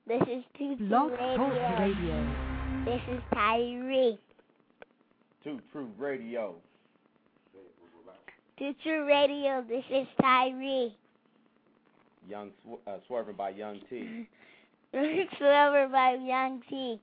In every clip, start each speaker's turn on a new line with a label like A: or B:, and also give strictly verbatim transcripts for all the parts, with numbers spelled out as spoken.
A: This is Two True
B: Blog
A: Radio.
B: Talk Radio.
A: This is Tyree.
C: Two True Radio.
A: Two True Radio. This is Tyree.
C: Young sw- uh, Swerving by Young T.
A: Swerving by Young T.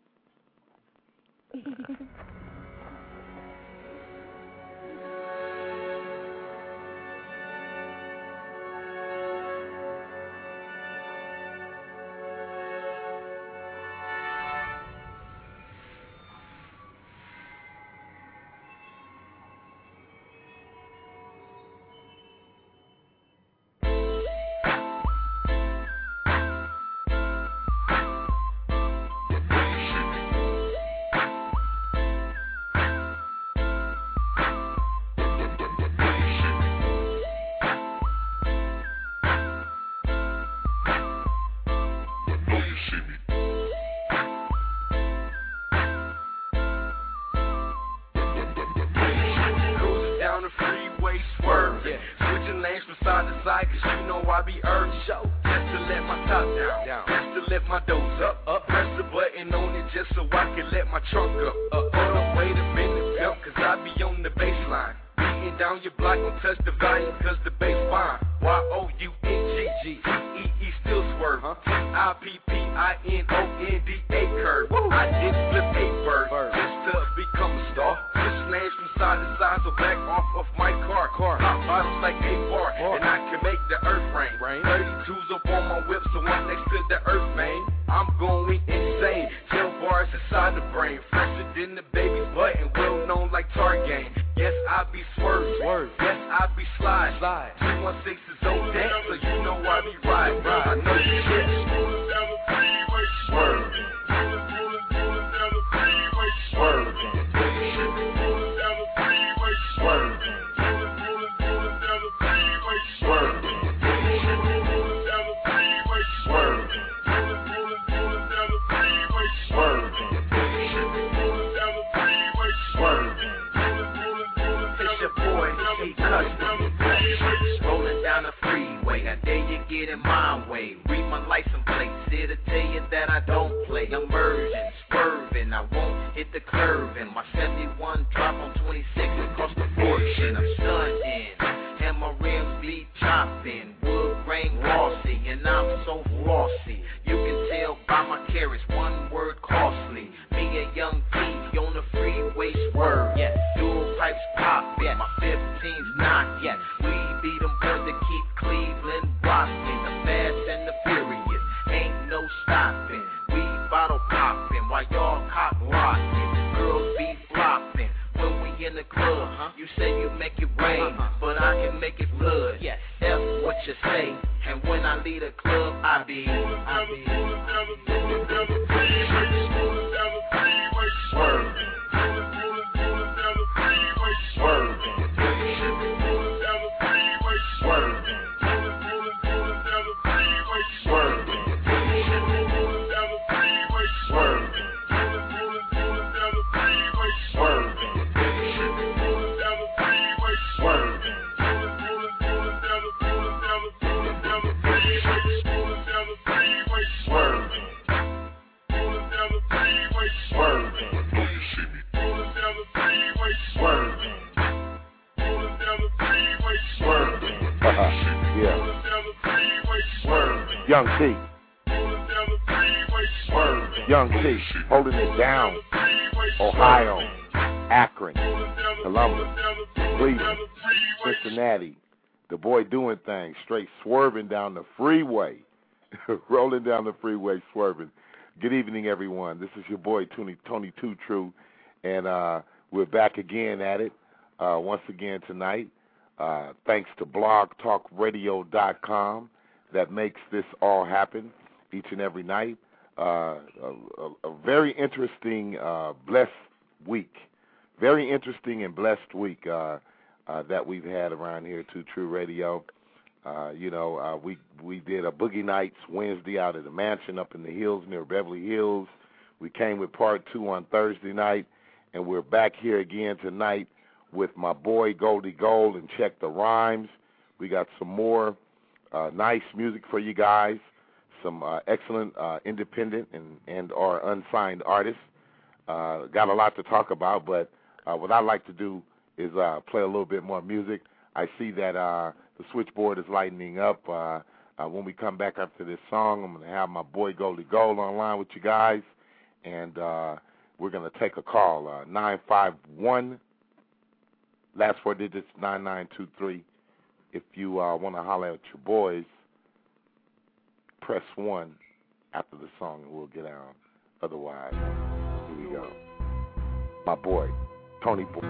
D: Young T. Young T. Holding it down. Ohio, Akron, Columbus, Cleveland, Cincinnati. The boy doing things, straight swerving down the freeway. Rolling down the freeway, swerving. Good evening, everyone. This is your boy, Tony, Tony Two True, and uh, we're back again at it uh, once again tonight. Uh, thanks to blog talk radio dot com that makes this all happen each and every night. Uh, a, a, a very interesting, uh, blessed week. Very interesting and blessed week uh, uh, that we've had around here at Two True Radio. Uh, you know, uh, we we did a Boogie Nights Wednesday out at the mansion up in the hills near Beverly Hills. We came with part two on Thursday night, and we're back here again tonight with my boy Goldie Gold and Check the Rhymes. We got some more uh, nice music for you guys. some uh, excellent uh, independent and, and or unsigned artists. Uh, got a lot to talk about, but uh, what I like to do is uh, play a little bit more music. I see that uh, the switchboard is lightening up. Uh, uh, when we come back after this song, I'm going to have my boy Goldie Gold online with you guys, and uh, we're going to take a call, uh, nine five one, last four digits, nine nine two three. If you uh, want to holler at your boys, press one after the song, and we'll get out. Otherwise, here we go. My boy, Tony Boy.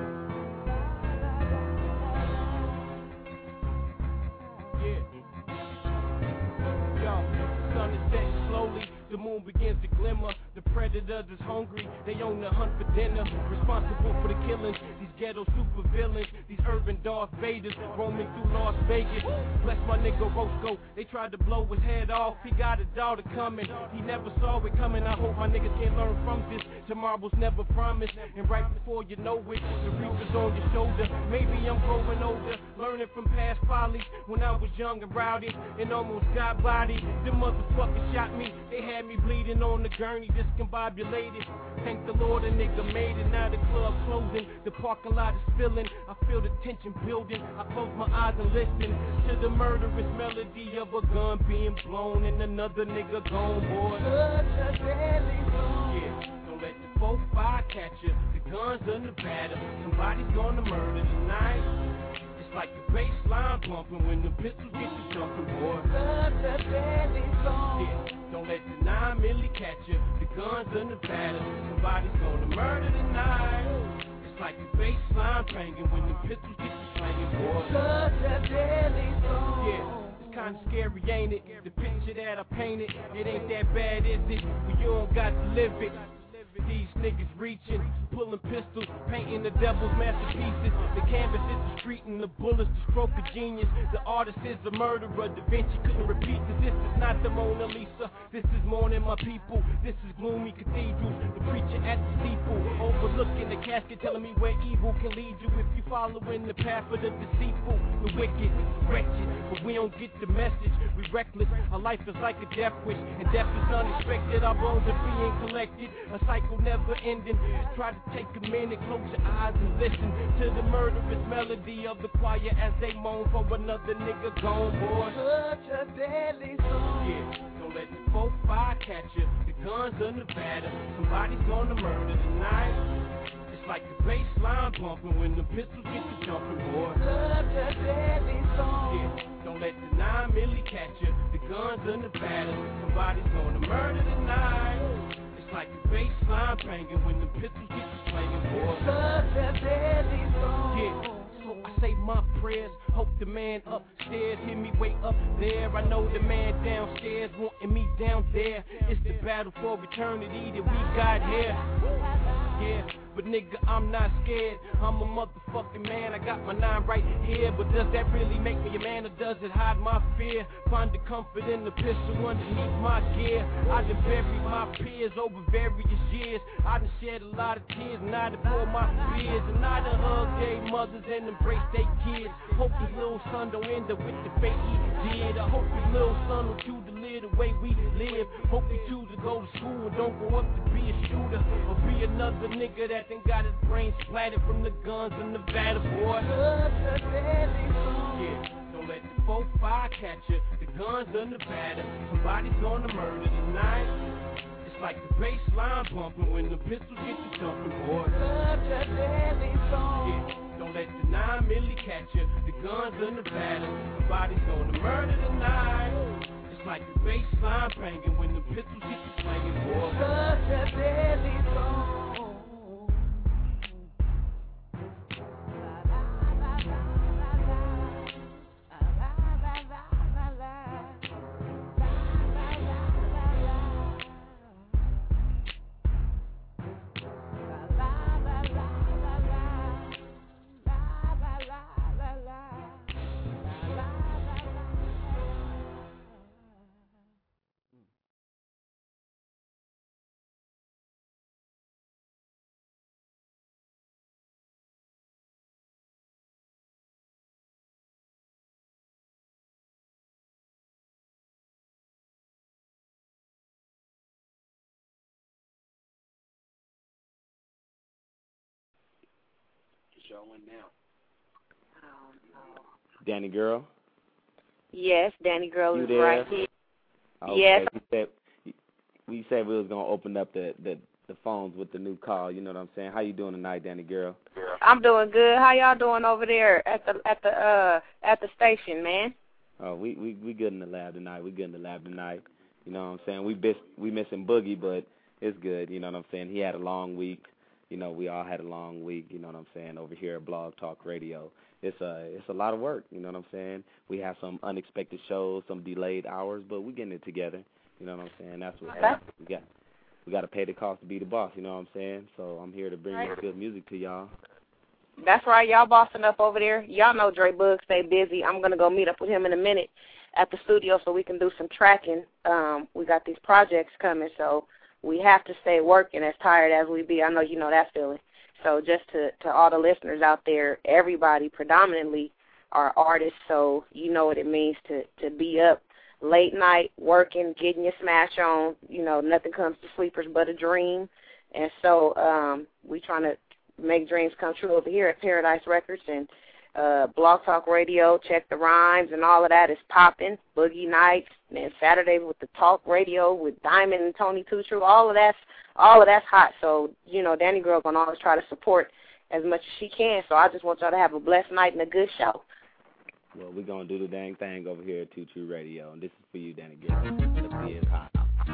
E: The moon begins to glimmer. The predators is hungry. They on the hunt for dinner. Responsible for the killings. These ghetto supervillains. These urban Darth Vaders roaming through Las Vegas. Bless my nigga Roscoe. They tried to blow his head off. He got a daughter coming. He never saw it coming. I hope my niggas can learn from this. Tomorrow's never promised. And right before you know it, the reaper's on your shoulder. Maybe I'm growing older. Learning from past follies. When I was young and rowdy and almost got bodied. Them motherfuckers shot me. They had me bleeding on the gurney, discombobulated. Thank the Lord a nigga made it. Now the club closing, the parking lot is filling. I feel the tension building. I close my eyes and listen to the murderous melody of a gun being blown and another nigga gone, boy. Such a deadly song. Yeah, don't let the four five catch you. The guns in the batter. Somebody's gonna murder tonight. It's like the bass line bumping when the pistols get to jumping, boy. Such a deadly song. Yeah. Don't let the nine milli catch you. The guns in the batter. Somebody's gonna murder tonight. It's like the bass line banging when the pistols get to slanging, boy. Such a deadly song. Yeah, it's kinda scary, ain't it? The picture that I painted, it ain't that bad, is it? But you don't got to live it. These niggas reaching, pulling pistols, painting the devil's masterpieces. The canvas is the street and the bullets the stroke of genius. The artist is a murderer, Da Vinci couldn't repeat this. This is not the Mona Lisa, this is mourning my people. This is gloomy cathedrals, the preacher at the steeple, overlooking the casket, telling me where evil can lead you if you following the path of the deceitful, the wicked, wretched. But we don't get the message, we reckless. Our life is like a death wish, and death is unexpected. Our bones are being collected, a cycle never ending. Just try to take a minute, close your eyes and listen to the murderous melody of the choir as they moan for another nigga gone, boy. Such a deadly song. Yeah, don't let the four five catch you. The guns in the batter. Somebody's gonna murder tonight. It's like the bass line bumping when the pistols get to jumping, boy. Such a deadly song. Yeah, don't let the nine milli catch you. The guns in the batter. Somebody's gonna murder tonight. It's like the bass line banging when the pistols get to slanging, boy. Such a deadly song. Yeah. So I say my prayers, hope the man upstairs hear me way up there. I know the man downstairs wanting me down there. It's the battle for eternity that we got here. Yeah, but nigga, I'm not scared. I'm a motherfucking man. I got my nine right here. But does that really make me a man, or does it hide my fear? Find the comfort in the pistol underneath my gear. I done buried my peers over various years. I done shed a lot of tears, and I done poured my fears. And I done hugged their mothers and embraced their kids. Hope his little son don't end up with the fate he did. I hope his little son will choose to live the way we live. Hope he choose to go to school and don't go up to be a shooter, or be another nigga that done got his brain splattered from the guns in Nevada, boy. Such a deadly song. Yeah, don't let the four five catch you. The guns in Nevada. Somebody's gonna murder tonight. It's like the bass line bumping when the pistols get to jumping, boy. Such a deadly song. Yeah, don't let the nine milli catch you. The guns in Nevada. Somebody's gonna murder tonight. It's like the bass line banging when the pistols get to slanging, boy. Such a deadly song.
C: Danny Girl?
F: Yes, Danny Girl
C: you
F: is
C: there?
F: right here.
C: Okay.
F: Yes.
C: We said, we said we was going to open up the, the, the phones with the new call. You know what I'm saying? How you doing tonight, Danny Girl?
F: I'm doing good. How y'all doing over there at the at the uh at the station, man?
C: Oh, we we we good in the lab tonight. We good in the lab tonight. You know what I'm saying? We miss we missing Boogie, but it's good. You know what I'm saying? He had a long week. You know, we all had a long week. You know what I'm saying? Over here at Blog Talk Radio, it's a it's a lot of work. You know what I'm saying? We have some unexpected shows, some delayed hours, but we getting it together. You know what I'm saying? That's what
F: Okay.
C: we got. We got to pay the cost to be the boss. You know what I'm saying? So I'm here to bring
F: Right.
C: you good music to y'all.
F: That's right. Y'all bossing up over there. Y'all know Dre Bug stay busy. I'm going to go meet up with him in a minute at the studio so we can do some tracking. Um, we got these projects coming, so we have to stay working as tired as we be. I know you know that feeling. So just to, to all the listeners out there, everybody predominantly are artists, so you know what it means to, to be up late night working, getting your smash on. You know, nothing comes to sleepers but a dream. And so um, we trying to make dreams come true over here at Paradise Records and uh, Blog Talk Radio. Check the rhymes and all of that is popping. Boogie Nights and Saturdays with the Talk Radio with Diamond and Tony Tutru. All of that's all of that's hot. So you know, Danny Girl gonna always try to support as much as she can. So I just want y'all to have a blessed night and a good show.
C: Well, we're going to do the dang thing over here at Tutru Radio, and this is for you, Danny Girl. The beer is hot.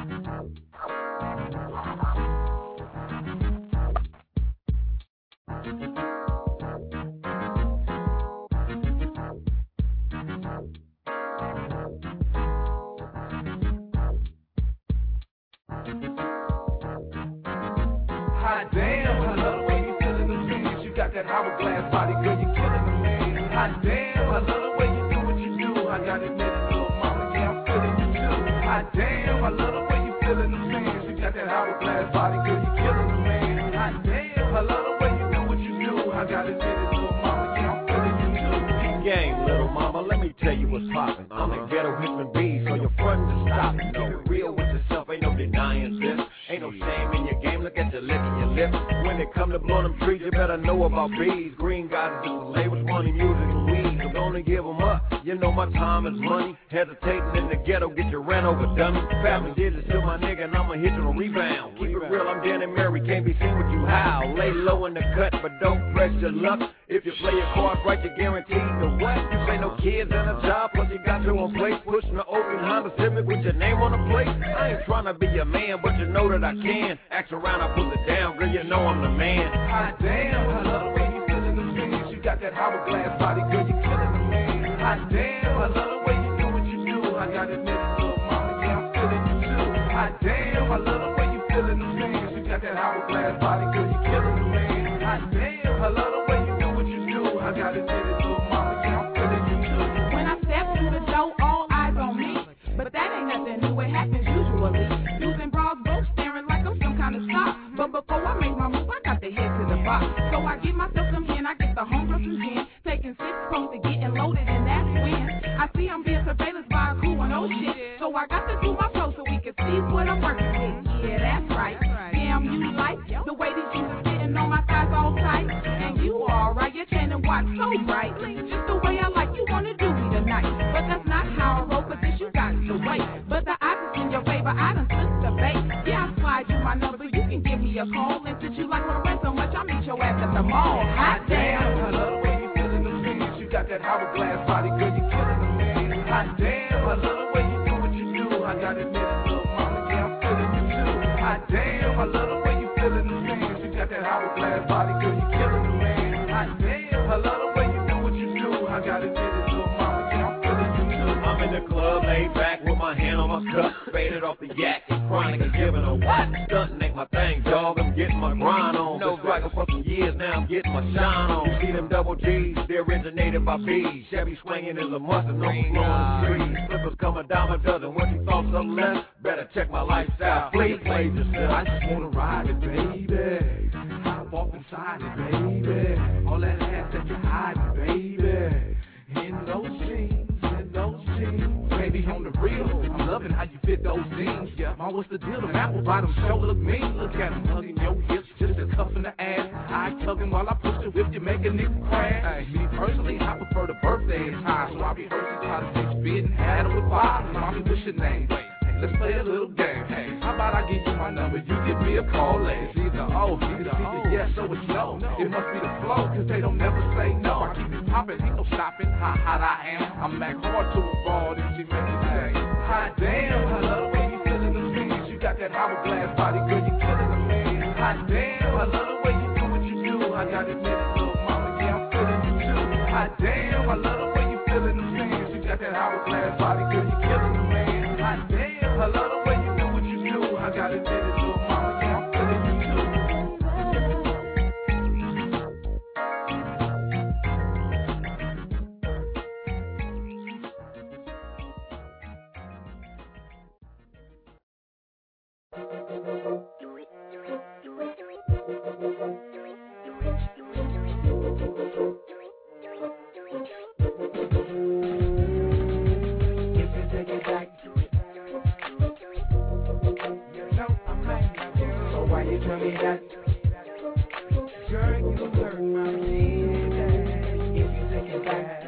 G: Hot damn, I love the way you feeling the things. You got that hourglass body, girl, you killing the man. Hot damn, I love the way you do what you do. I gotta admit it, little mama, yeah, I'm feeling you too. Hot damn, I love the way you feeling the things. You got that hourglass body, girl, you killing the man. Hot damn, I love the way you do what you do. I gotta admit it, little mama, yeah, I'm feeling you too.
H: Game, little mama, let me tell you what's poppin'. I'm the ghetto Hitman B, so you're frontin' to stop it. Keep it real with yourself, ain't no denying this. Ain't no shame in your game, look at the lick in your lips. When it come to blowing them trees, you better know about bees. Green guys is the labels, money, music, and weed. So don't give them up, you know my time is money. Hesitating in the ghetto, get your rent over, dummy. Family did it to my nigga, and I'ma hit you on rebound. Keep it real, I'm Danny Mary, can't be seen with you how. Lay low in the cut, but don't press your luck. If you play your cards right, you're guaranteed to what? You say no kids and a job, plus you got your own place. Pushing the open Honda Civic with your name on the plate. I ain't trying to be your man, but you know that I can. Ask around, I pull it down, girl, you know I'm the man.
G: Hot damn, I love the way you feeling the things. You got that hourglass body, girl, you killing the man. Hot damn, I love the way you do what you do. I gotta admit it, little mama, yeah, I'm feeling you too. Hot damn, I love the way you feeling the things. You got that hourglass body, girl, you killing the man. Hot damn, I love the way you do what you do. I gotta admit it, little mama, yeah, I'm feeling you too.
I: When I step through the door, all eyes on me. But that ain't nothing new, it happens usually. Using bras, both staring like I'm some kind of star. But before I make my move, I got to head to the bar. So I give myself some hen, I get the homegirl some gin. Taking six pumps to getting loaded, and that's when I see I'm being surveilled by a cool and oh shit. So I got to do my flow so we can see what I'm working with. Yeah, that's right. Damn, you like the way these shoes are sitting on my thighs all tight. And you alright, your chain and watch so bright. Just the way I like you wanna do me tonight. But that's not how I roll, cause this you got to wait. But the odds is in your favor, I done took the bait. Yeah, I slide you my number, you can give me a call. And since you like my rent so much, I'll meet your ass at the mall. Hot damn,
G: I love the way you feeling the things. You got that hourglass body, girl, you killing the man. Hot damn, I love the way you do what you do. I gotta admit it, little mama, yeah, I'm feeling you too. Hot damn, I love the way you feeling the things. You got that hourglass body, girl, you killing the man. Hot damn, I love the way you do what you do. I gotta admit it, little mama, yeah, I'm feeling you too.
H: I'm in the club, laid back with my hand on my cup, faded off the yak, and chronic and giving a what? Stunting ain't my thing, dog. I'm getting my grind on. No struggle for some years now, I'm getting my shine on. You see them double G's, they originated by B's. Chevy swinging is a must and no flowing the streets. Flippers come a dime a dozen. Once you thought something less, better check my lifestyle. Please play yourself.
G: I just wanna ride it, baby. Hop off inside it, baby. All that ass that you're hiding, baby. In those jeans, in those jeans. Baby, on the real, I'm loving how you fit those jeans. Yeah, ma, what's the deal? Them apple bottoms show look mean. Look at them hugging your hips, just a cuff in the ass. I tugging while I push the whip, you make a nigga crash. Hey, me personally, I prefer the birthday attire, so I rehearse how to take spit and had it with five. Mommy, what's your name? Wait. Let's play a little game. Hey, how about I give you my number? You give me a call. It's either O, either either yes or it's no. It must be the flow, cause they don't never say no. I keep it poppin', ain't no stopping how hot I am. I'm back hard to a ball, and she make me say, hot damn, I love the way you feelin' them jeans. You got that hourglass body, girl, you killin' them man. Hot damn, I love the way you do what you do. I got it, little mama, yeah, I'm feelin' you too. Hot damn, I love the way you feelin' them jeans. You got that hourglass body, girl, you killin' them man. Hot damn. I love the way you do what you do. I gotta admit it, little mama, yeah, I'm feeling you too. Tell me that, girl, you hurt my feelings. If you take it back,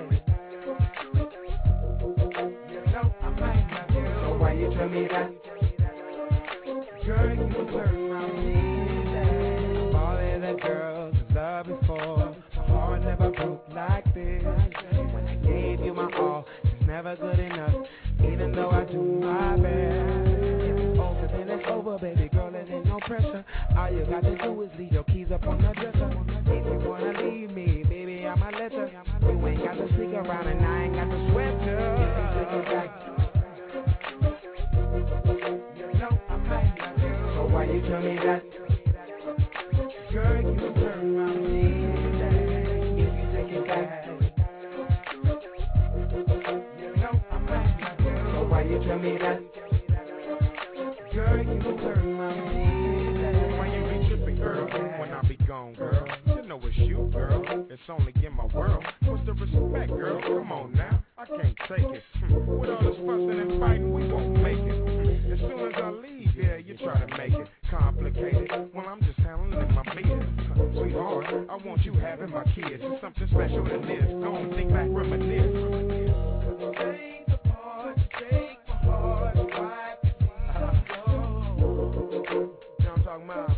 G: you know I might not do. So why you tell me that, girl, you hurt my feelings. All of the girls I loved before, my heart never broke like this. When I gave you my all, it's never good enough, even though I do my best. It's over, then it's over, baby girl, it ain't no pressure. All you got to do is leave your keys up on the dresser. If you wanna leave me, baby, I'ma let you. You ain't got to sneak around and I ain't got to sweat you. You know I might not do. So why you tell me that? Girl, you hurt my feelings. If you take it back, you know I might not do. So why you tell me that? Girl, you hurt my feelings.
J: Why you be tripping, girl? When I be gone, girl. You know it's you, girl. It's only in my world. What's the respect, girl? Come on now. I can't take it. Hmm. With all this fussing and fighting, we won't make it. Hmm. As soon as I leave, yeah, you try to make it complicated. Well, I'm just handling my business. Sweetheart, I want you having my kids. It's something special than this. Don't think back, reminisce. Take the part, take my heart, wipe the tears. You know what I'm talking about?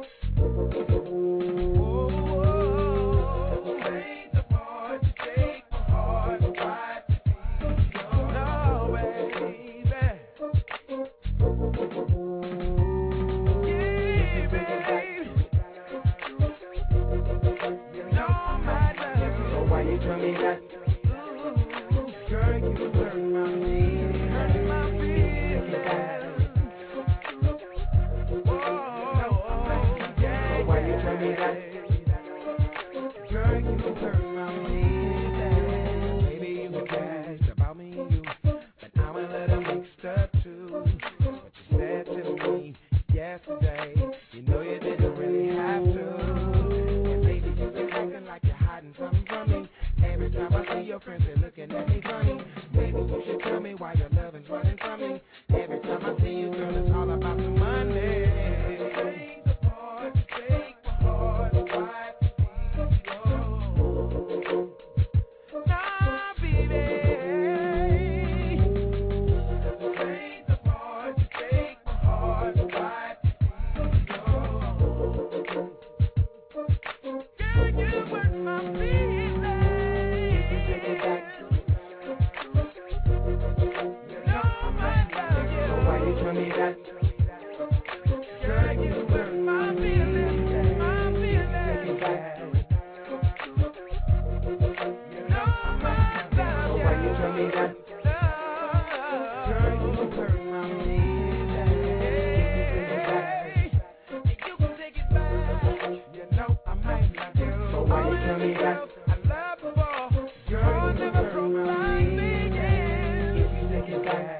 G: Tell me that, ooh, girl, you hurt my feelings, hurt my feelings. Oh, yeah, so why you tell me that, girl, you hurt my feelings. Maybe you can guess about me and you, but I'm a little mixed up too. What you said to me yesterday, you know you didn't really have to. And baby, you been acting like you're hiding something from me. Every time I see your friends, they're looking at me funny. Maybe you should tell me why your loving's running from me. Every time I see you, girl, it's all about the money. Take the part, take my heart, wipe the tears. Nah, baby. Take the part, take my heart, wipe the tears. Girl, you hurt my feelings. Tell me that, girl, you hurt my feelings, my feelings. You know my love, so why you tell me that, girl, you hurt my feelings. You can take it back, you know I might not do. So why you tell me that, I love you all, girl, you hurt my feelings. If you take it back.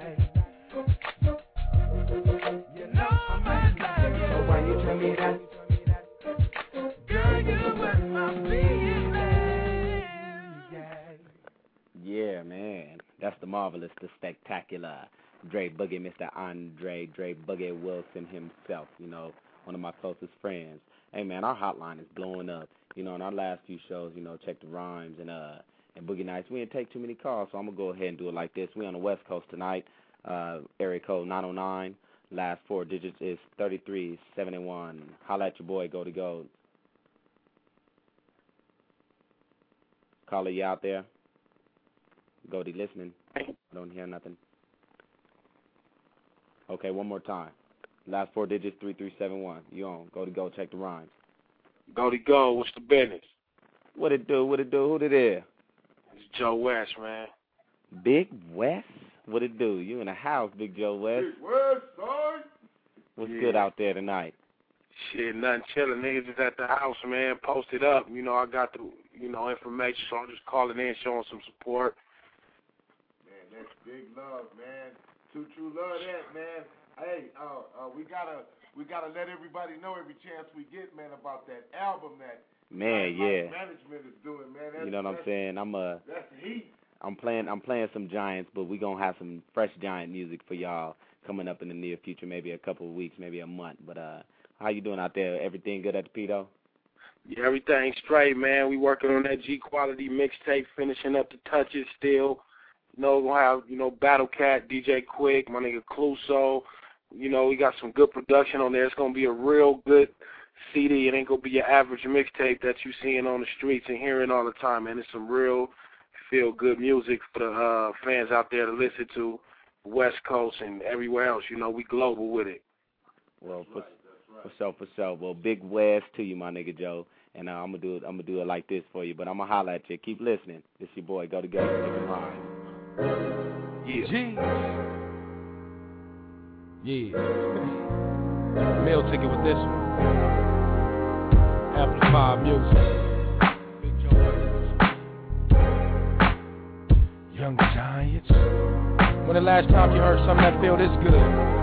G: Tell me that, girl, you hurt my feelings.
C: Yeah, man. That's the marvelous, the spectacular Dre Boogie, Mister Andre, Dre Boogie Wilson himself, you know, one of my closest friends. Hey, man, our hotline is blowing up. You know, in our last few shows, you know, Check the Rhymes and uh and Boogie Nights, we didn't take too many calls, so I'm going to go ahead and do it like this. We on the West Coast tonight, uh, area code nine oh nine. Last four digits is thirty-three seventy-one. Holla at your boy, Go to Go. Caller, you out there? Goldie listening. Don't hear nothing. Okay, one more time. Last four digits, three three seven one. You on. Go to Go, Check the Rhymes.
K: Go to Go, what's the business?
C: What it do, what it do, who it is?
K: It's Joe West, man.
C: Big West? What it do? You in the house, Big Joe West.
D: Big West, son.
C: What's
K: Yeah.
C: good out there tonight?
K: Shit, nothing chilling. Niggas is at the house, man, posted up. You know, I got the, you know, information, so I'm just calling in, showing some support.
D: Man, that's big love, man. True, true love that, man. Hey, uh, uh, we gotta, we gotta let everybody know every chance we get, man, about that album that
C: Man,
D: Life
C: yeah.
D: Management is doing, man. That's,
C: You know what I'm
D: that's,
C: saying? I'm uh
D: That's heat.
C: I'm playing I'm playing some Giants, but we gonna have some fresh Giant music for y'all coming up in the near future, maybe a couple of weeks, maybe a month. But uh how you doing out there? Everything good at the Pedo?
K: Yeah, everything straight, man. We working on that G quality mixtape, finishing up the touches still. You know, we'll have, you know, Battle Cat, D J Quick, my nigga Cluso. You know, we got some good production on there. It's gonna be a real good C D. It ain't gonna be your average mixtape that you seeing on the streets and hearing all the time, man. It's some real feel good music for the uh, fans out there to listen to, West Coast and everywhere else. You know, we global with it.
C: Well, for, for sure, for sure. Well, Big West to you, my nigga Joe. And uh, I'm gonna do it. I'm gonna do it like this for you. But I'm gonna holler at you. Keep listening. This your boy. Go to Go. Make it rhyme.
K: Yeah.
E: G. Yeah. Meal ticket with this one. Amplified music. Young Giants. When the last time you heard something that feel this good?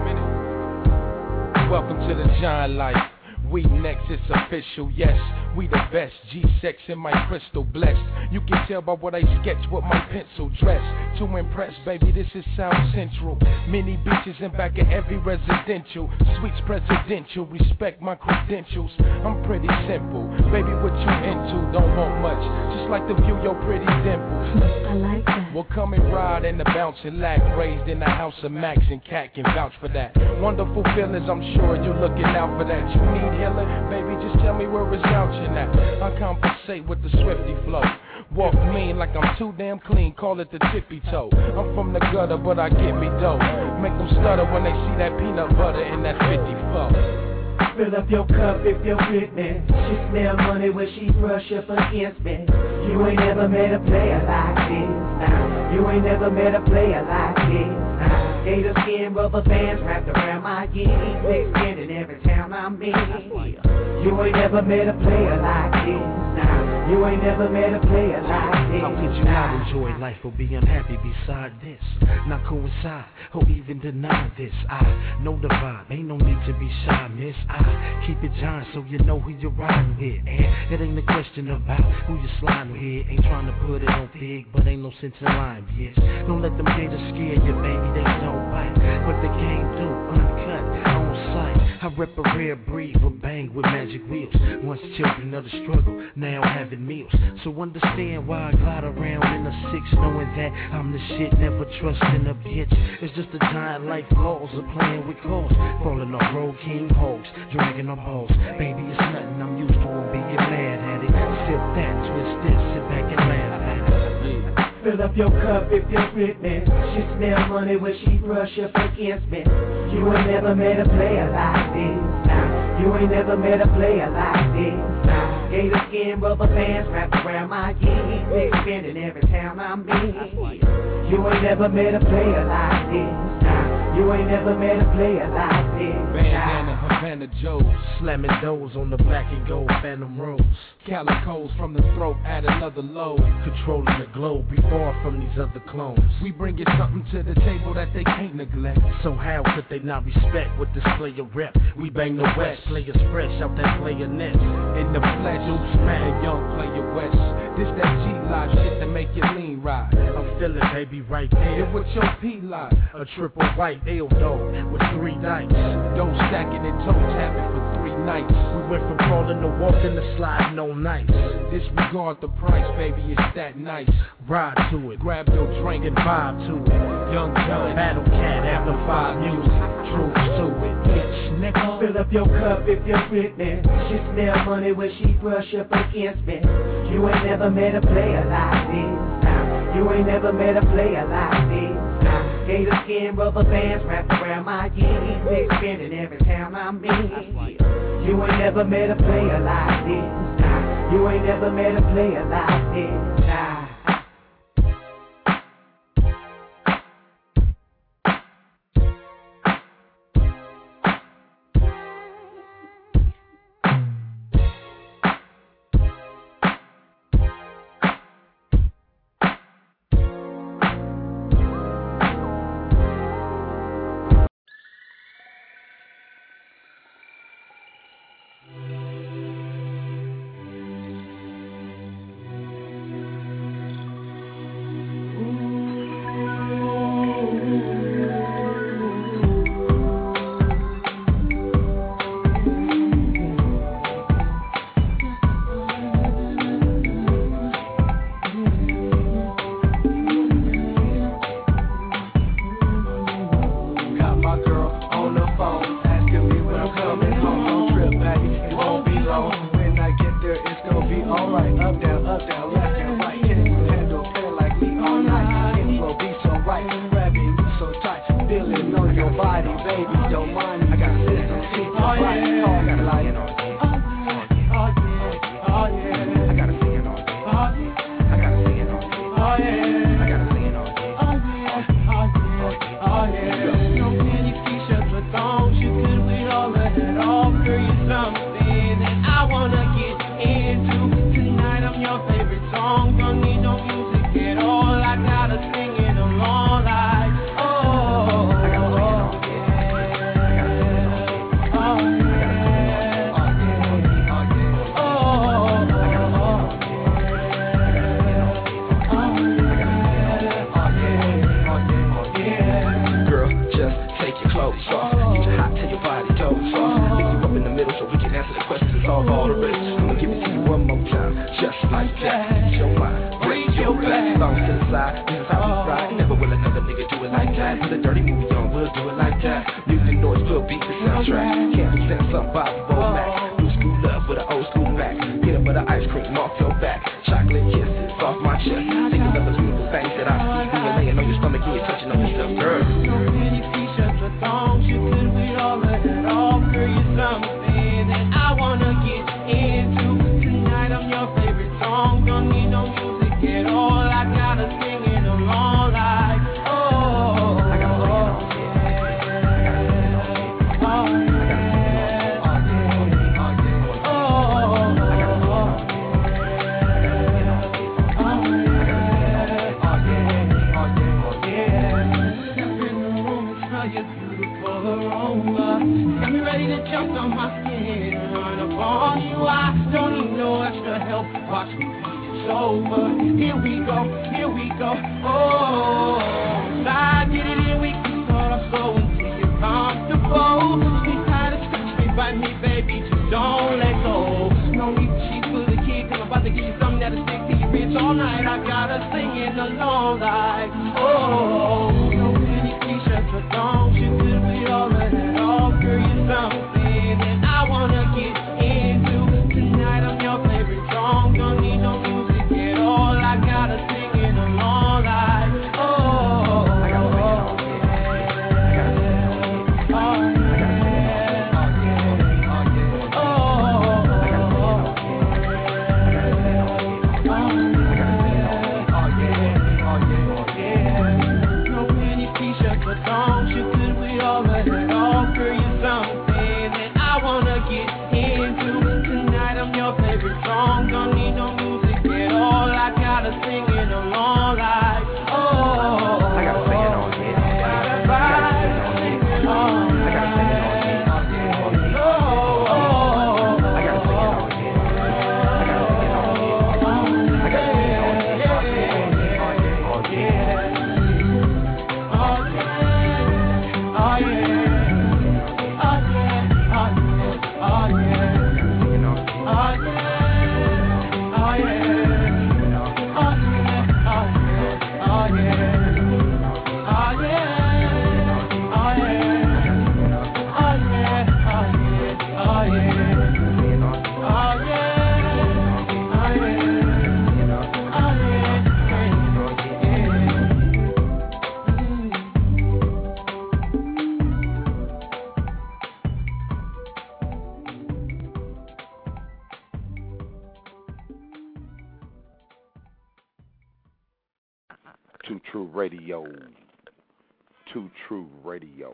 E: Welcome to the Giant Life. We next, it's official, yes. We the best, G-Sex in my crystal blessed. You can tell by what I sketch with my pencil dress. To impress, baby, this is South Central. Many beaches in back of every residential. Suites presidential, respect my credentials. I'm pretty simple, baby, what you into? Don't want much, just like to view your pretty dimples.
B: I like that.
E: Well, come and ride in the bouncing lack. Raised in the house of Max and Cat can vouch for that. Wonderful feelings, I'm sure you're looking out for that. You need healing, baby, just tell me where it's vouching at. I compensate with the Swifty flow. Walk mean like I'm too damn clean, call it the tippy toe. I'm from the gutter, but I get me dough. Make them stutter when they see that peanut butter in that fifty-four.
L: Fill up your cup if you're with me. She smell money when she brush up against me. You ain't never met a player like this, nah. You ain't never met a player like this, nah. Gator skin, rubber bands wrapped around my jeans. Big spending every time I'm in. You ain't never met a player like this, nah. You ain't never met a player like this.
M: How could you not enjoy life or be unhappy beside this? Not coincide or even deny this. I know the vibe, ain't no need to be shy, miss. I keep it giant so you know who you're riding with. And it ain't a question about who you sliding with. Ain't trying to put it on pig, but ain't no sense in lying, bitch. Don't let them gators scare you, baby, they don't bite. What the game do, uncut, on sight. I rep a rare breed for bang with magic wheels. Once children of the struggle, now having meals. So understand why I glide around in a six, knowing that I'm the shit, never trusting a bitch. It's just a giant life laws of playing with cars. Falling off road king hogs, dragging our balls. Baby, it's nothing I'm used to, I'm being mad at it. Sip that, twist this, sit back and laugh at it.
L: Fill up your cup if you're with me. She smell money when she brush up against me. You ain't never met a player like this, nah. You ain't never met a player like this, nah. Gator skin, rubber bands wrapped around my jeans. Big spending every time I'm in. You ain't never met a player like this, nah. You ain't never met a player like this,
E: Bandana, Havana Joe's,
M: slamming doors on the black and gold Phantom Rose.
E: Calicos from the throat, add another load.
M: Controlling the globe, be far from these other clones.
E: We bringing something to the table that they can't neglect.
M: So how could they not respect with this player rep? We bang the West, players fresh out that player nest.
E: In the flesh, oops, man, young player West. This that G-Live shit that make you lean ride. I'm
M: feel it, baby, right there.
J: And with your P-Lock,
M: a triple white ale dog with three dice.
J: Don't stack it and toe tap it for three nights.
M: We went from crawling to walking to sliding on nights.
J: Disregard the price, baby, it's that nice.
M: Ride to it,
J: grab your drink
M: and vibe to it.
J: Young Gun,
M: Battle Cat, amplified music, truth to it. Bitch, nigga.
L: Fill up your cup if you're with me. She smell money when she brush up against me. You ain't never met a player like this. Nah. You ain't never met a player like this. Nah. Gator skin, rubber bands wrapped around my jeans. Big spinning every time I'm in. You ain't never met a player like this. Nah. You ain't never met a player like this. Nah.
D: Two True Radio. Two True Radio.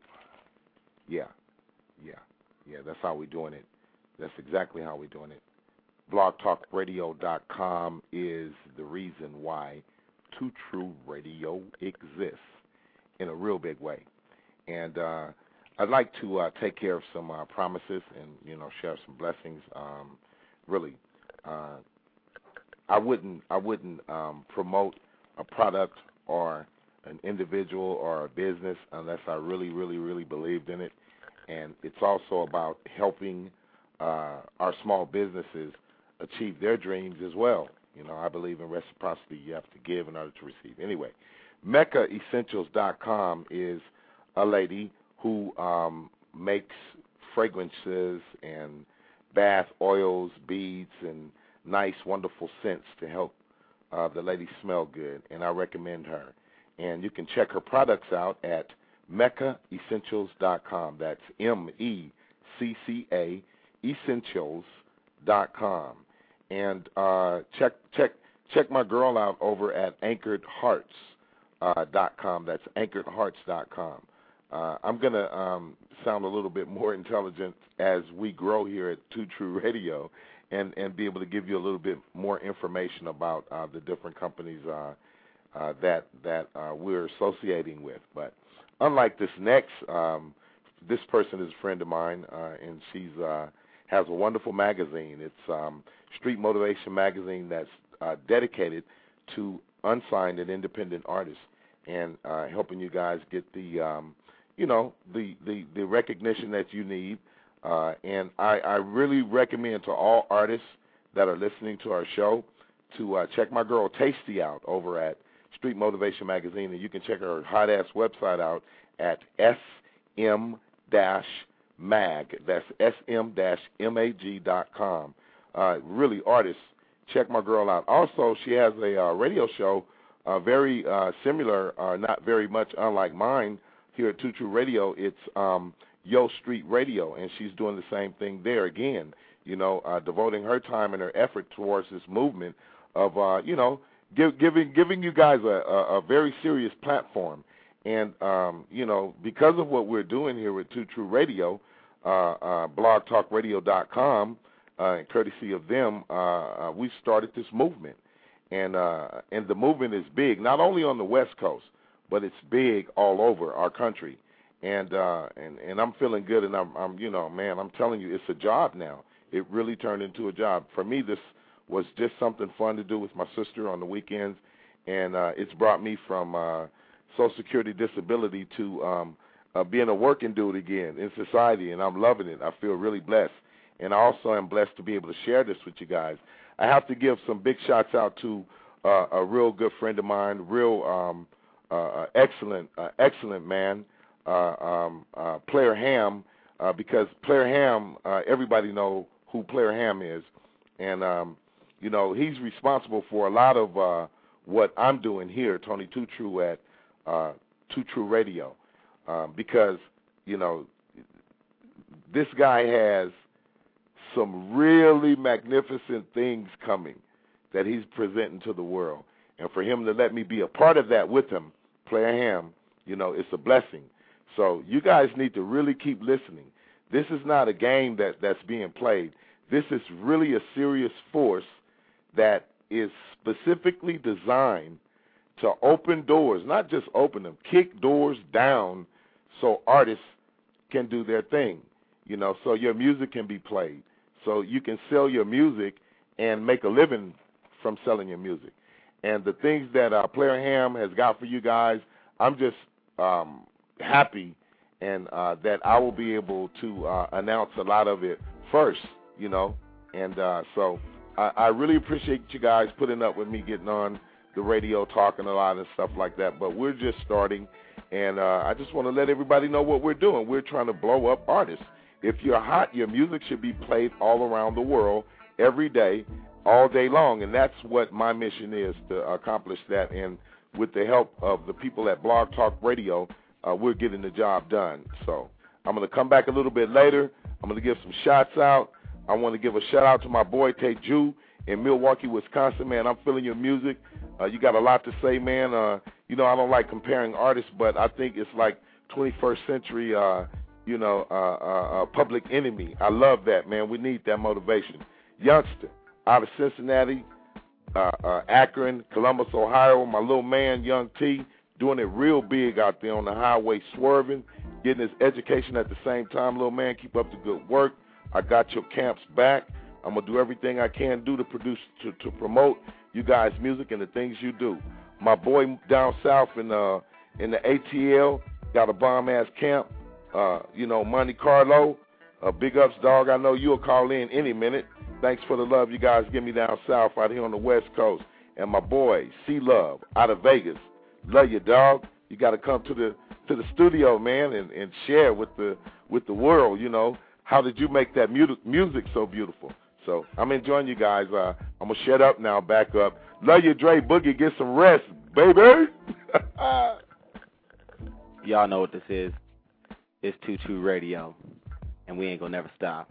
D: Yeah, yeah, yeah. That's how we're doing it. That's exactly how we're doing it. blog talk radio dot com is the reason why Two True Radio exists in a real big way. And uh, I'd like to uh, take care of some uh, promises and, you know, share some blessings. Um, really, uh, I wouldn't I wouldn't um, promote a product or an individual or a business unless I really, really, really believed in it. And it's also about helping uh, our small businesses achieve their dreams as well. You know, I believe in reciprocity. You have to give in order to receive. Anyway, Mecca Essentials dot com is a lady who um, makes fragrances and bath oils, beads, and nice, wonderful scents to help uh, the lady smell good, and I recommend her. And you can check her products out at Mecca Essentials dot com. That's M E C C A Essentials dot com. And uh, check check check my girl out over at Anchored Hearts dot com. That's Anchored Hearts dot com. Uh, I'm going to um, sound a little bit more intelligent as we grow here at Two True Radio and, and be able to give you a little bit more information about uh, the different companies uh, uh, that that uh, we're associating with. But unlike this next, um, this person is a friend of mine, uh, and she's uh, has a wonderful magazine. It's um, Street Motivation Magazine that's uh, dedicated to unsigned and independent artists and uh, helping you guys get the, um, you know, the, the, the recognition that you need. Uh, and I, I really recommend to all artists that are listening to our show to uh, check my girl Tasty out over at Street Motivation Magazine, and you can check her hot-ass website out at S M mag. That's S M mag dot com. Uh, really, artists, check my girl out. Also, she has a uh, radio show uh, very uh, similar, uh, not very much unlike mine here at Two True Radio. It's um, Yo Street Radio, and she's doing the same thing there again, you know, uh, devoting her time and her effort towards this movement of, uh, you know, give, giving giving you guys a, a, a very serious platform. And, um, you know, because of what we're doing here with Two True Radio, uh, uh, blog talk radio dot com, uh, courtesy of them, uh, uh, we started this movement. And uh, and the movement is big, not only on the West Coast, but it's big all over our country. And uh, and, and I'm feeling good, and I'm, I'm, you know, man, I'm telling you, it's a job now. It really turned into a job. For me, this was just something fun to do with my sister on the weekends, and uh, it's brought me from uh, Social Security disability to um, uh, being a working dude again in society, and I'm loving it. I feel really blessed, and I also am blessed to be able to share this with you guys. I have to give some big shots out to uh, a real good friend of mine, real um, uh, excellent, uh, excellent man, uh, um, uh, Player Ham, uh, because Player Ham, uh, everybody know who Player Ham is, and um, you know, he's responsible for a lot of uh, what I'm doing here, Tony Two True at Uh, Two True Radio, um, because, you know, this guy has some really magnificent things coming that he's presenting to the world. And for him to let me be a part of that with him, Player Ham, you know, it's a blessing. So you guys need to really keep listening. This is not a game that, that's being played. This is really a serious force that is specifically designed to open doors, not just open them, kick doors down so artists can do their thing, you know, so your music can be played, so you can sell your music and make a living from selling your music. And the things that uh, Player Ham has got for you guys, I'm just um, happy and uh, that I will be able to uh, announce a lot of it first, you know, and uh, so I, I really appreciate you guys putting up with me getting on the radio, talking a lot and stuff like that, but we're just starting, and uh, I just want to let everybody know what we're doing. We're trying to blow up artists. If you're hot, your music should be played all around the world, every day, all day long, and that's what my mission is, to accomplish that, and with the help of the people at Blog Talk Radio, uh, we're getting the job done. So I'm going to come back a little bit later. I'm going to give some shots out. I want to give a shout-out to my boy, Tay Jew, in Milwaukee, Wisconsin. Man, I'm feeling your music. Uh, you got a lot to say, man. Uh, you know, I don't like comparing artists, but I think it's like twenty-first century, uh, you know, uh, uh, uh, Public Enemy. I love that, man. We need that motivation. Youngster, out of Cincinnati, uh, uh, Akron, Columbus, Ohio, my little man, Young T, doing it real big out there on the highway, swerving, getting his education at the same time. Little man, keep up the good work. I got your camps back. I'm going to do everything I can do to produce, to, to promote you guys' music and the things you do. My boy down south in uh, in the A T L got a bomb-ass camp. Uh, you know, Monte Carlo, uh, big ups, dog. I know you'll call in any minute. Thanks for the love you guys give me down south out here on the West Coast. And my boy, C-Love, out of Vegas. Love you, dog. You got to come to the to the studio, man, and, and share with the with the world, you know. How did you make that mu- music so beautiful? So I'm enjoying you guys. Uh, I'm going to shut up now, back up. Love you, Dre Boogie. Get some rest, baby.
C: Y'all know what this is. It's two two Radio, and we ain't going to never stop.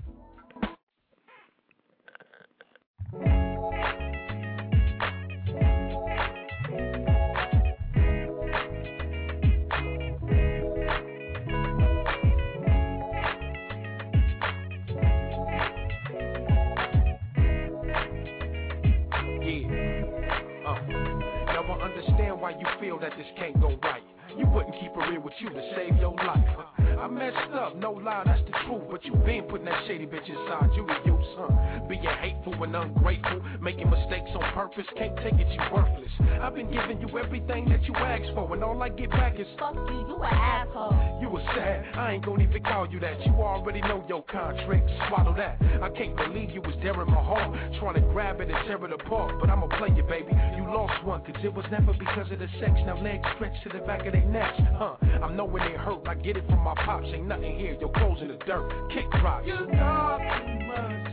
J: Understand why you feel that this can't go right. You wouldn't keep it real with you to save your life. I messed up, no lie, that's the truth. But you been putting that shady bitch inside you to use, huh? Being hateful and ungrateful, making mistakes on purpose, can't take it, you worthless. I've been giving you everything that you asked for, and all I get back is fuck you, you an asshole. You was sad, I ain't gonna even call you that. You already know your contract, swallow that. I can't believe you was there in my heart, trying to grab it and tear it apart. But I'ma play you, baby. You lost one, cause it was never because of the sex. Now legs stretched to the back of their necks, huh? I know when it hurt, I get it from my pops. Ain't nothing here, your clothes in the dirt. Kick rock. You talk too much.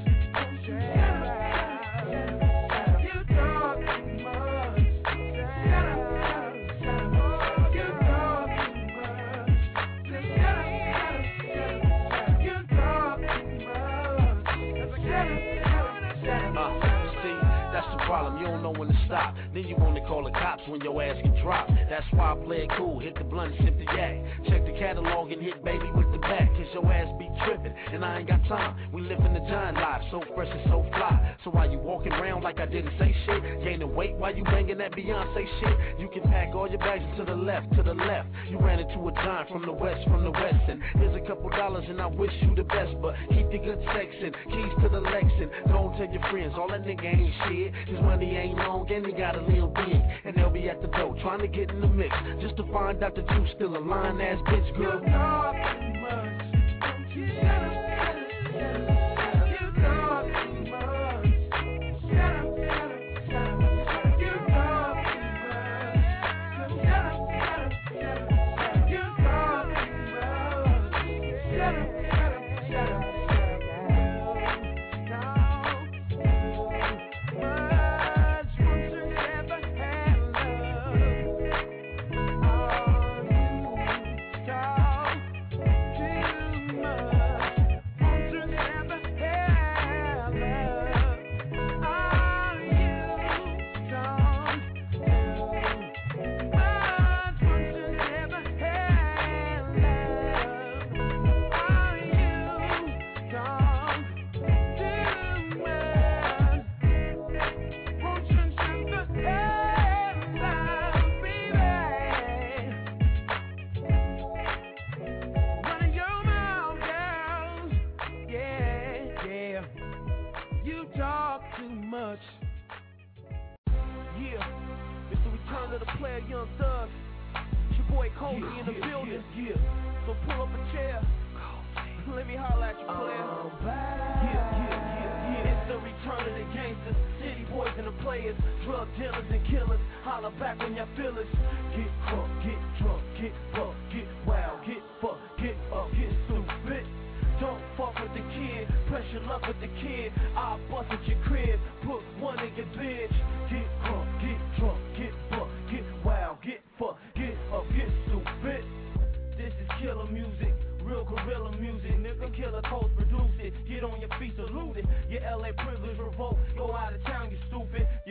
J: Problem, you don't know when to stop. Then you only call the cops when your ass get dropped. That's why I play it cool, hit the blunt and sip the yak. Check the catalog and hit baby with the back. Cause your ass be tripping, and I ain't got time. We live in the giant life, so fresh and so fly. So while you walking around like I didn't say shit, gaining weight while you banging that Beyonce shit, you can pack all your bags to the left, to the left. You ran into a giant from the west, from the west. And here's a couple dollars and I wish you the best. But keep your good sex and keys to the Lexin. Don't tell your friends, all that nigga ain't shit. His money ain't long and he got a little big. And they'll be at the door trying to get in the mix, just to find out that you still a lying ass bitch, girl. You talk too much. Don't you shut up, shut up, shut up. You talk too much. Shut up, shut up, shut up. You talk too much. Shut up, shut up, shut up. You talk too much. Shut up, shut up, shut up. Young Thug, it's your boy Kobe yeah, in the yeah, building. Yeah, yeah. So pull up a chair. Let me holler at you, player. Yeah, yeah, yeah, yeah. It's the return of the gangsters, city boys and the players, drug dealers and killers. Holler back when y'all feel us. Get crunk, get drunk, get buck, get wild, get fucked, get up, get stupid. Don't fuck with the kid, pressure love with the kid. I'll bust at your crib, put one in your bitch. Get crunk, get drunk, get buck, get wild, get fucked, get up, get stupid. This is killer music, real gorilla music. Nigga, Killer Coast produce it. Get on your feet, salute it. Your L A privilege revolt, go out of town, you stupid. You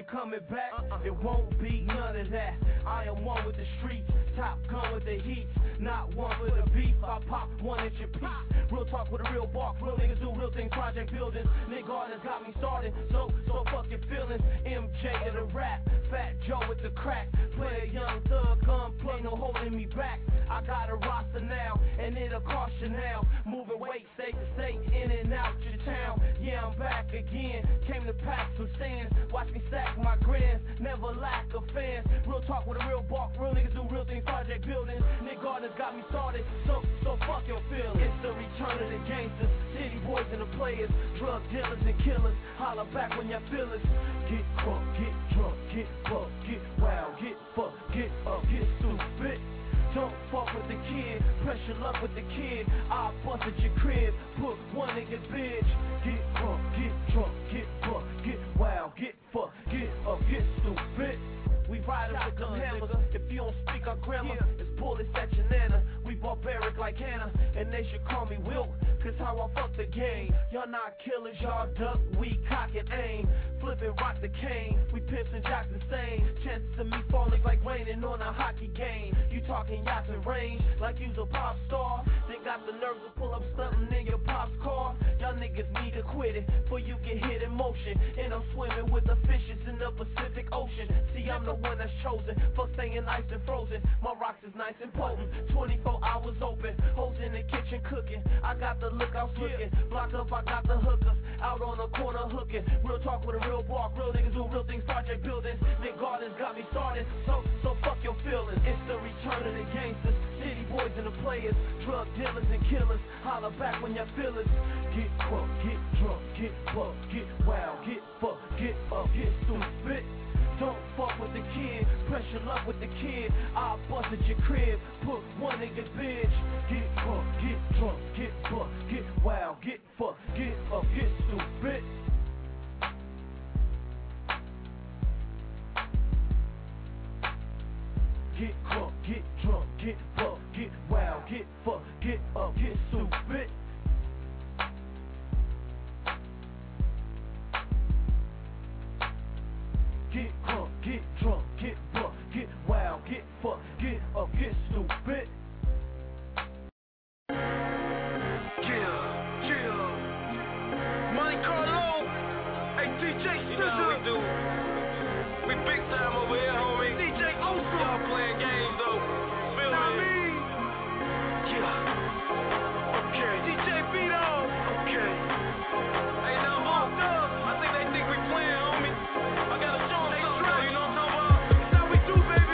E: you coming back, uh-uh. It won't be none of that. I am one with the streets, top gun with the heat, not one for the beef. I pop one inch a piece. Real talk with a real bark, real niggas do real things, project buildings. Nigga artists got me started, so, so fuck your feelings. M J of the rap, Fat Joe with the crack. Play a young thug, gunplay, no holding me back. I got a roster now, and it'll cost you now. Moving weight, state to state, in and out your town. Yeah, I'm back again, came to pack some stands. Watch me stack my grins, never lack of fans. Real talk with a real bark, real niggas do real things, project buildings. Nick Gardner's got me started, so, so fuck your feelings. It's the return of the gangsters, city boys and the players, drug dealers and killers. Holler back when y'all feel us. Get crunk, get drunk, get fucked, get wild, get fucked, get up, get stupid. Don't fuck with the kid, pressure luck with the kid. I'll bust at your crib, put one nigga bitch. Get crunk, get drunk, get fucked, get wild, get fucked, get up, get stupid. We ride up with them hammers. If you don't speak our grammar, it's bullets at your nana. We barbaric like Hannah, and they should call me Wilt, cause how I fuck the game. Y'all not killers, y'all duck, we cock and aim. Flip and rock the cane, we pimps and jocks the same. Chances of me falling like raining on a hockey game. You talking yachts and range, like you's a pop star. Then got the nerves to pull up something in your pop's car. Y'all niggas need to quit it, for you get hit in motion. And I'm swimming with the fishes in the Pacific Ocean. See, I'm the one that's chosen, for staying nice and frozen. My rocks is nice and potent, twenty-four hours open. Hoes in the kitchen cooking, I got the lookouts looking. Blocked up, I got the hookers, out on the corner hooking. Real talk with a real bark, real niggas do real things, project buildings. Nick Gardner's got me started, so, so fuck your feelings. It's the return of the gangsters, city boys and the players, drug dealers and killers. Holler back when y'all feel us. Get crunk, get drunk, get fucked, get wild, get fucked, get up, get stupid. Don't fuck with the kid, pressure luck with the kid. I'll bust at your crib, put one nigga bitch. Get crunk, get drunk, get fucked, get wild, get fucked, get up, get stupid. Get crunk, get drunk, get fucked, get wild, get fucked, get up, get stupid. Get crunk, get drunk, get buck, get wild, get fucked, get up, get stupid.
G: Chill, chill. Monte Carlo, hey D J Scissor. You know how we do. We big time over here, homie. D J Oso. Y'all playing games though. Feel me? Yeah. Okay. D J Vito. Okay. Hey, now I'm up. I think they think we playing, homie. I got a show. You know what I'm talking about? That's how we do, baby.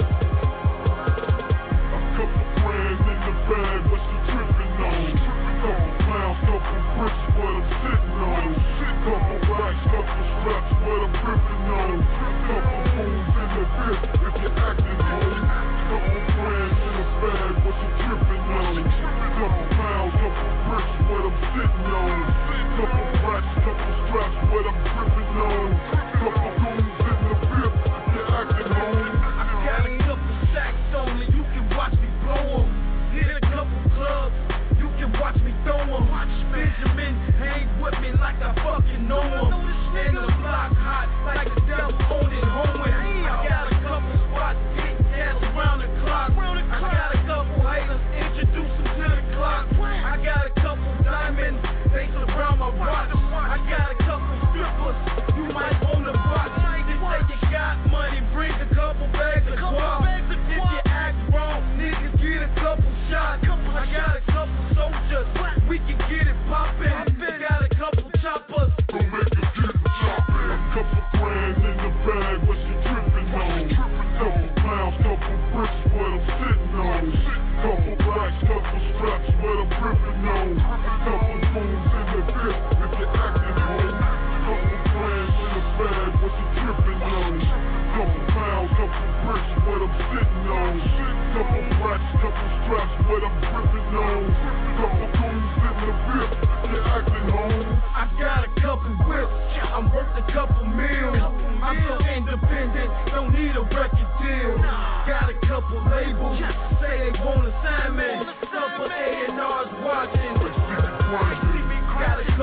G: A couple friends in the bag, what you tripping on? Couple clowns, couple bricks, what I'm sitting on. Couple racks, couple straps, what I'm gripping on. Couple fools in the whip, if you're acting on. Couple friends in the bag, what you tripping on? Couple clowns, couple bricks, what I'm sitting on. Couple racks, couple straps, what I'm gripping on. Couple fools in the whip, if you're acting on. I got a couple sacks on me, you can watch me blow 'em. Hit a couple clubs, you can watch me throw 'em. Watch Benjamin hang with me like I fucking know 'em. And the block hot like the devil owning home with. I got a couple spots, get gas around the clock. I got a couple haters, introduce them to the clock. I got a couple diamonds, they surround my watch. I got a couple strippers, you might own the box. They say you got money, bring a couple bags of guap. If you act wrong, niggas get a couple shots. I got a couple soldiers, we can get it poppin'. I got a couple choppers. Don't make it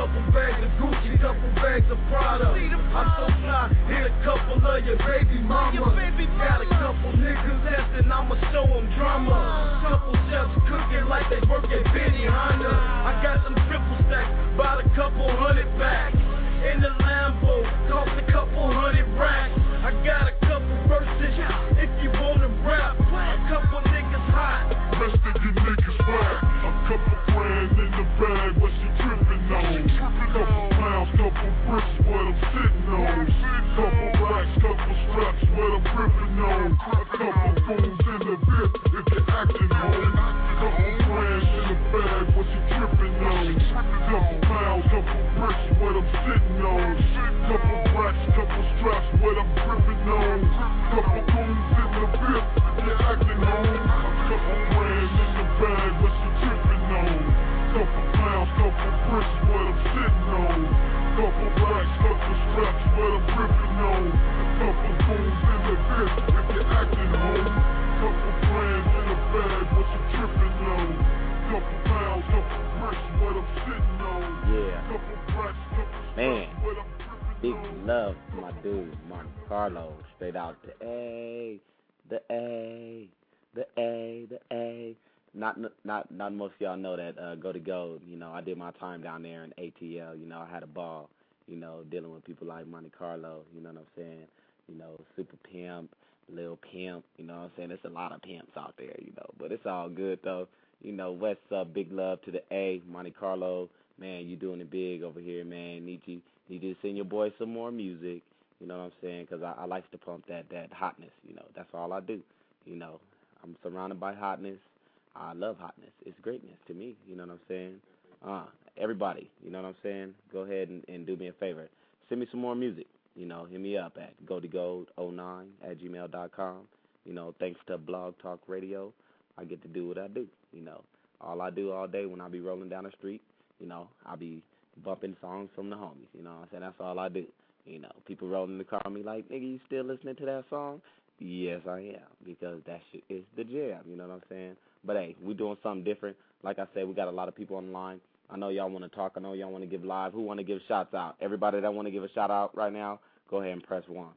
G: couple bags of Gucci, couple bags of Prada. I'm so fly, hit a couple of your baby mamas. Got a couple niggas asking, I'ma show them drama. Couple chefs cooking like they work at Benny Honda. I got some triple stacks, bought a couple hundred packs. In the Lambo, cost a couple hundred racks. I got a couple verses, if you wanna rap. A couple niggas hot,
N: rest of you niggas whack. A couple grand in the bag, what you trippin' on? Couple pounds, couple bricks, what I'm sitting on. Couple racks, couple straps, what I'm rippin' on. A couple phones in the whip, if you're acting home. Couple grand in the bag, what you trippin' on? Couple pounds, couple bricks, what I'm sitting on. Couple racks, couple straps, what I'm rippin' on. Couple phones in the whip, if you're acting home. Couple grand in the bag, what you trippin' on? Couple pounds, couple bricks, what I'm sitting on. Couple racks, couple straps, what I'm ripping on. Couple phones in the whip, if you're acting home. Couple grand in the bag, what you trippin' on? Couple pounds, couple bricks, what I'm sitting on.
C: Yeah.
N: Couple racks, couple
C: Man,
N: straps, what I'm
C: big love to my dude, Monte Carlo. Straight out the A, the A, the A, the A. Not not not most of y'all know that uh, Go to Gold, you know, I did my time down there in A T L. You know, I had a ball, you know, dealing with people like Monte Carlo, you know what I'm saying? You know, Super Pimp, Lil Pimp, you know what I'm saying? There's a lot of pimps out there, you know, but it's all good, though. You know, what's up? Big love to the A, Monte Carlo. Man, you doing it big over here, man. Need you, need you to send your boy some more music, you know what I'm saying? Because I, I like to pump that, that hotness, you know. That's all I do, you know. I'm surrounded by hotness. I love hotness. It's greatness to me, you know what I'm saying? Uh, everybody, you know what I'm saying? Go ahead and, and do me a favor. Send me some more music, you know. Hit me up at go to gold oh nine at gmail dot com. You know, thanks to Blog Talk Radio, I get to do what I do, you know. All I do all day when I be rolling down the street, you know, I be bumping songs from the homies, you know what I'm saying? That's all I do. You know, people rolling in the car me like, nigga, you still listening to that song? Yes, I am, because that shit is the jam, you know what I'm saying? But, hey, we doing something different. Like I said, we got a lot of people on the line. I know y'all want to talk. I know y'all want to give live. Who want to give shots out? Everybody that want to give a shout out right now, go ahead and press one.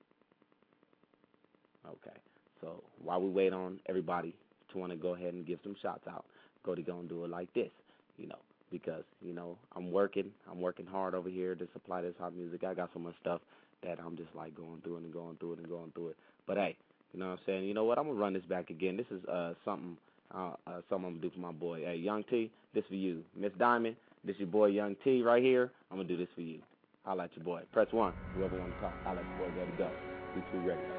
C: Okay. So while we wait on everybody to want to go ahead and give some shots out, go to go and do it like this, you know, because, you know, I'm working. I'm working hard over here to supply this hot music. I got so much stuff that I'm just, like, going through it and going through it and going through it. But, hey, you know what I'm saying? You know what? I'm going to run this back again. This is uh, something uh, uh, something I'm going to do for my boy. Hey, Young T, this for you. Miss Diamond, this your boy Young T right here. I'm going to do this for you. Holla at your boy. Press one. Whoever want to talk, holla at your boy. Ready to go. Three, two, ready.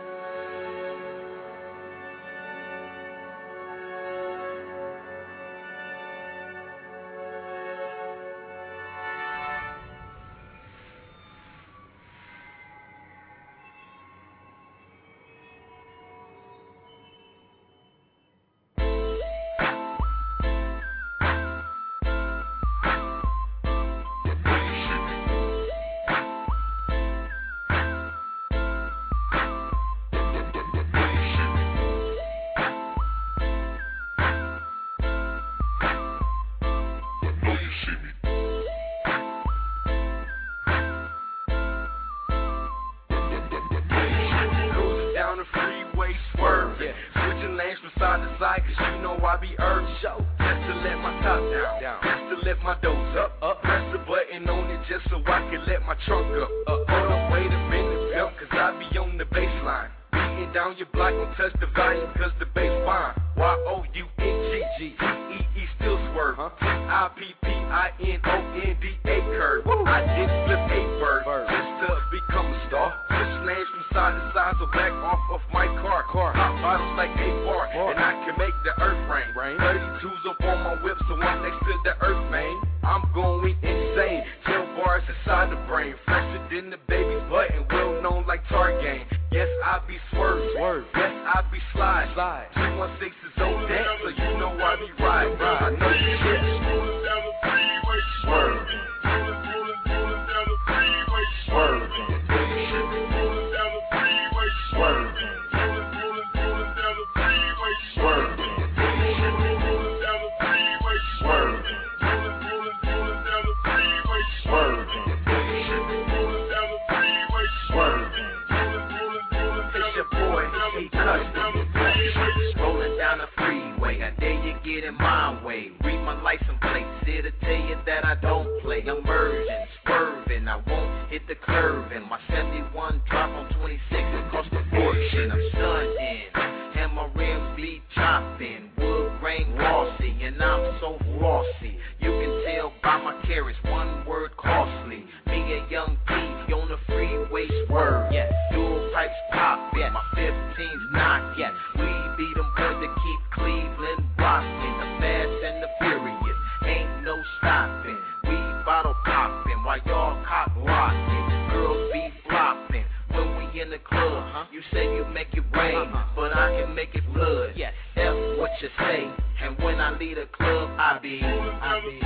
O: swerving. I won't hit the curve, and my seventy-one drop on twenty-six across the fortune. I'm stunting, and my rims be chopping. Wood grain glossy, and I'm so flossy. You can tell by my carrots, one word costly. Me and Young P on the freeway swerve. Yeah, dual pipes pop, yeah. My fifteen's knock, yeah. We be them boys that keep Cleveland rocking. The fast and the furious, ain't no stopping. We bottle popping while y'all cock rocking. Girls be flopping when we in the club. Uh-huh. You say you make it rain, uh-huh. but I can make it blood. Yeah, F what you say, and when I leave the club, I be, I be,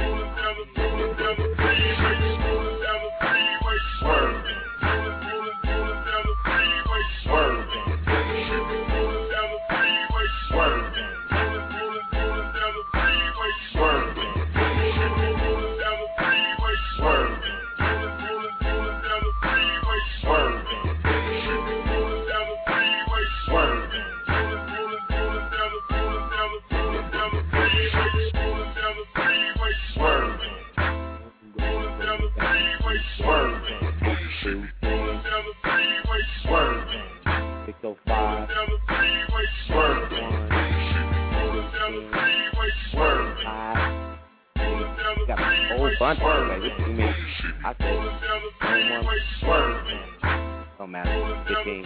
O: swerving, swerving, swerving. six oh five, swerving, got a whole bunch of them. Like, what you mean? I said, one, swerving. Don't matter, fifteen,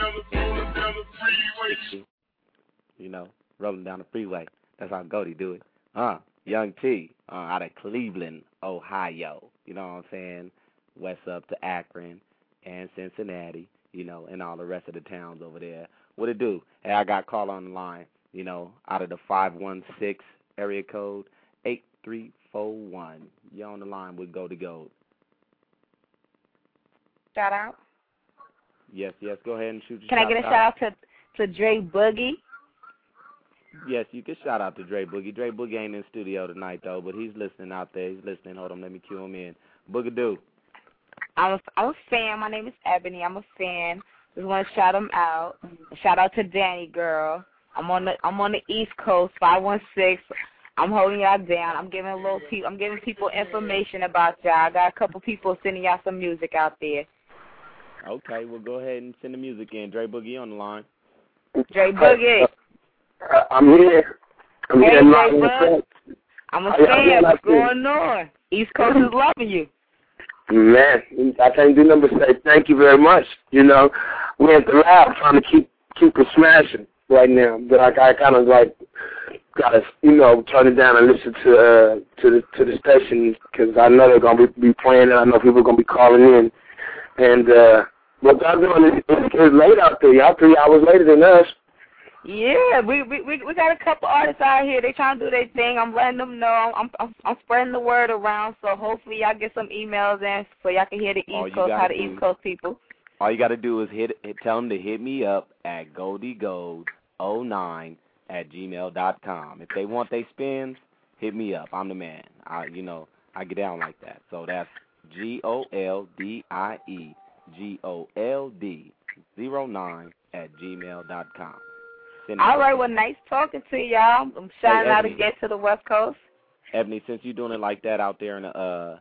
O: sixty, you know, rolling down the freeway. That's how Goldie do it. Uh, Young T, uh, out of Cleveland, Ohio. You know what I'm saying? West up to Akron and Cincinnati, you know, and all the rest of the towns over there. What it do? Hey, I got a call on the line, you know, out of the five one six area code, eight three four one. You're on the line with Go to Gold.
F: Shout out.
C: Yes, yes, go ahead and shoot your
F: Can
C: shot
F: I get a
C: out.
F: shout out to, to Dre Boogie?
C: Yes, you can shout out to Dre Boogie. Dre Boogie ain't in studio tonight, though, but he's listening out there. He's listening. Hold on, let me cue him in. Boogadoo.
F: I'm a, I'm a fan. My name is Ebony. I'm a fan. Just want to shout him out. Shout out to Danny, girl. I'm on the I'm on the East Coast, five one six. I'm holding y'all down. I'm giving a little pe- I'm giving people information about y'all. I got a couple people sending y'all some music out there.
C: Okay, well, go ahead and send the music in. Dre Boogie on the line.
F: Dre Boogie.
P: Uh, I'm here. I'm
F: hey,
P: here.
F: Dre Boogie. I'm a fan. What's going on? East Coast is loving you.
P: Man, I can't do nothing but say thank you very much. You know, we're at the lab trying to keep keep it smashing right now, but I, I kind of like gotta, you know, turn it down and listen to uh, to the to the station because I know they're gonna be, be playing and I know people are gonna be calling in. And uh, what y'all doing is it's late out there. Y'all three hours later than us.
F: Yeah, we we we we got a couple artists out here. They trying to do their thing. I'm letting them know. I'm I'm I'm spreading the word around. So hopefully y'all get some emails in so y'all can hear the East Coast, how the East Coast people.
C: All you got to do is hit, hit tell them to hit me up at goldiegold oh nine at gmail dot com. If they want they spins, hit me up. I'm the man. I you know I get down like that. So that's G O L D I E G O L D zero nine at gmail dot com.
F: All right, well, nice talking to y'all. I'm shouting
C: hey,
F: out again to the West Coast.
C: Ebony, since you're doing it like that out there in the uh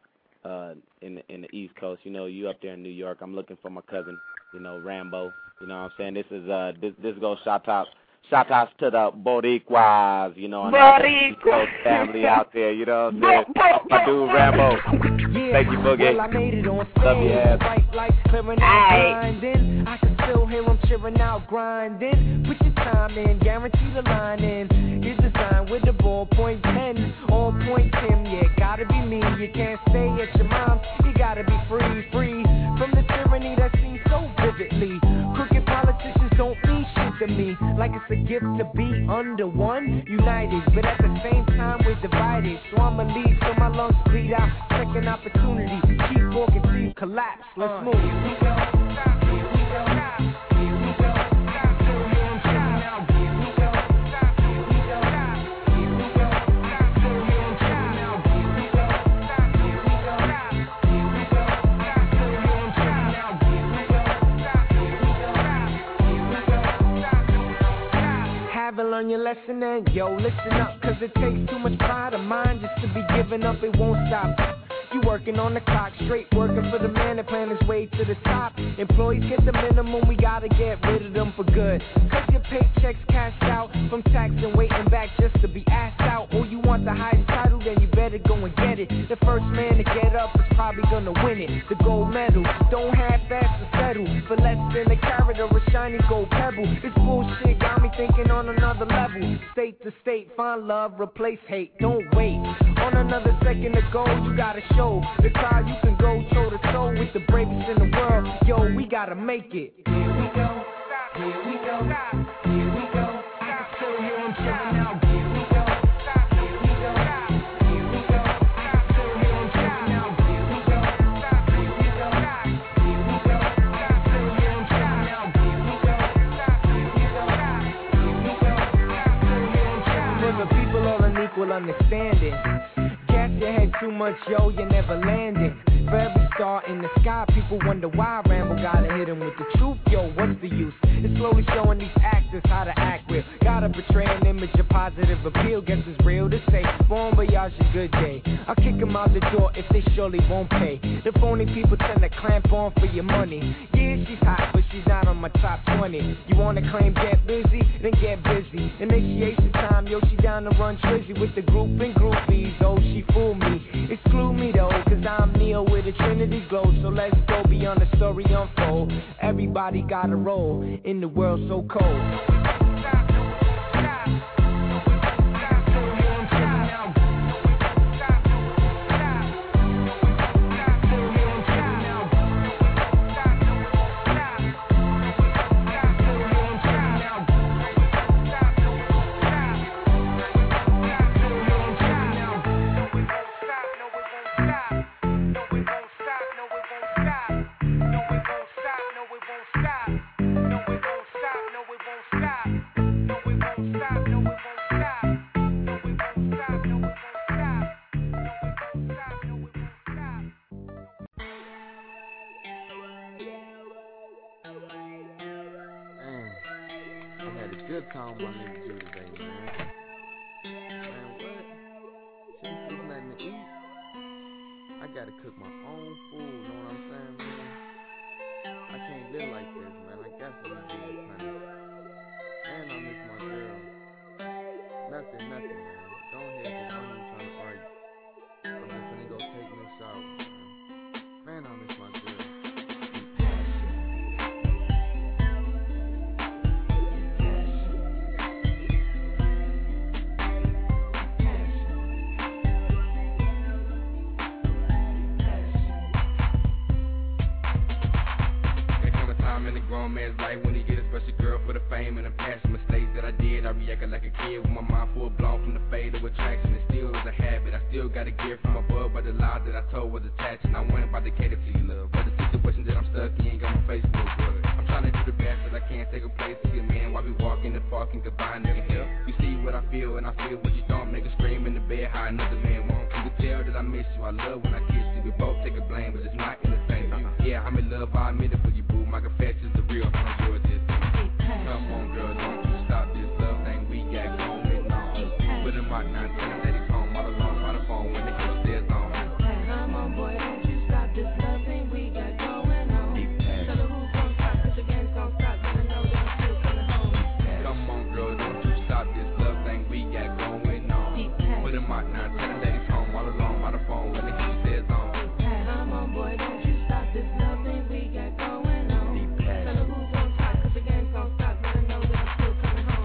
C: uh in the, in the East Coast, you know, you up there in New York. I'm looking for my cousin, you know, Rambo. You know what I'm saying? This is uh this this goes shout out shout outs to the Boricuas, you know, and the East Coast family out there. You know what I'm saying? My dude Rambo. Thank you, Boogie.
Q: Well, I made it on
C: Love you, ass.
Q: White lights clearing out, grinding. I can still hear them cheering out, grinding. Put your time in, guarantee the line in. It's designed with the ballpoint pen, all point Tim. Yeah, gotta be me. You can't stay at your mom's. You gotta be free, free from the tyranny that seems so vividly. Crooked politicians don't mean shit to me. Like it's a gift to be under one, united, but at the same time we're divided. So I'ma leave so my lungs bleed out. Second opportunity, keep walking till you collapse. Let's uh, move. Here we go. Here we go. Here we go. Haven't learned your lesson and yo, listen up, cause it takes too much pride of mine just to be giving up, it won't stop. You working on the clock, straight working for the man that plan his way to the top. Employees get the minimum, we gotta get rid of them for good. Cause your paychecks cashed out from tax and waiting back just to be asked out. Or you want the highest title, then you better go and get it. The first man to get up is probably gonna win it. The gold medal, don't have fast to settle for less than a carat or a shiny gold pebble. This bullshit got me thinking on another level. State to state, find love, replace hate. Don't wait on another second to go. You gotta show the crowd you can go toe to toe with the bravest in the world. Yo, we gotta make it. Here we go, here we go, here we go. I can still hear him chilling out. Here we go, here we go, here we go. I can still hear him chilling out. Here we go, here we go, here we go. I can still hear him chilling out. Here we go, here we go, here we go. I can still hear him chilling out. For the people all unequal understanding. Gas your head too much, yo, you never landing. For every star in the sky, people wonder why Rambo gotta hit him with the truth. Yo, what's the use? It's slowly showing these actors how to act real. Gotta portray an image of positive appeal. Guess it's real to say, bon voyage, a good day. I'll kick them out the door if they surely won't pay. The phony people tend to clamp on for your money. Yeah, she's hot, but she's not on my top twenty. You wanna claim get busy? Then get busy. Initiation time, yo, she down to run trizzy with the group and groupies. Oh, she fooled me. Exclude me though, cause I'm Neo with a Trinity glow. So let's go beyond the story unfold. Everybody got a role in the world so cold.
R: Time my nigga do today, man. Man, what? Shouldn't cook nothing to eat. I gotta cook my own food, know what I'm saying, man? I can't live like this, man. I got to be doing something. And I miss my girl. Nothing, nothing, man. Go ahead, cause I'm even trying to argue. I'm just gonna go take me a shower, man. Man, I miss my girl.
S: Grown man's life when he get a special girl for the fame and the passion. Mistakes that I did, I reacted like a kid with my mind full blown from the fade of attraction. It still is a habit, I still gotta get from above, but the lies that I told was attaching. I wasn't about to cater to you, love, but the situation that I'm stuck in ain't got my face full good. I'm trying to do the best that I can, take a place to get man while we walking the park and combine nigga here. You see what I feel and I feel what you don't. Make a scream in the bed, how another man won't. You can tell that I miss you, I love when I kiss you. We both take a blame, but it's not in the same view. Yeah, I'm in love, I admit it for you, boo. My confession's the real. Come on, girl, don't you stop this love thing we got going on. Put him out now, tell him that he's home all alone by the phone when the girl stays on.
I: Come on, boy, don't you stop this love thing we got going on. Tell her who's gon' stop, cause the game's gon' stop, let her know that I'm still coming home.
S: Come on, girl, don't you stop this love thing we got going on. Put him out now, tell him that he's home all alone by the phone when the girl stays on.
I: Come on, boy, don't you stop this love thing we got going on. Tell her who's gon' stop, cause the game's gon' stop, let her know that I'm still coming home.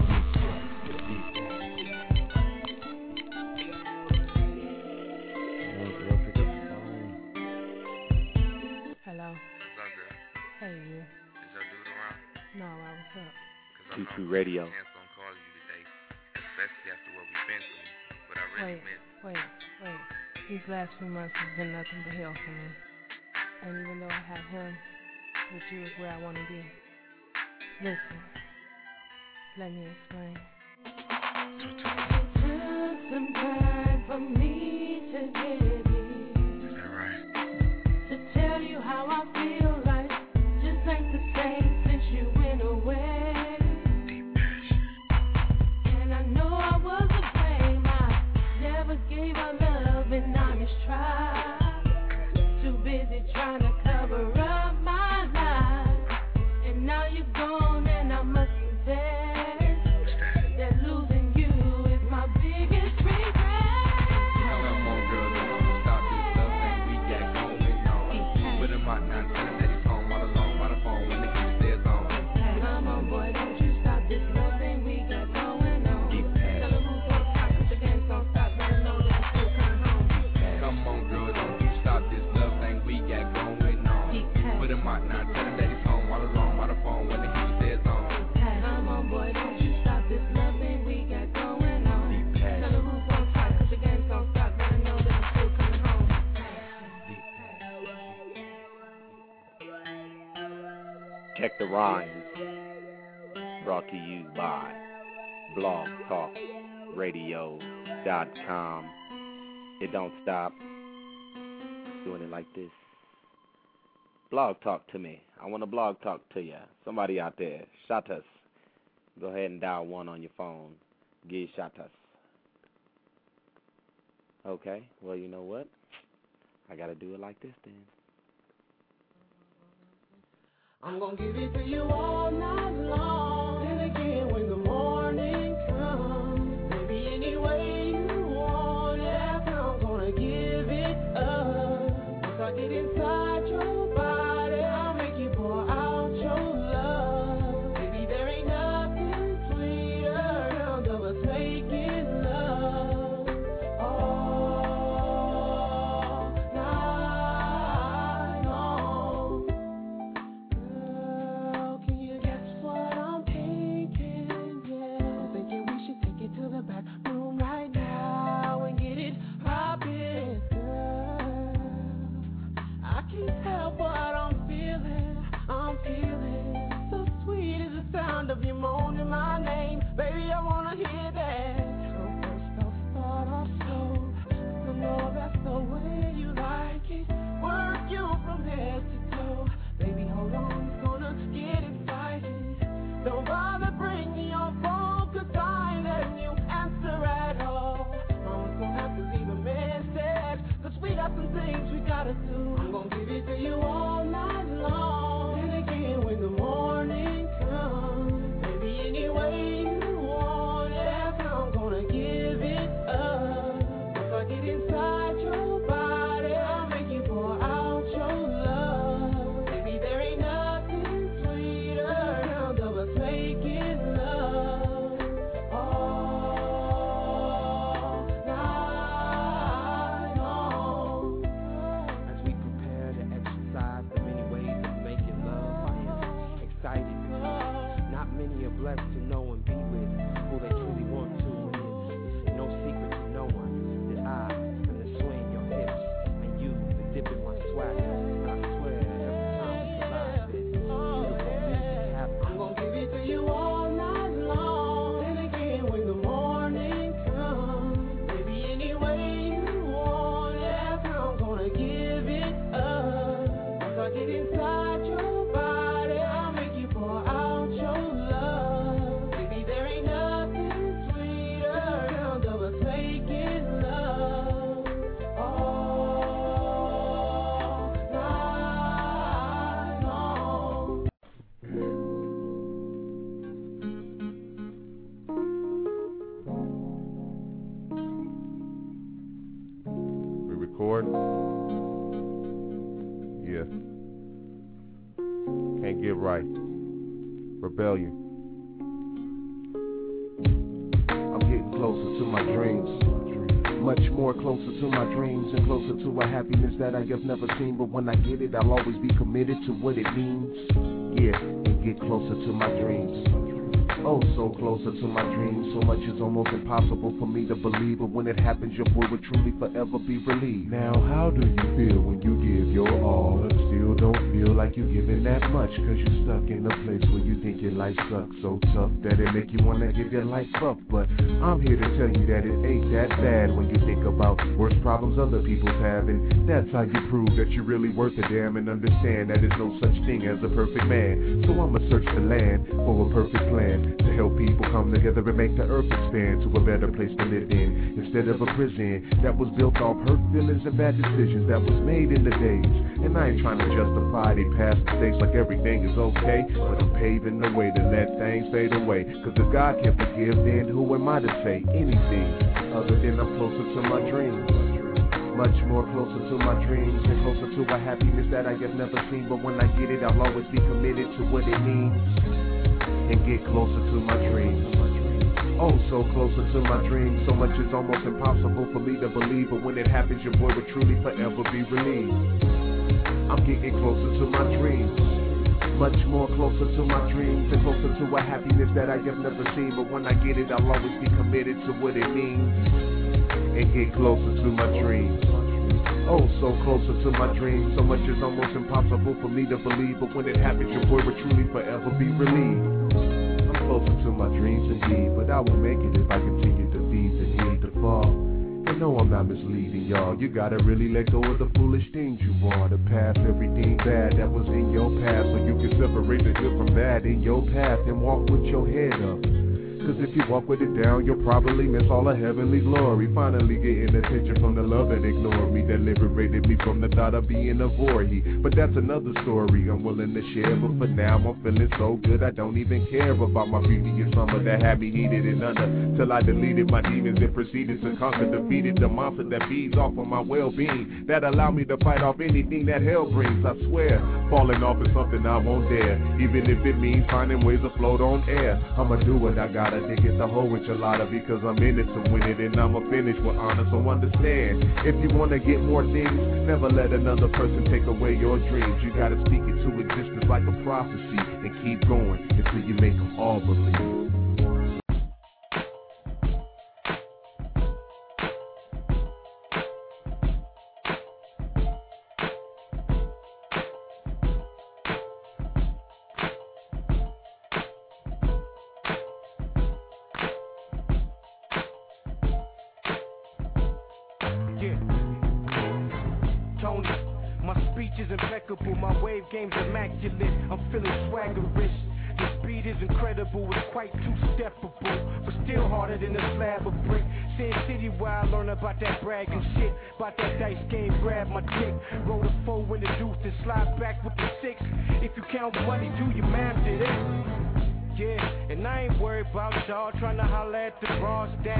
T: Hello.
C: What's up, girl?
T: Hey, you.
C: Is your dude around?
T: No, why, what's up?
C: Two-two Radio.
S: I'm gonna call you today, especially after what we've been through. But I really
T: Wait,
S: miss.
T: wait, wait. These last few months has been nothing but hell for me. And even though I have him, with you is where I want to be. Listen, let me explain.
I: It took some time for me to get it.
S: Is that right?
I: To tell you how I feel like just ain't the same since you went away.
S: Deep passion.
I: And I know I was a blame. I never gave her love an honest try. trying to cover up my lies. And now you're gone and I must confess that losing you is my biggest regret.
S: Come on, girl, don't stop this love thing we got going on. Put him out now, tell him that he's home all alone by the phone when the kid stays on.
I: Come on, boy, don't you stop this love thing we got going on. Tell him who's on top, but the dance don't stop, let him know that I'm still coming home.
S: Come on, girl, don't you stop this love thing we got going on. Put him out now, tell him that he's home all alone by the phone when the kid stays on.
I: Come on, boy, don't you stop this love thing we got going on. Tell him who's on top, cause the dance don't stop, let him know that I'm still coming home.
C: Check the rhymes. Brought to you by blog talk radio dot com. It don't stop. Doing it like this. Blog talk to me. I want to blog talk to you. Somebody out there, shout us. Go ahead and dial one on your phone. Give shout us. Okay, well, you know what? I got to do it like this then.
I: I'm gonna give it to you all night long. And again when the morning comes, maybe any way you want it, I'm gonna give it up. Once I get inside your body, I'll make you pour out your love. Baby, there ain't nothing sweeter than us making love all night long. Girl, can you guess what I'm thinking? Yeah, I'm thinking we should take it to the back room right now and get it poppin'. Girl, I can't help what I'm feeling. I'm feeling so sweet is the sound of you moaning my name. Baby, I wanna hear that. So first I'll start off slow. I know that's the way you like it. Work you from head to toe. Baby, hold on, it's gonna get exciting. Don't bother bring me your phone, cause I ain't letting you answer at all. Mama's gonna have to leave a message, cause we got some things we gotta do. I'm gonna give it to you all night long. And again when the morning comes, maybe any way you want it, I'm gonna give it up. If I get inside your body, I'll make you pour out your love. Baby, there ain't nothing sweeter than us making love all night long.
R: As we prepare to exercise the many ways of making love, I am excited. Not many are blessed to know and be with who they truly want to. And it's no secret to no one that I am the swing your hips and you the dip in my swagger. And I swear every time we collide this beautiful music happens.
I: I'm gonna give it to you all night long. And again when the morning comes, maybe any way you want it, I'm gonna give it up. Once I get inside your body, I'll make you pour out your love. Baby, there ain't nothing sweeter than us making love all night long.
J: We record? Yeah. Can't get right. Rebellion.
U: I'm getting closer to my dreams. Much more closer to my dreams and closer to a happiness that I have never seen. But when I get it, I'll always be committed to what it means. Yeah, and get closer to my dreams. Oh, so closer to my dreams. So much is almost impossible for me to believe. But when it happens, your boy would truly forever be relieved.
J: Now, how do you feel when you give your all, but still don't feel like you're giving that much? Cause you're stuck in a place where you think your life sucks so tough that it make you wanna give your life up. But I'm here to tell you that it ain't that bad when you think about worse problems other people's have. And that's how you prove that you're really worth a damn and understand that there's no such thing as a perfect man. So I'ma search the land for a perfect plan to help people come together and make the earth expand to a better place to live in, instead of a prison that was built off hurt feelings and bad decisions that was made in the days
U: And I ain't trying to justify they past mistakes like everything is okay, but I'm paving the way to let things fade away. Cause if God can forgive, then who am I to say anything other than I'm closer to my dreams? Much more closer to my dreams and closer to a happiness that I have never seen. But when I get it, I'll always be committed to what it means and get closer to my dreams. Oh, so closer to my dreams. So much is almost impossible for me to believe, but when it happens, your boy will truly forever be relieved. I'm getting closer to my dreams. Much more closer to my dreams and closer to a happiness that I have never seen. But when I get it, I'll always be committed to what it means and get closer to my dreams. Oh, so closer to my dreams. So much is almost impossible for me to believe, but when it happens, your boy will truly forever be relieved. I'm closer to my dreams indeed, but I will make it if I continue to feed the need to fall. And no, I'm not misleading y'all. You gotta really let go of the foolish things you are, to pass everything bad that was in your past, so you can separate the good from bad in your path and walk with your head up. Cause if you walk with it down, you'll probably miss all the heavenly glory. Finally getting attention from the love that ignored me, that liberated me from the thought of being a void. But that's another story I'm willing to share. But for now, I'm feeling so good, I don't even care about my previous summer that had me heated and under. Till I deleted my demons and proceeded to conquer, defeated the monster that feeds off of my well-being, that allowed me to fight off anything that hell brings. I swear, falling off is something I won't dare, even if it means finding ways to float on air. I'ma do what I gotta to get the whole enchilada, because I'm in it to win it, and I'ma finish with honor. So understand, if you wanna get more things, never let another person take away your dreams. You gotta speak it to existence like a prophecy, and keep going until you make them all believe.
E: My wave game's immaculate, I'm feeling swaggerish. The speed is incredible, it's quite two-steppable, but still harder than a slab of brick. Sin City where I learn about that bragging shit, about that dice game, grab my dick, roll the four in the deuce and slide back with the six. If you count money, do your math to this. Yeah, and I ain't worried about y'all trying to holler at the bras that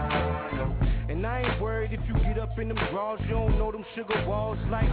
E: I know. And I ain't worried if you get up in them drawers, you don't know them sugar walls like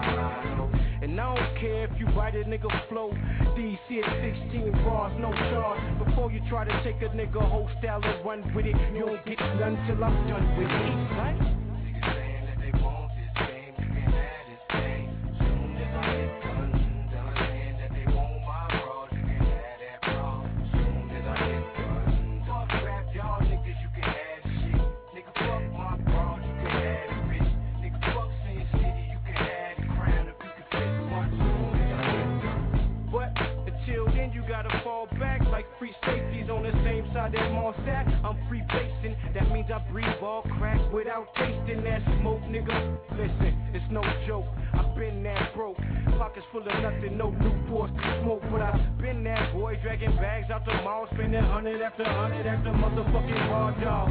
E: I know. And I don't care if you bite a nigga flow, D C at sixteen bars, no charge. Before you try to take a nigga whole style and run with it, you don't get none till I'm done with it. Right? Niggas saying that they want this game, you can have this game. Soon as I get done, done saying that they want my bras, you can have that bra. Soon as I get done, fuck rap, y'all niggas, you can have this shit. Nigga, fuck my bras, you can have it, bitch. Nigga, fuck Sin City, you can have the crown if you can fit one. Soon as I get done. But until then, you gotta fall back like free safeties on the same side that Moss at. I'm free basing, that means I breathe all crack without tasting that smoke, nigga. Listen, it's no joke, I've been that broke. Pockets full of nothing, no Newports to smoke, but I've been that boy dragging bags out the mall, spending hundred after hundred after motherfucking raw dog.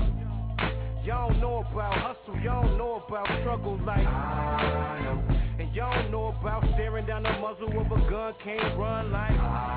E: Y'all don't know about hustle, y'all don't know about struggle like I know. And y'all don't know about staring down the muzzle of a gun, can't run like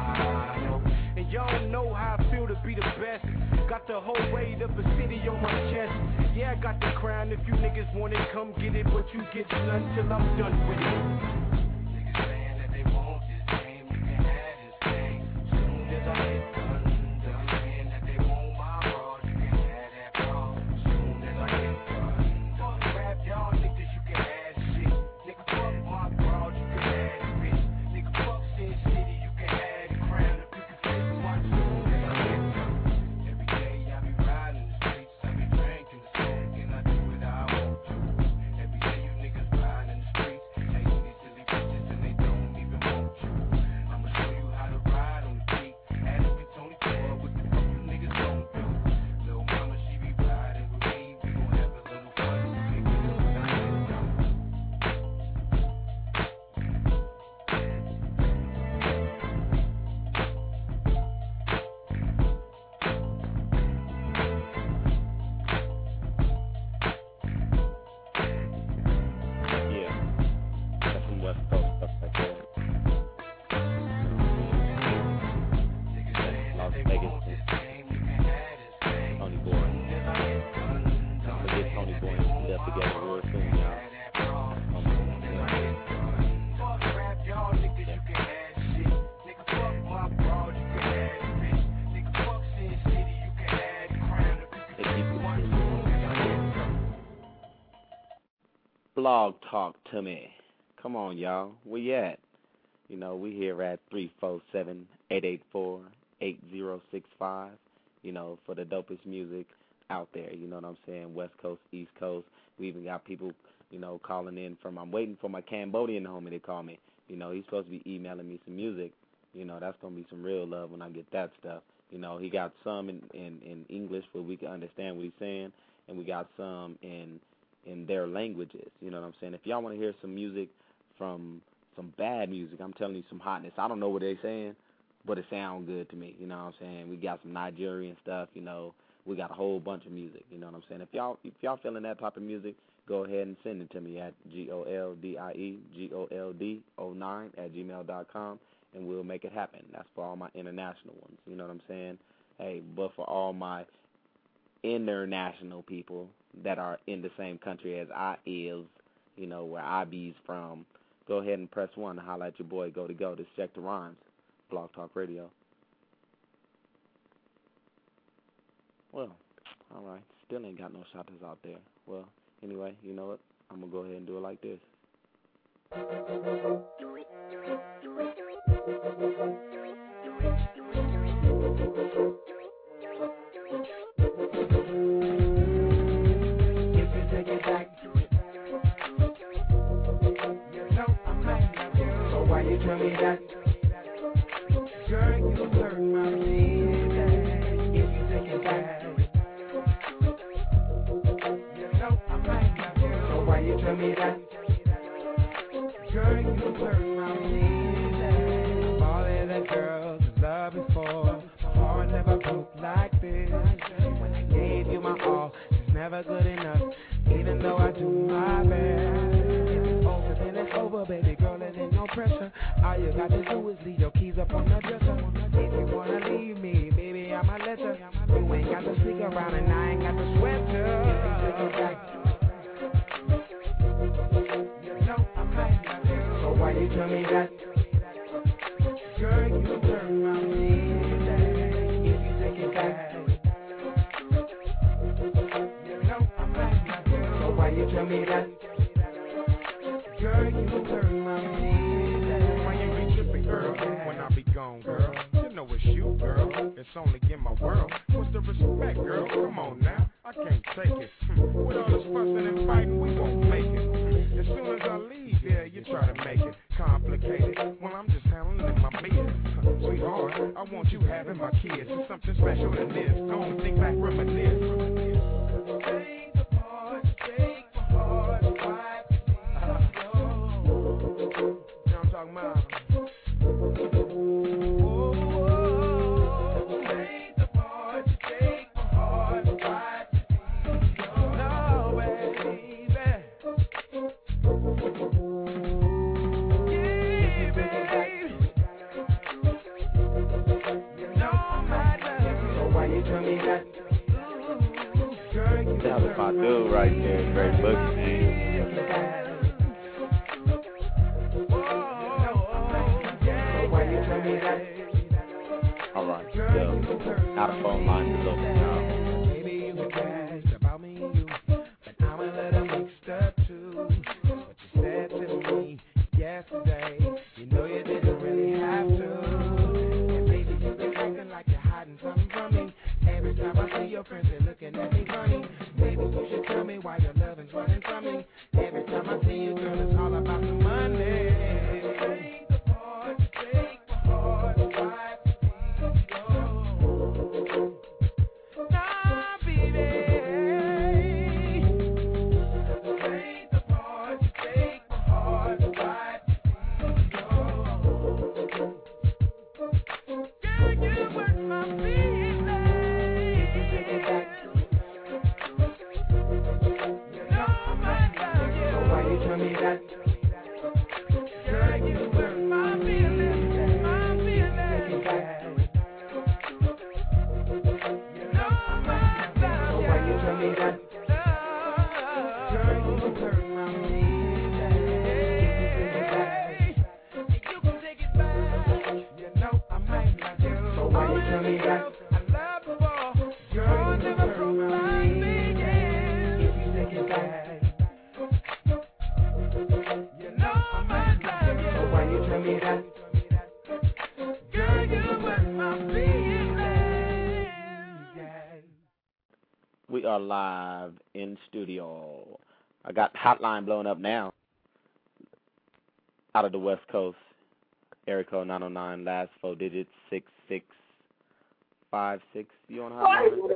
E: I know. And y'all don't know how I feel to be the best. Got the whole weight of the city on my chest. Yeah, I got the crown, if you niggas want it, come get it, but you get none till I'm done with it. Niggas saying that they want this game, you can have this game. Soon as I get done, done saying that they want my bras, you can have that bra. Soon as I get done, fuck rap, y'all niggas, you can have this shit. Nigga, fuck my bras, you can have it, bitch. Nigga, fuck Sin City, you can have the crown if you can fit one. Soon as I get done. Every day I be riding the streets, I be drinking the smoke, and I do what I want to. Every day you niggas riding the streets, chasing these silly
C: Blog Talk to me. Come on, y'all. Where you at? You know, we here at three four seven, eight eight four, eight zero six five, you know, for the dopest music out there. You know what I'm saying? West Coast, East Coast. We even got people, you know, calling in from, I'm waiting for my Cambodian homie to call me. You know, he's supposed to be emailing me some music. You know, that's going to be some real love when I get that stuff. You know, he got some in, in, in English where we can understand what he's saying, and we got some in in their languages. You know what I'm saying? If y'all want to hear some music from some bad music, I'm telling you some hotness. I don't know what they're saying, but it sounds good to me. You know what I'm saying? We got some Nigerian stuff, you know. We got a whole bunch of music, you know what I'm saying? If y'all if y'all feeling that type of music, go ahead and send it to me at G O L D I E G O L D oh nine at gmail dot com, and we'll make it happen. That's for all my international ones, you know what I'm saying? Hey, but for all my international people that are in the same country as I is, you know, where I be's from, go ahead and press one to holler at your boy, Go to Go. Just check the rhymes. Blog Talk Radio. Well, all right. Still ain't got no shotters out there. Well, anyway, you know what? I'm going to go ahead and do it like this.
L: If you take it back, you know I might love you. So why you tell me that? Girl, you hurt my feelings. If you take it back, you know I might love you. So why you tell me that? Girl, you hurt my feelings. All of the girls I love before, my heart never broke like this. When I gave you my all, it's never good enough, even though I do my best. If it's over, then it's over, baby girl, it ain't no pressure. All you got to do is leave your keys up on the dresser. If you wanna leave me, baby, I'ma let you. You ain't got to sneak around and I ain't got to sweat you. You know I might love you. So why you tell me that? Girl, you hurt my feelings. If you take it back, you know I might love you. So why you tell me that? Girl, you hurt my feelings.
J: Why you be tripping, girl? When I be gone, girl. You know it's you, girl. It's only in my world. What's the respect, girl? Come on now. I can't take it. Hmm. With all this fussing and fighting, we won't make it. Hmm. As soon as I leave, yeah, you try to make it complicated. Well, I'm just handling my business. Huh. Sweetheart, I want you having my kids. It's something special than this. Don't think back, reminisce.
L: Take the part, take my heart, wipe it.
J: You know what I'm talking about?
C: That's my dude right there, Great Boogie, man. All right, so out of phone lines is open now.
L: Maybe you can ask about me and you, but I'm a little mixed up too. What you said to me yesterday, you know you didn't really have to. And maybe you've been acting like you're hiding something from me. Every time I see your friends, they're looking at me funny. Maybe you should tell me why your love is running from me. Every time I see you, girl, it's all about the money. Take the part, take my heart, wipe the video. Nah, baby. Take the part, take my heart, wipe the video. Girl, you hurt my feelings. If you take it back, tell me that. Girl, you hurt my feelings, my feelings. You know my love. So why you tell me that? Girl, you hurt my feelings. You can take it back. You know I might love you. So why you tell me that? I love you more. Girl, you never broke my feelings. If you take it back.
C: are live in studio. I got hotline blown up now. Out of the West Coast. Area code nine oh nine, last four digits, six six five six. You on hotline?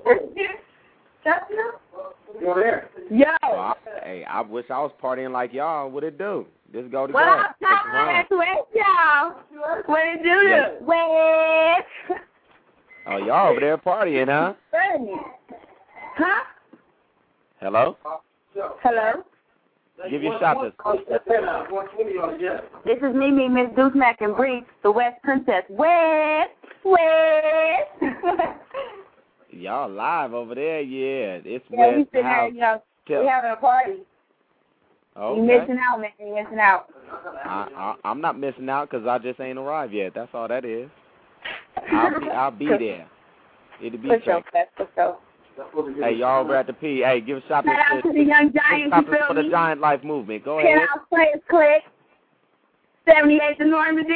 F: Yo. Yo.
C: Well, I, hey, I wish I was partying like y'all. What it do? Just go to
F: What
C: God.
F: up, Thomas? Where's y'all? What it do?
C: Yeah.
F: Where?
C: Oh, y'all over there partying, huh?
F: Huh?
C: Hello?
F: Hello?
C: Give your shot this.
F: This is Mimi, Miss Deuce Mac and Bree, the West Princess. West, West.
C: Y'all live over there, yeah. It's
F: Yeah, we
C: West
F: sitting there,
C: House.
F: you know,
C: Tell-
F: we having a party.
C: Okay.
F: You missing out, man. You missing out.
C: I, I, I'm not missing out because I just ain't arrived yet. That's all that is. I'll be, I'll be there. It'll be
F: For sure,
C: great.
F: for sure.
C: Hey, y'all over at the P. Hey, give a shout
F: Shout out
C: to,
F: to the Young Giants,
C: shout
F: you feel
C: for the
F: me?
C: Giant Life Movement. Go
F: Ten
C: ahead.
F: out players click. seventy-eight to Normandy.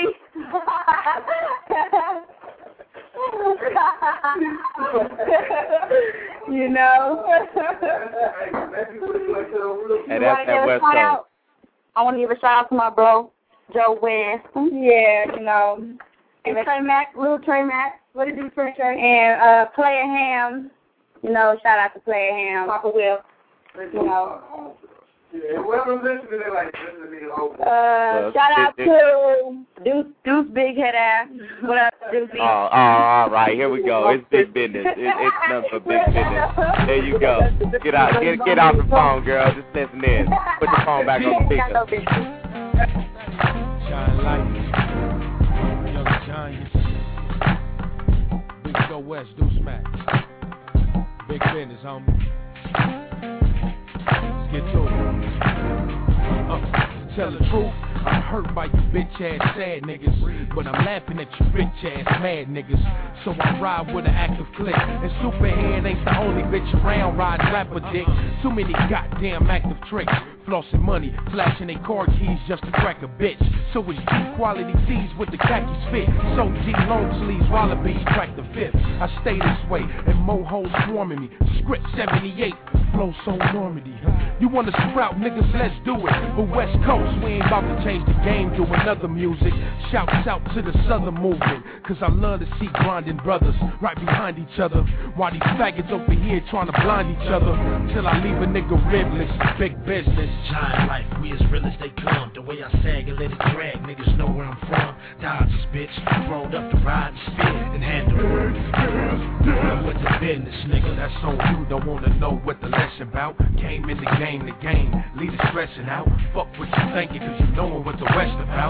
F: You know.
C: Hey, that's that West Coast.
F: Out? I want to give a shout out to my bro, Joe West. Yeah, you know. And Trey Mack, little Trey Mack. What did you do, Trey? And uh, Player Ham. You know, shout out to Player Ham. Papa Will. You know.
G: Yeah, whoever's listening, they like, listen to me.
F: Uh, well, shout out to Deuce, Deuce Big Head Ass. What up, Deuce?
C: Oh, oh, all right, here we go. It's big business. It, it's nothing but big business. There you go. Get out, get get off the phone, girl. Just listen in. Put the phone back on the speaker.
J: Shine light, Young Giants, Big Joe West, Deuce Mac, big business, homie. Let's get to it. Uh, tell the truth, I'm hurt by you bitch ass sad niggas, but I'm laughing at you bitch ass mad niggas. So I ride with an active click, and Superhead ain't the only bitch around riding rapper dick. Too many goddamn active tricks, flossing money, flashing they car keys just to crack a bitch. So it's G quality tees with the khakis fit. So G long sleeves, wallabies crack the fifth. I stay this way, and mohos swarming me. Script seventy-eight, flow so Normandy. You wanna sprout niggas, let's do it. But West Coast, we ain't about to change the game, do another music. Shouts out to the Southern movement, cause I love to see grinding brothers right behind each other, while these faggots over here trying to blind each other, till I leave a nigga ribless. Big business.
M: Giant life, we as real as they come. The way I sag and let it drag, niggas know where I'm from. Dodgers, bitch, rolled up to ride and spit and handle it. I'm with the business, nigga, that's on you. Don't wanna know what the lesson about. Came in the game, the game, leave it stressing out. Fuck what you thinking, cause you knowin' what the West about.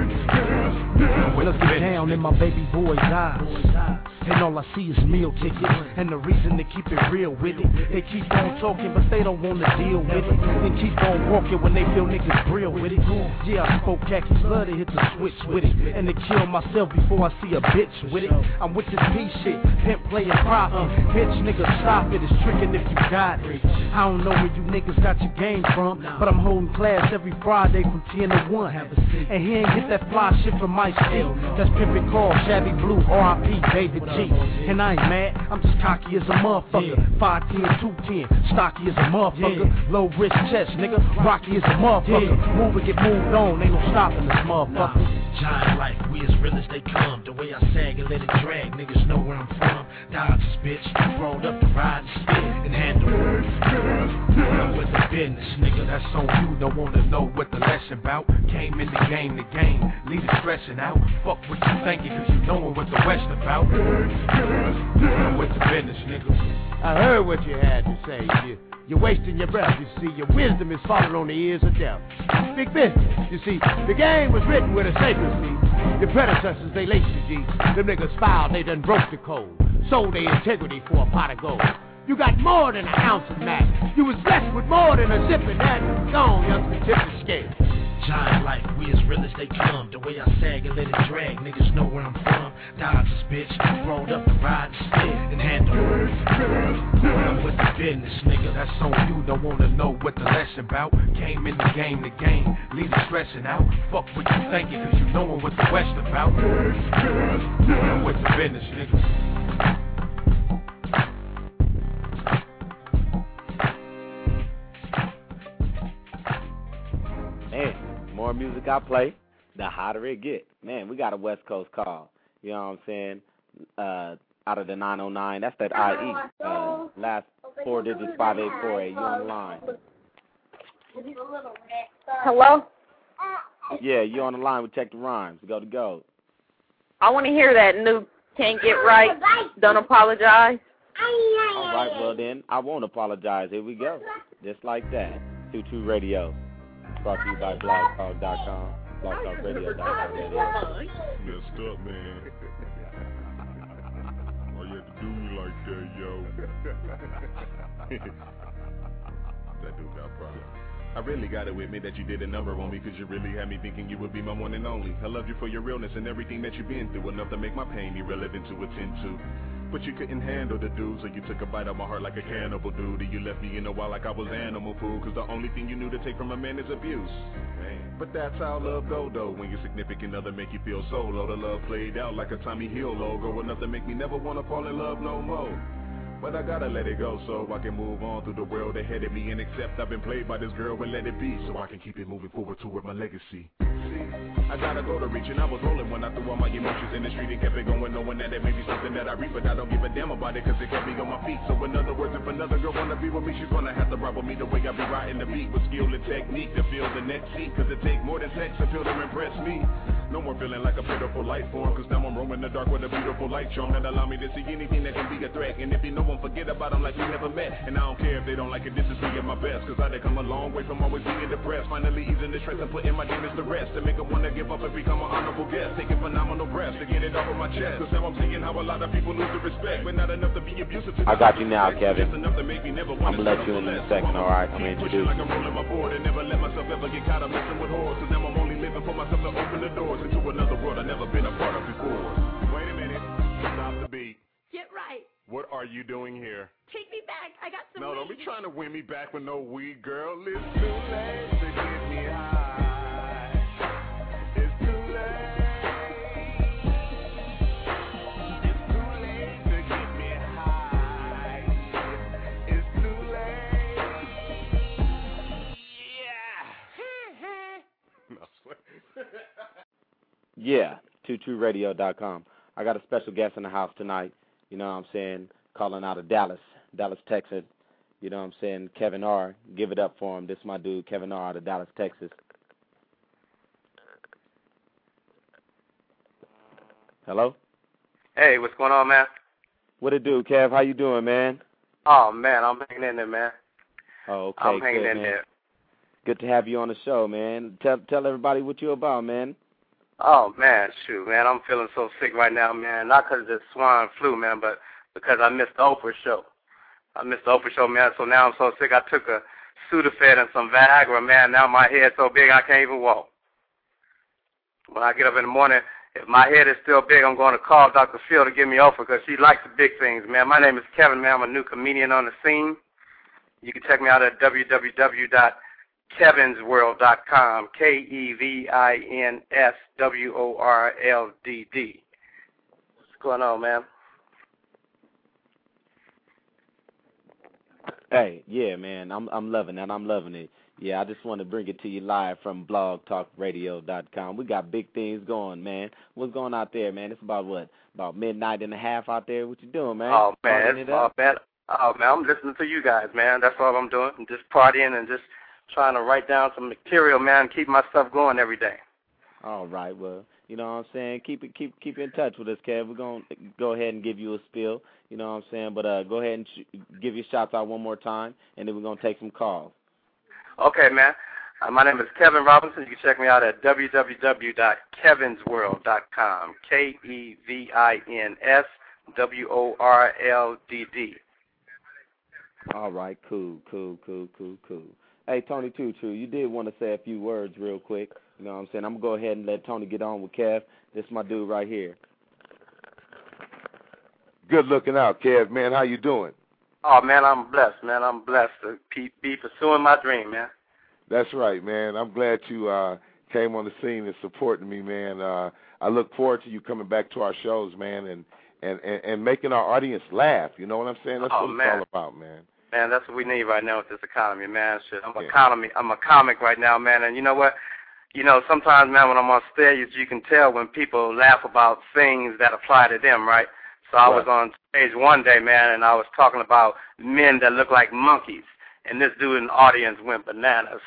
A: Looking down in my baby boy's eyes, and all I see is meal tickets. And the reason they keep it real with it, they keep on talking, but they don't wanna deal with it. They keep on walking when they feel niggas real with it. Yeah, I spoke khakis, love to hit the switch with it, and to kill myself before I see a bitch with it. I'm with this P shit, pimp playing profit. Bitch, nigga, stop it, it's tricking if you got it. I don't know where you niggas got your game from, but I'm holding class every Friday from ten to one. And he ain't get that fly shit from my shit. That's Pimpin' Carl, Shabby Blue, R I P David G. And I ain't mad, I'm just cocky as a motherfucker. five ten, two ten, stocky as a motherfucker. Low risk chest, nigga, rocky as a motherfucker. Move and get moved on, ain't no stopping this motherfucker.
M: Giant life, we as real as they come. The way I sag and let it drag, niggas know where I'm from. Dodgers, bitch, rolled up to ride and spit and handle it. I'm with the business, nigga, that's on you. Don't wanna know what the lesson about. Came in the game, the game, leave it stressing out. Fuck what you thinking, cause you knowin' what the West about. I'm with the business, nigga.
V: I heard what you had to say. You, you're wasting your breath, you see. Your wisdom is falling on the ears of death. Big business, you see. The game was written with a secrecy. Your predecessors, they laced you, G. Them niggas filed, they done broke the code. Sold their integrity for a pot of gold. You got more than an ounce of Mac. You was blessed with more than a zip of that. Gone, youngster, tip the scale.
M: Giant life, we as real as they come. The way I sag and let it drag, niggas know where I'm from. Dodgers, bitch, rolled up to ride and spit and handle it. I'm with the business, nigga, that's on you. Don't wanna know what the lesson about. Came in the game, the game, leave it stressing out. Fuck what you thinking, cause you knowin' what the West about. I'm with the business, nigga.
C: music I play, the hotter it get. Man, we got a West Coast call. You know what I'm saying? Uh, out of the nine oh nine, that's that I E. Uh, last four digits, five eight four eight. You on the line?
F: Hello?
C: Yeah, you on the line. We check the rhymes. Go to go.
F: I want to hear that new Can't Get Right, Don't Apologize.
C: All right, well then, I won't apologize. Here we go. Just like that. two two Radio. Brought to you by blog talk dot com. blog talk radio dot com.
N: Messed up, man. Why you have to do me like that, yo?
H: That dude got problems. I really gotta admit that you did a number on me, cause you really had me thinking you would be my one and only. I love you for your realness and everything that you've been through, enough to make my pain irrelevant to attend to. But you couldn't handle the dude, so you took a bite of my heart like a cannibal dude. And you left me in a while like I was animal food, cause the only thing you knew to take from a man is abuse. Man. But that's how love go though, when your significant other make you feel so low. The love played out like a Tommy Hill logo, enough to make me never wanna fall in love no more. But I gotta let it go so I can move on through the world ahead of me and accept I've been played by this girl and let it be, so I can keep it moving forward toward my legacy. I gotta go to reach and I was rolling when I threw all my emotions in the street and kept it going, knowing that it may be something that I reap, but I don't give a damn about it cause it kept me on my feet. So in other words, if another girl wanna be with me, she's gonna have to ride with me the way I be riding the beat, with skill and technique to feel the next seat, cause it take more than sex appeal to impress me. No more feeling like a pitiful life form, cause now I'm roaming the dark with a beautiful light charm that allow me to see anything that can be a threat. And if you know them, forget about them like we never met. And I don't care if they don't like it, this is me at my best, cause I done come a long way from always being depressed. Finally easing the stress and putting my demons to rest, to make them wanna give up and become an honorable guest, taking phenomenal breaths to get it off of my chest. Cause now I'm seeing how a lot of people lose the respect, but not enough to be abusive to
C: I got you now, Kevin. I'm gonna let you in in a second, alright? I'm gonna introduce you.
H: Like I'm rolling my board and never let myself ever get caught up messing with whores, cause now I'm only living for myself to open the doors into another world I've never been a part of before.
N: Wait a minute. Stop the beat.
K: Get right.
N: What are you doing here?
K: Take me back. I got some
N: No,
K: weed.
N: don't be trying to win me back with no weed, girl. It's too late to get me high. It's too late. It's too late to get me high. It's too late. Yeah. I swear.
C: Yeah, two two radio dot com. I got a special guest in the house tonight, you know what I'm saying, calling out of Dallas, Dallas, Texas. You know what I'm saying, Kevin R. Give it up for him. This is my dude, Kevin R. out of Dallas, Texas. Hello?
W: Hey, what's going on, man?
C: What it do, Kev? How you doing, man?
W: Oh, man, I'm hanging in there, man.
C: Oh, okay,
W: I'm hanging
C: good,
W: in
C: man.
W: there.
C: Good to have you on the show, man. Tell tell everybody what you about, man.
W: Oh, man, shoot, man, I'm feeling so sick right now, man. Not because of the swine flu, man, but because I missed the Oprah show. I missed the Oprah show, man, so now I'm so sick I took a Sudafed and some Viagra, man. Now my head's so big I can't even walk. When I get up in the morning, if my head is still big, I'm going to call Doctor Phil to give me Oprah because she likes the big things, man. My name is Kevin, man. I'm a new comedian on the scene. You can check me out at w w w dot kevins world dot com, K E V I N S W O R L D D. What's going on, man?
C: Hey, yeah, man, I'm I'm loving that. I'm loving it. Yeah, I just want to bring it to you live from blog talk radio dot com. We got big things going, man. What's going out there, man? It's about what? About midnight and a half out there. What you doing, man?
W: Oh, man,
C: Partying
W: it's
C: it
W: all
C: up?
W: bad. Oh, man, I'm listening to you guys, man. That's all I'm doing. I'm just partying and just trying to write down some material, man, and keep my stuff going every day.
C: All right, well, you know what I'm saying? Keep it, keep keep in touch with us, Kev. We're gonna go ahead and give you a spill, you know what I'm saying? But uh, go ahead and sh- give your shots out one more time, and then we're gonna take some calls.
W: Okay, man. Uh, my name is Kevin Robinson. You can check me out at w w w dot kevins world dot com, K E V I N S W O R L D D.
C: All right, cool, cool, cool, cool, cool. Hey, Tony Two True, you did want to say a few words real quick. You know what I'm saying? I'm going to go ahead and let Tony get on with Kev. This is my dude right here.
D: Good looking out, Kev, man. How you doing?
W: Oh, man, I'm blessed, man. I'm blessed to be pursuing my dream, man.
D: That's right, man. I'm glad you uh, came on the scene and supporting me, man. Uh, I look forward to you coming back to our shows, man, and, and, and, and making our audience laugh. You know what I'm saying? That's
W: Oh,
D: what it's
W: man.
D: all about, man.
W: Man, that's what we need right now with this economy, man. Shit, I'm
D: Yeah.
W: economy. I'm a comic right now, man. And you know what? you know, sometimes, man, when I'm on stage, you can tell when people laugh about things that apply to them, right? So I
D: Right.
W: was on stage one day, man, and I was talking about men that look like monkeys, and this dude in the audience went bananas.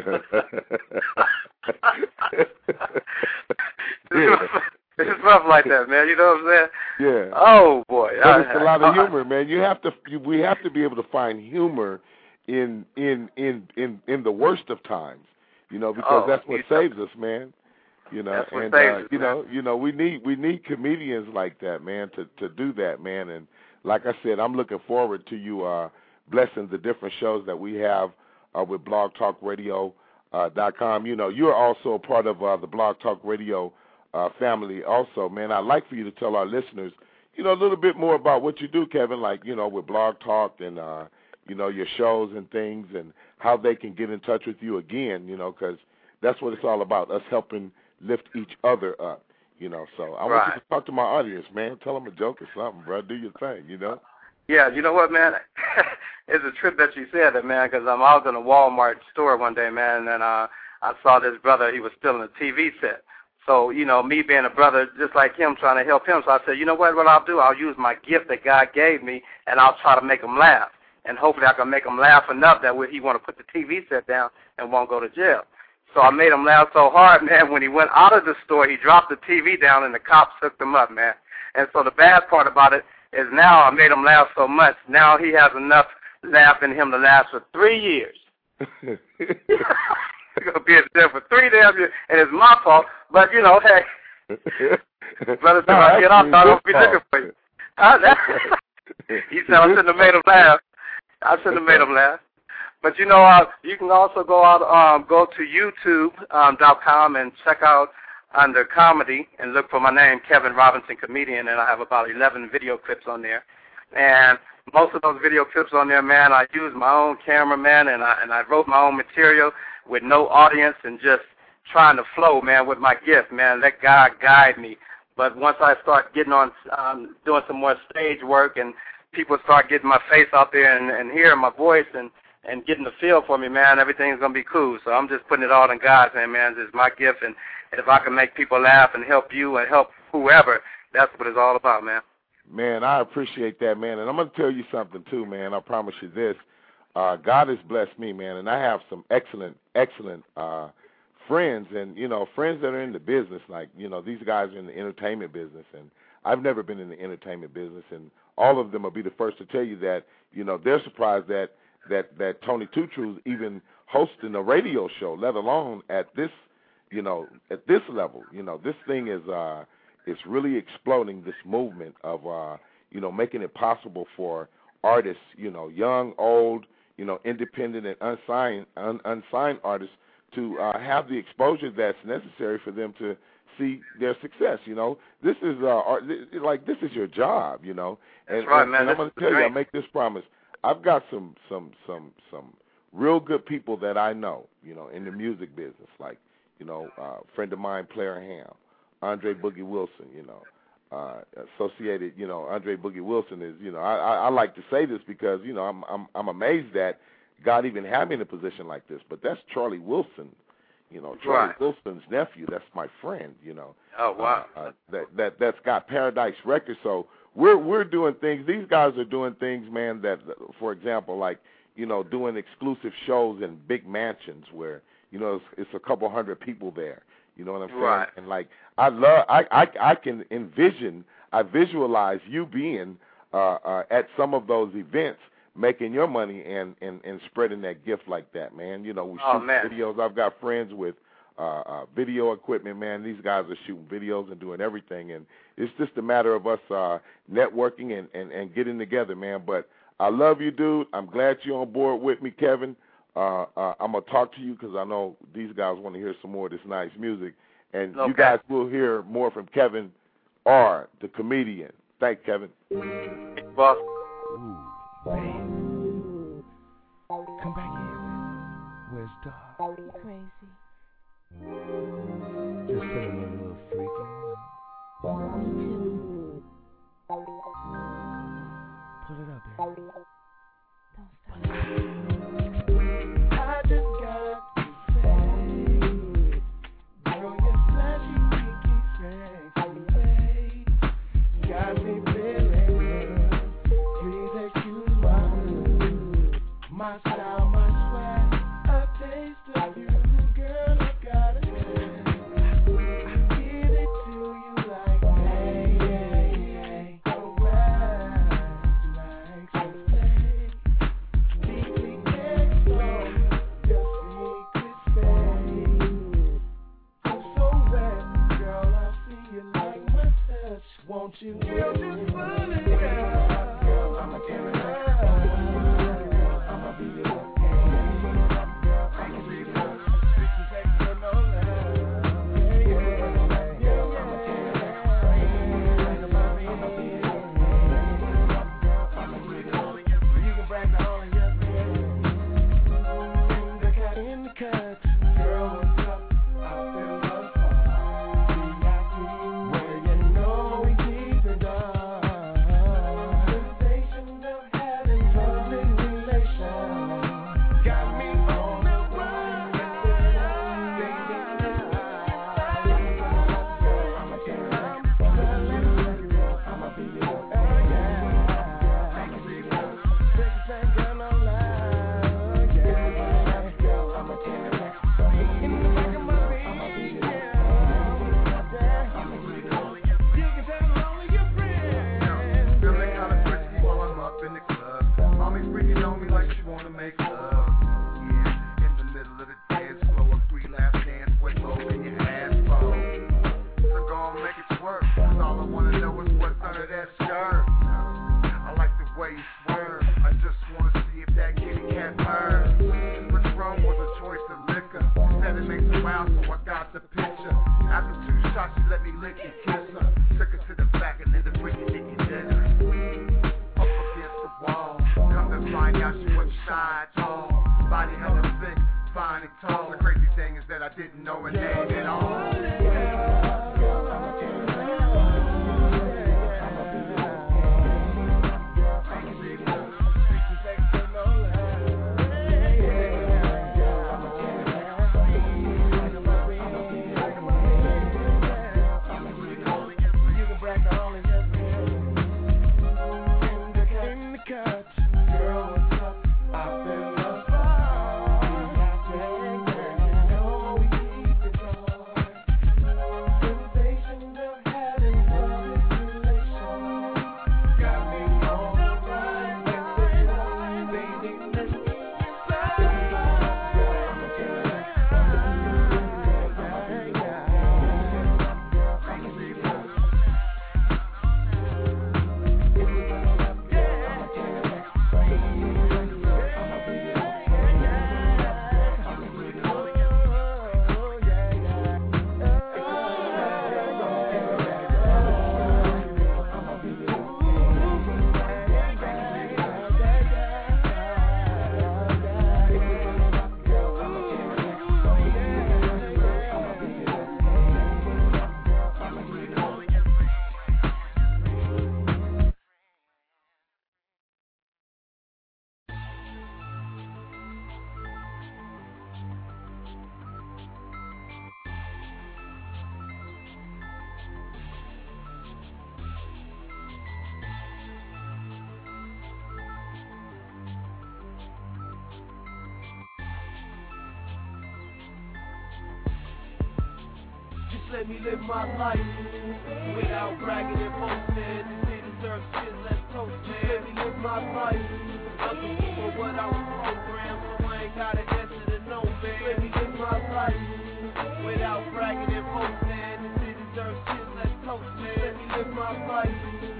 W: It's rough like that, man. You know what I'm saying?
D: Yeah.
W: Oh boy.
D: But
W: I,
D: it's a lot
W: I,
D: of humor, man. You have to. You, we have to be able to find humor in in in in in the worst of times. You know, because
W: Oh,
D: that's what
W: you-
D: saves us, man. You know,
W: That's what
D: and
W: saves
D: uh,
W: us,
D: you
W: man.
D: know, you know, we need we need comedians like that, man, to to do that, man. And like I said, I'm looking forward to you uh, blessing the different shows that we have uh, with Blog Talk Radio uh, dot com. You know, you're also a part of uh, the Blog Talk Radio uh, family, also, man. I'd like for you to tell our listeners, you know, a little bit more about what you do, Kevin, like you know, with Blog Talk and uh, you know, your shows and things, and how they can get in touch with you again. You know, because that's what it's all about, us helping lift each other up, you know. So I want
W: Right.
D: you to talk to my audience, man. Tell them a joke or something, bro. Do your thing, you know.
W: Yeah, you know what, man? It's a trip that you said that, man, because um, I was in a Walmart store one day, man, and uh, I saw this brother. He was still in a T V set. So, you know, me being a brother just like him, trying to help him, so I said, you know what, what I'll do, I'll use my gift that God gave me, and I'll try to make him laugh. And hopefully I can make him laugh enough that he want to put the T V set down and won't go to jail. So I made him laugh so hard, man, when he went out of the store, he dropped the T V down and the cops hooked him up, man. And so the bad part about it is now I made him laugh so much, now he has enough laugh in him to last for three years. He's going to be in jail for three damn years, and it's my fault, but, you know, hey, brother,
D: No,
W: no, I get off,
D: actually,
W: I don't be
D: your
W: looking for you. I, he said I shouldn't have made him laugh. I shouldn't have made him laugh. But you know, uh, you can also go out, um, go to YouTube um, dot com and check out under comedy and look for my name, Kevin Robinson Comedian, and I have about eleven video clips on there. And most of those video clips on there, man, I use my own cameraman, and I and I wrote my own material with no audience and just trying to flow, man, with my gift, man. Let God guide me. But once I start getting on, um, doing some more stage work, and people start getting my face out there and, and hearing my voice and and getting the feel for me, man, everything's going to be cool. So I'm just putting it all in God's hand, man. It's my gift, and if I can make people laugh and help you and help whoever, that's what it's all about, man.
D: Man, I appreciate that, man. And I'm going to tell you something, too, man. I promise you this. Uh, God has blessed me, man, and I have some excellent, excellent uh, friends, and, you know, friends that are in the business. Like, you know, these guys are in the entertainment business, and I've never been in the entertainment business, and all of them will be the first to tell you that, you know, they're surprised that that that Tony Two Truths even hosting a radio show, let alone at this, you know, at this level. You know, this thing is uh, it's really exploding, this movement of, uh, you know, making it possible for artists, you know, young, old, you know, independent and unsigned un, unsigned artists to uh, have the exposure that's necessary for them to see their success. You know, this is uh, art, like this is your job. You know, and,
W: That's right,
D: and,
W: man.
D: and I'm
W: This
D: going
W: is
D: to tell you, I
W: great.
D: make this promise. I've got some some some some real good people that I know, you know, in the music business, like, you know, uh, a friend of mine, Player Ham, Andre Boogie Wilson, you know, uh, associated, you know, Andre Boogie Wilson is, you know, I, I, I like to say this because, you know, I'm I'm I'm amazed that God even had me in a position like this, but that's Charlie Wilson, you know, Charlie
W: Right.
D: Wilson's nephew. That's my friend, you know.
W: Oh, wow.
D: Uh, uh, that that that's got Paradise Records. So we're we're doing things. These guys are doing things, man. That, for example, like, you know, doing exclusive shows in big mansions where, you know, it's, it's a couple hundred people there. You know what I'm saying?
W: Right.
D: And like, I love. I I I can envision. I visualize you being uh, uh, at some of those events, making your money and, and, and spreading that gift like that, man. You know, we
W: Oh,
D: shoot
W: man.
D: videos. I've got friends with uh, uh, video equipment, man. These guys are shooting videos and doing everything, and it's just a matter of us uh, networking and, and, and getting together, man. But I love you, dude. I'm glad you're on board with me, Kevin. Uh, uh, I'm going to talk to you because I know these guys want to hear some more of this nice music, and
W: Okay.
D: you guys will hear more from Kevin R., the comedian. Thanks, Kevin.
W: Boss.
U: Come back here. Where's Dog?
T: Crazy.
U: Just feeling a little freaky. Pull it up there.
T: Don't stop.
U: I just got to say,
L: won't you just put it down? Girl, I'ma tear it up. I'ma beat it up. I'ma beat it up. You take for no love. Yeah, yeah, yeah. I'ma tear it up. I'ma beat it up. I'ma beat it up. You can brag to all of your friends. In the cut, in the cut. Girl, what's up? I feel love. C I T, where you know we keep it up. Sensations of having public relations got me on the run. Baby, I'ma tear it up. I'ma beat it up. I'ma beat it up. Six girl, no lie. Yeah, I'ma tear it up. In the back of my beat, I'ma beat it up. I'ma beat it up. You can tell all of your friends.
B: Feeling kinda frisky while I'm up in the club. Mommy's freaking on me like she wanna make love. Yeah, in the middle of the dance floor, a free lap dance with low in your asshole. So go on, make it twerk. 'Cause all I wanna know is what's under that skirt. I like the way you swerve. I just wanna see if that kitty cat purrs. What's wrong with a choice of liquor? Said it makes a wow, so I got the picture. After two shots, she let me lick and kiss her. Took her to the back and then the freaky dicky dinner. Up against the wall, come to find out she was shy tall. Body hella thick, fine and tall. The crazy thing is that I didn't know her name at all.
L: You can brag to all of your friends. In the cut, in the cut. Girl, what's up? I feel love. You know we keep it on. Sensations of having public relations got me on the run. Baby, let's get inside. I'ma tear it up. I'ma beat it up. Just let me live my life without bragging and boasting. The city deserves shit, let's toast it. Just let me live my life. I'm looking for what I was programmed, so I ain't gotta answer to no man. Just let me live my life without bragging and boasting. The city deserves shit, let's toast it. Just let me live my life.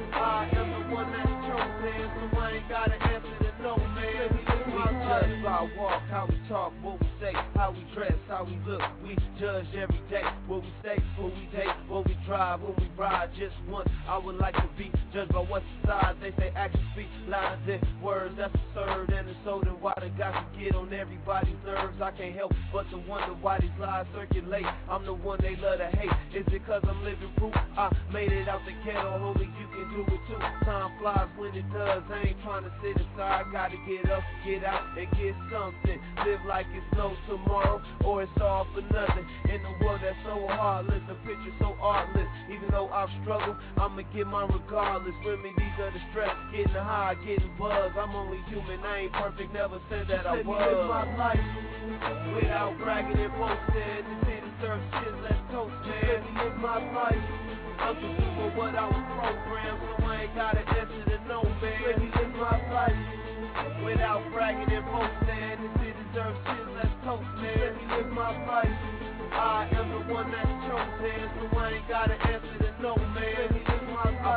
L: I am the one that's chosen, so I ain't gotta answer to no man. Let me live my life. We judge by walk, how we talk, what we say, how we dress, how we look. We judge every day, what we say, what we date, what we drive, when we ride. Just once, I would like to be judged by what's inside. They say actions speak louder than words. That's absurd, and it's so then why they got to get on everybody's nerves. I can't help but to wonder why these lies circulate. I'm the one they love to hate. Is it cause I'm living proof? I made it out the ghetto, homie, you can do it too. Time flies when it does. I ain't trying to sit inside. Gotta get up, get out, and get something. Live like it's no tomorrow, or it's all for nothing. In a world that's so heartless, the picture so artless. Even though I've struggled, I'ma get mine regardless. Remedies of the stress, getting high, getting buzzed. I'm only human, I ain't perfect, never said that I was. Let me live my life without bragging and boasting. The city deserves shit, let's toast, man. Let me live my life. I'm just for what I was programmed, so I ain't gotta answer to no man. Let me live my life without bragging and boasting. The city deserves shit, let's toast, man. Let me live my life. I am the one that's chosen, so I ain't gotta answer to no man. Let me live my life.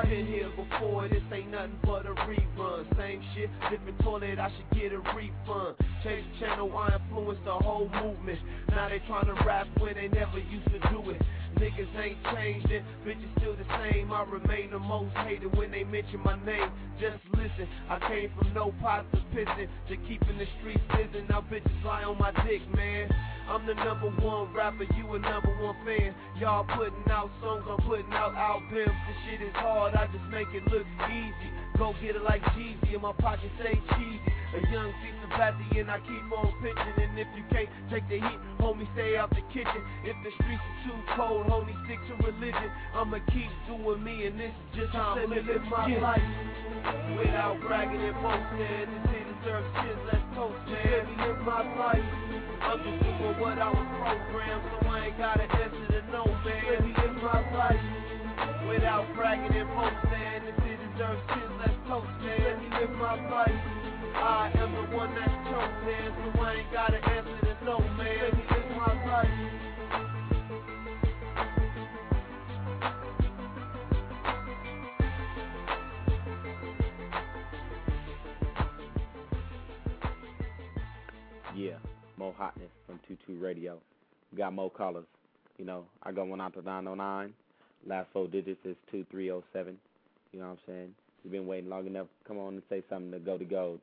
O: before, this ain't nothing but a rerun. Same shit, different toilet, I should get a refund. Change the channel, I influenced the whole movement. Now they tryna rap when they never used to do it. Niggas ain't changed and bitches still the same. I remain the most hated when they mention my name. Just listen, I came from no pots to pissing to keeping the streets fizzing. Now bitches lie on my dick, man. I'm the number one rapper, you a number one fan. Y'all putting out songs, I'm putting out albums. This shit is hard, I just make it look easy. Go get it like Jeezy, and my pocket say cheesy. A young piece of Batty and I keep on pitching. And if you can't take the heat, homie, stay out the kitchen. If the streets are too cold, homie, stick to religion. I'ma keep doing me, and this is just how I'm living my life. Without bragging and boasting, the city deserves shit, let's toast, man. Let me live my life. I'm just doing what I was programmed, so I ain't gotta answer to no man. Let me live my life. Without bragging and boasting, the city deserves shit, let's toast, man. Let me live my life. I am the one that's chosen, so I ain't gotta answer to no man. Let me live my life.
C: Yeah, Mo Hotness from two two Radio. We got Mo callers. You know, I got one out to nine oh nine. Last four digits is two three oh seven. You know what I'm saying? You've been waiting long enough. Come on and say something to go to gold.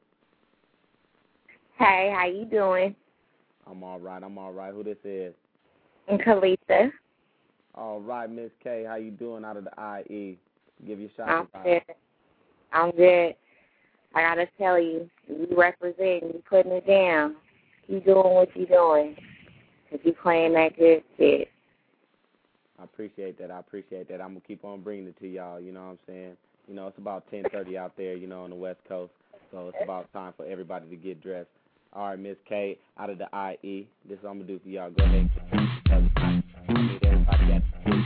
F: Hey, how you doing?
C: I'm all right. I'm all right. Who this is?
F: I'm Kalisa.
C: All right, Miss K. How you doing out of the I E? Give you a shot.
F: I'm good. I'm good. I got to tell you, you represent, you putting it down. You doing what you doing. Because you playing that good shit.
C: I appreciate that. I appreciate that. I'm going to keep on bringing it to y'all. You know what I'm saying? You know, it's about ten thirty out there, you know, on the West Coast. So it's about time for everybody to get dressed. All right, Miss K, out of the I E. This is what I'm going to do for y'all. Go ahead. I need everybody got to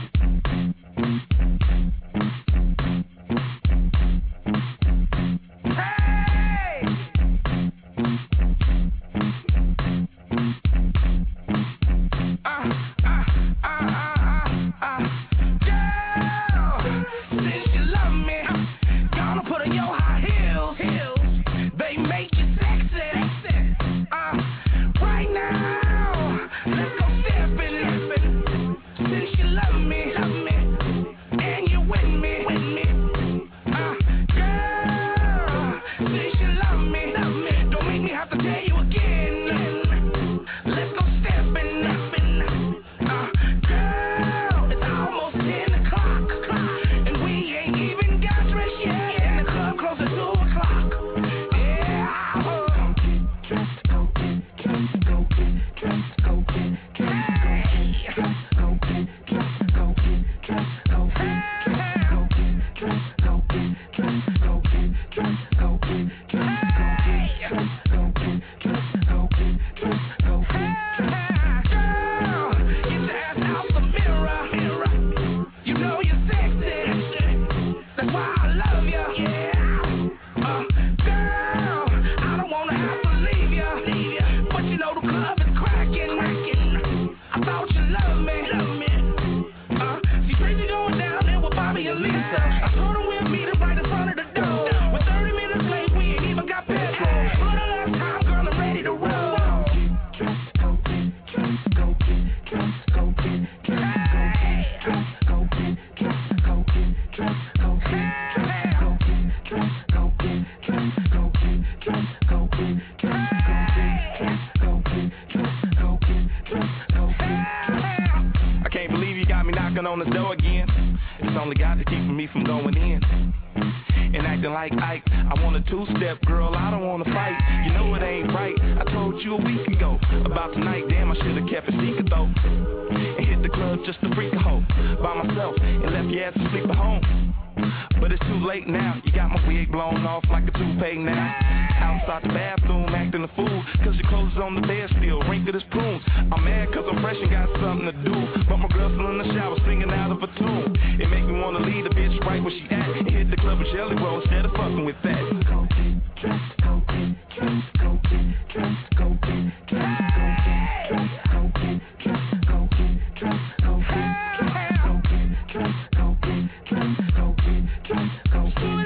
G: Go,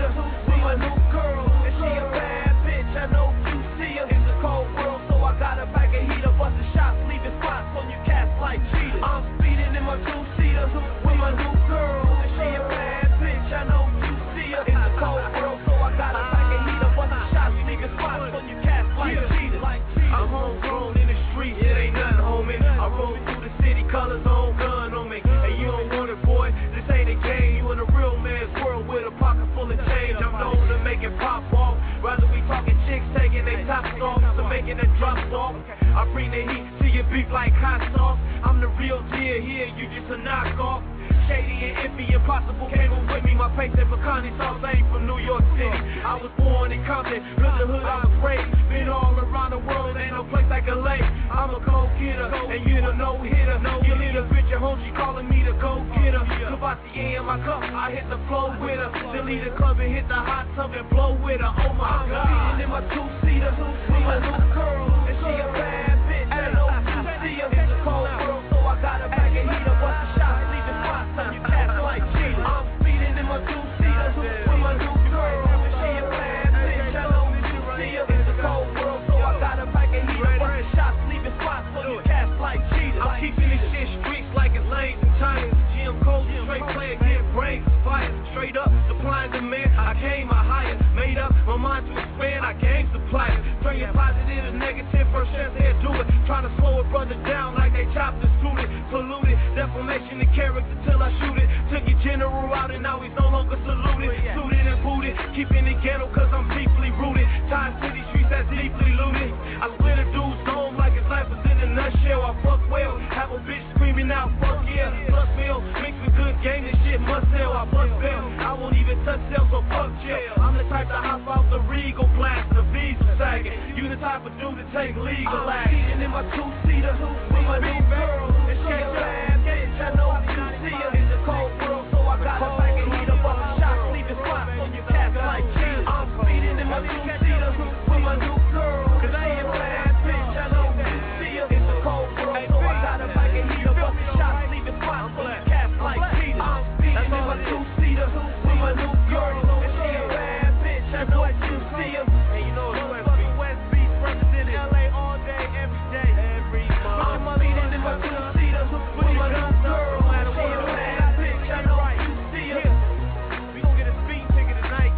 O: two-seater with my new girl, and she a bad bitch. I know you see her. It's a cold world, so I got a pack of heater, busting shots, leaving spots on you cats like cheaters. I'm speeding in my two-seater with my new girl, and she a bad bitch. I know you see her. It's a cold world, so I got a pack of heater, busting shots, leaving spots on you cats like cheaters. I'm homegrown in the streets, it ain't nothing, homie. I roll through the city, colors on gun on me. And you don't want it, boy. This ain't a game. You in a real man's world with a pocket full of change. I'm known to make it pop off. Rather we talking chicks taking their tops off, so making it drop off. I bring the heat to your beef like hot sauce. I'm the real deal here, you just a knockoff. Shady and iffy, impossible came up with me. My face and pecani sauce ain't from New York City. I was born in Compton, real the hood I was raised. Been all around the world, ain't no place I can lay. I'm a go-getter, and you the no-hitter. You need a bitch at home, she calling me the go-getter. Cavassier in my cup, I hit the flow with her. Then leave the club and hit the hot tub and blow with her. Oh my God, I'm in my two-seater with my new girl, and she a bad bitch. I know you see her. It's a cold world, so I got a bag of heater, bust the shots, leaving spots on you cats like cheaters. I'm speeding in my two-seater with my new girl, and she a bad bitch. I know you see her. It's a cold world, so I got a bag of heater, bust the shots, leaving spots on you cats like cheaters. I'm keeping this shit streets like it's lanes and tires. G M Cold, straight player, get brains fired. Straight up, supply and demand. I came, I hired, made up my mind to expand. I game suppliers. Turn your positive to negative, first chance they do it. Trying to slow a brother down like they chopped and screwed it. Polluted, defamation of character till I shoot it. Took your general out and now he's no longer saluted. Suited and booted, keeping it ghetto cause I'm deeply rooted. Tied to these streets that's deeply looted. I split a dude's dome like his life was in a nutshell. I fuck well, have a bitch screaming out, fuck yeah. Plus meal, mixed with good game, this shit must sell. I bust bail, I won't even touch sales, so fuck jail. I'm the type to hop out the Regal blast, the V's are sagging. You the type of dude to take legal action. In my two-seater with my new girl, and she a bad bitch. I know you see her. It's a cold world, so I got a pack of heater, bust the shots, leaving spots on your cats like cheaters. I'm speeding in my two-seater with my new girl, cause I ain't a bad bitch. I know you see her. It's a cold world, so I got a pack of heater, bust the shots, leaving spots on your cats like cheaters. I'm speeding in my two-seater with my new girl, and she a bad bitch. I know you see her. And you know it's West Beach, West Beach, representing L A all day, every day, every month. I'm speeding in my two-seater with my new girl, and she a bad bitch. I know you see her. We gon' get a speed ticket tonight.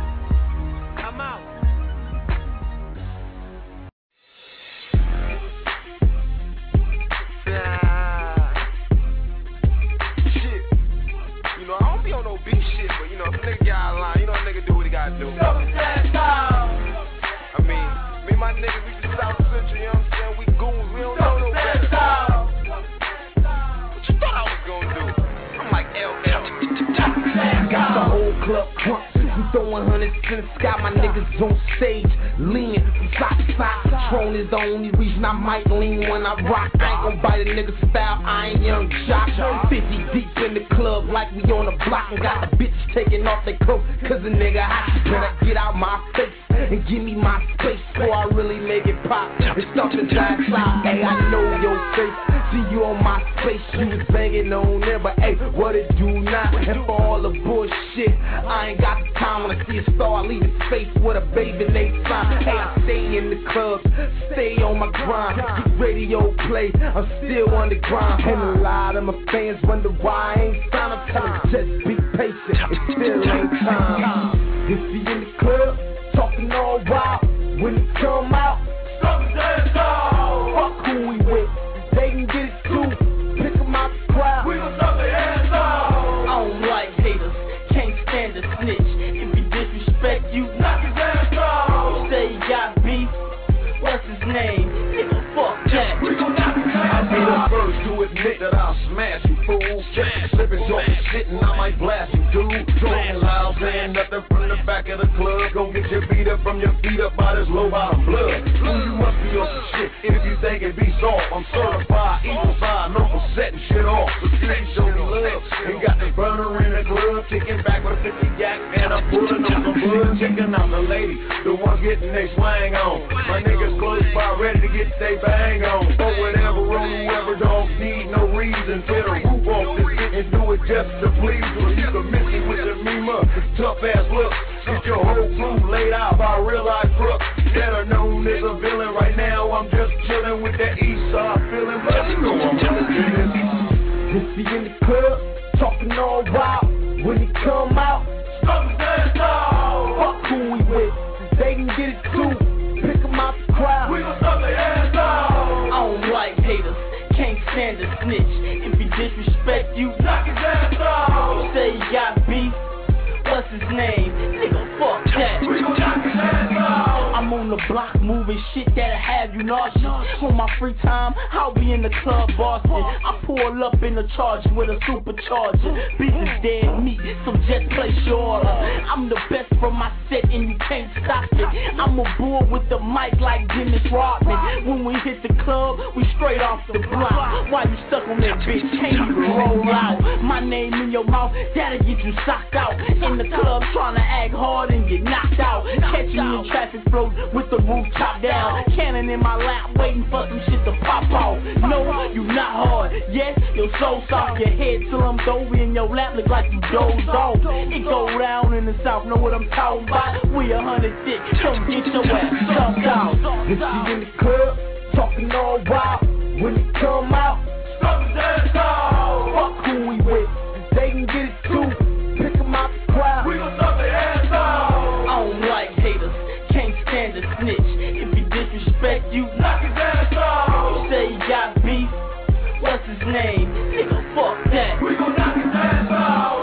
O: I'm out. Shit. You know, I don't be on no beef shit, but you know, if a nigga got a line, you know, a nigga do what he gotta do. I mean, me and my niggas, we just South Central, you know what I'm saying? We goons, we don't know no better. What you thought I was gonna do? I'm like L L.
P: Got the whole club drunk. We throwing hundreds in the sky. My niggas on stage, leaning from side to side. Patron is the only reason I might lean when I rock. I ain't gon' bite a nigga style. I ain't young jock. fifty deep in the club like we on the block. And got the bitches taking off their clothes cause a nigga hot. Better get out my face and give me my space before I really make it pop. It's something side side. Hey, I know your face. See you on my space. You was banging on there, but hey, what it do now? And for all the bullshit, I ain't got the time. When I see a star, I leave his face with a baby named sign. Hey, I stay in the clubs, stay on my grind. Get radio play, I'm still on the grind. And a lot of my fans wonder why I ain't signed. I'm telling just be patient, it still ain't time. If you in the club, talking all wild, when it come out, stop his ass out. Fuck who we with, they can get it too. Pick them out the crowd, we gon' stop their ass out. I don't like haters, can't stand a snitch. If he disrespect you, knock his ass out. You say you got beef, what's his name? Nigga, fuck that. We gon' knock his ass out. I'll be the first to admit that I'll smash you, fool. Just slipping, talking shit, and I might blast you, dude. Playing loud, saying nothing from the back of the club. Gon' get your beat up from your feet up by this low bottom blood. Ooh, you must be on some shit if you think it be soft. I'm certified, evil side, no for setting shit off. The street show me love. Ain't got the burner in the club, kicking back with a fifty yak, and I'm pulling on some blood. Checking out the lady, the ones getting they swang on. My niggas close by, ready to get they bang on. Or whatever, on whoever dogs need no reason. Tear the roof off this shit and do it just to please. Or you can miss it with the
Q: meme up, tough ass look. Get your whole crew laid out by a real life crook that are known as a villain. Right now I'm just chilling with that east side feeling, but you know I'm gonna do this.
P: If he in the club, talking all wild, when he come out,
Q: stop his ass out.
P: Fuck who we with, they can get it too. Pick him out the crowd,
Q: we gon' stop their ass out.
P: I don't like haters, can't stand a snitch. If he disrespect you,
Q: knock his ass out.
P: You say he got beef, what's his name? Nigga, fuck that.
Q: We gon' knock his ass out.
P: I'm on the block moving shit that'll have you nauseous. On my free time, I'll be in the club Boston. I pull up in the charge with a supercharger. Bitches dead meat, so just place your order. I'm the best from my set and you can't stop it. I'm a bull with the mic like Dennis Rodman. When we hit the club, we straight off the block. Why you stuck on that bitch? Can't even roll out. My name in your mouth, that'll get you socked out. In the club trying to act hard and get knocked out. Catch me in traffic flow with the roof top down. Cannon in my lap, waiting for some shit to pop off. No, you not hard. Yes, your soul soft. Your head slumped over in your lap, look like you dozed off. It go down in the south, know what I'm talking about? We a hundred thick, come get your ass stumped out. If she in the club, talking all wild, when he come out,
Q: stop his ass out.
P: Fuck who we with, they can get it too. Pick him out the crowd,
Q: we gon' stop their ass out.
P: I don't like haters, can't stand a snitch. If he disrespect you,
Q: knock his ass out.
P: You say he got beef, what's his name? Nigga, fuck that.
Q: We gon' knock his ass out.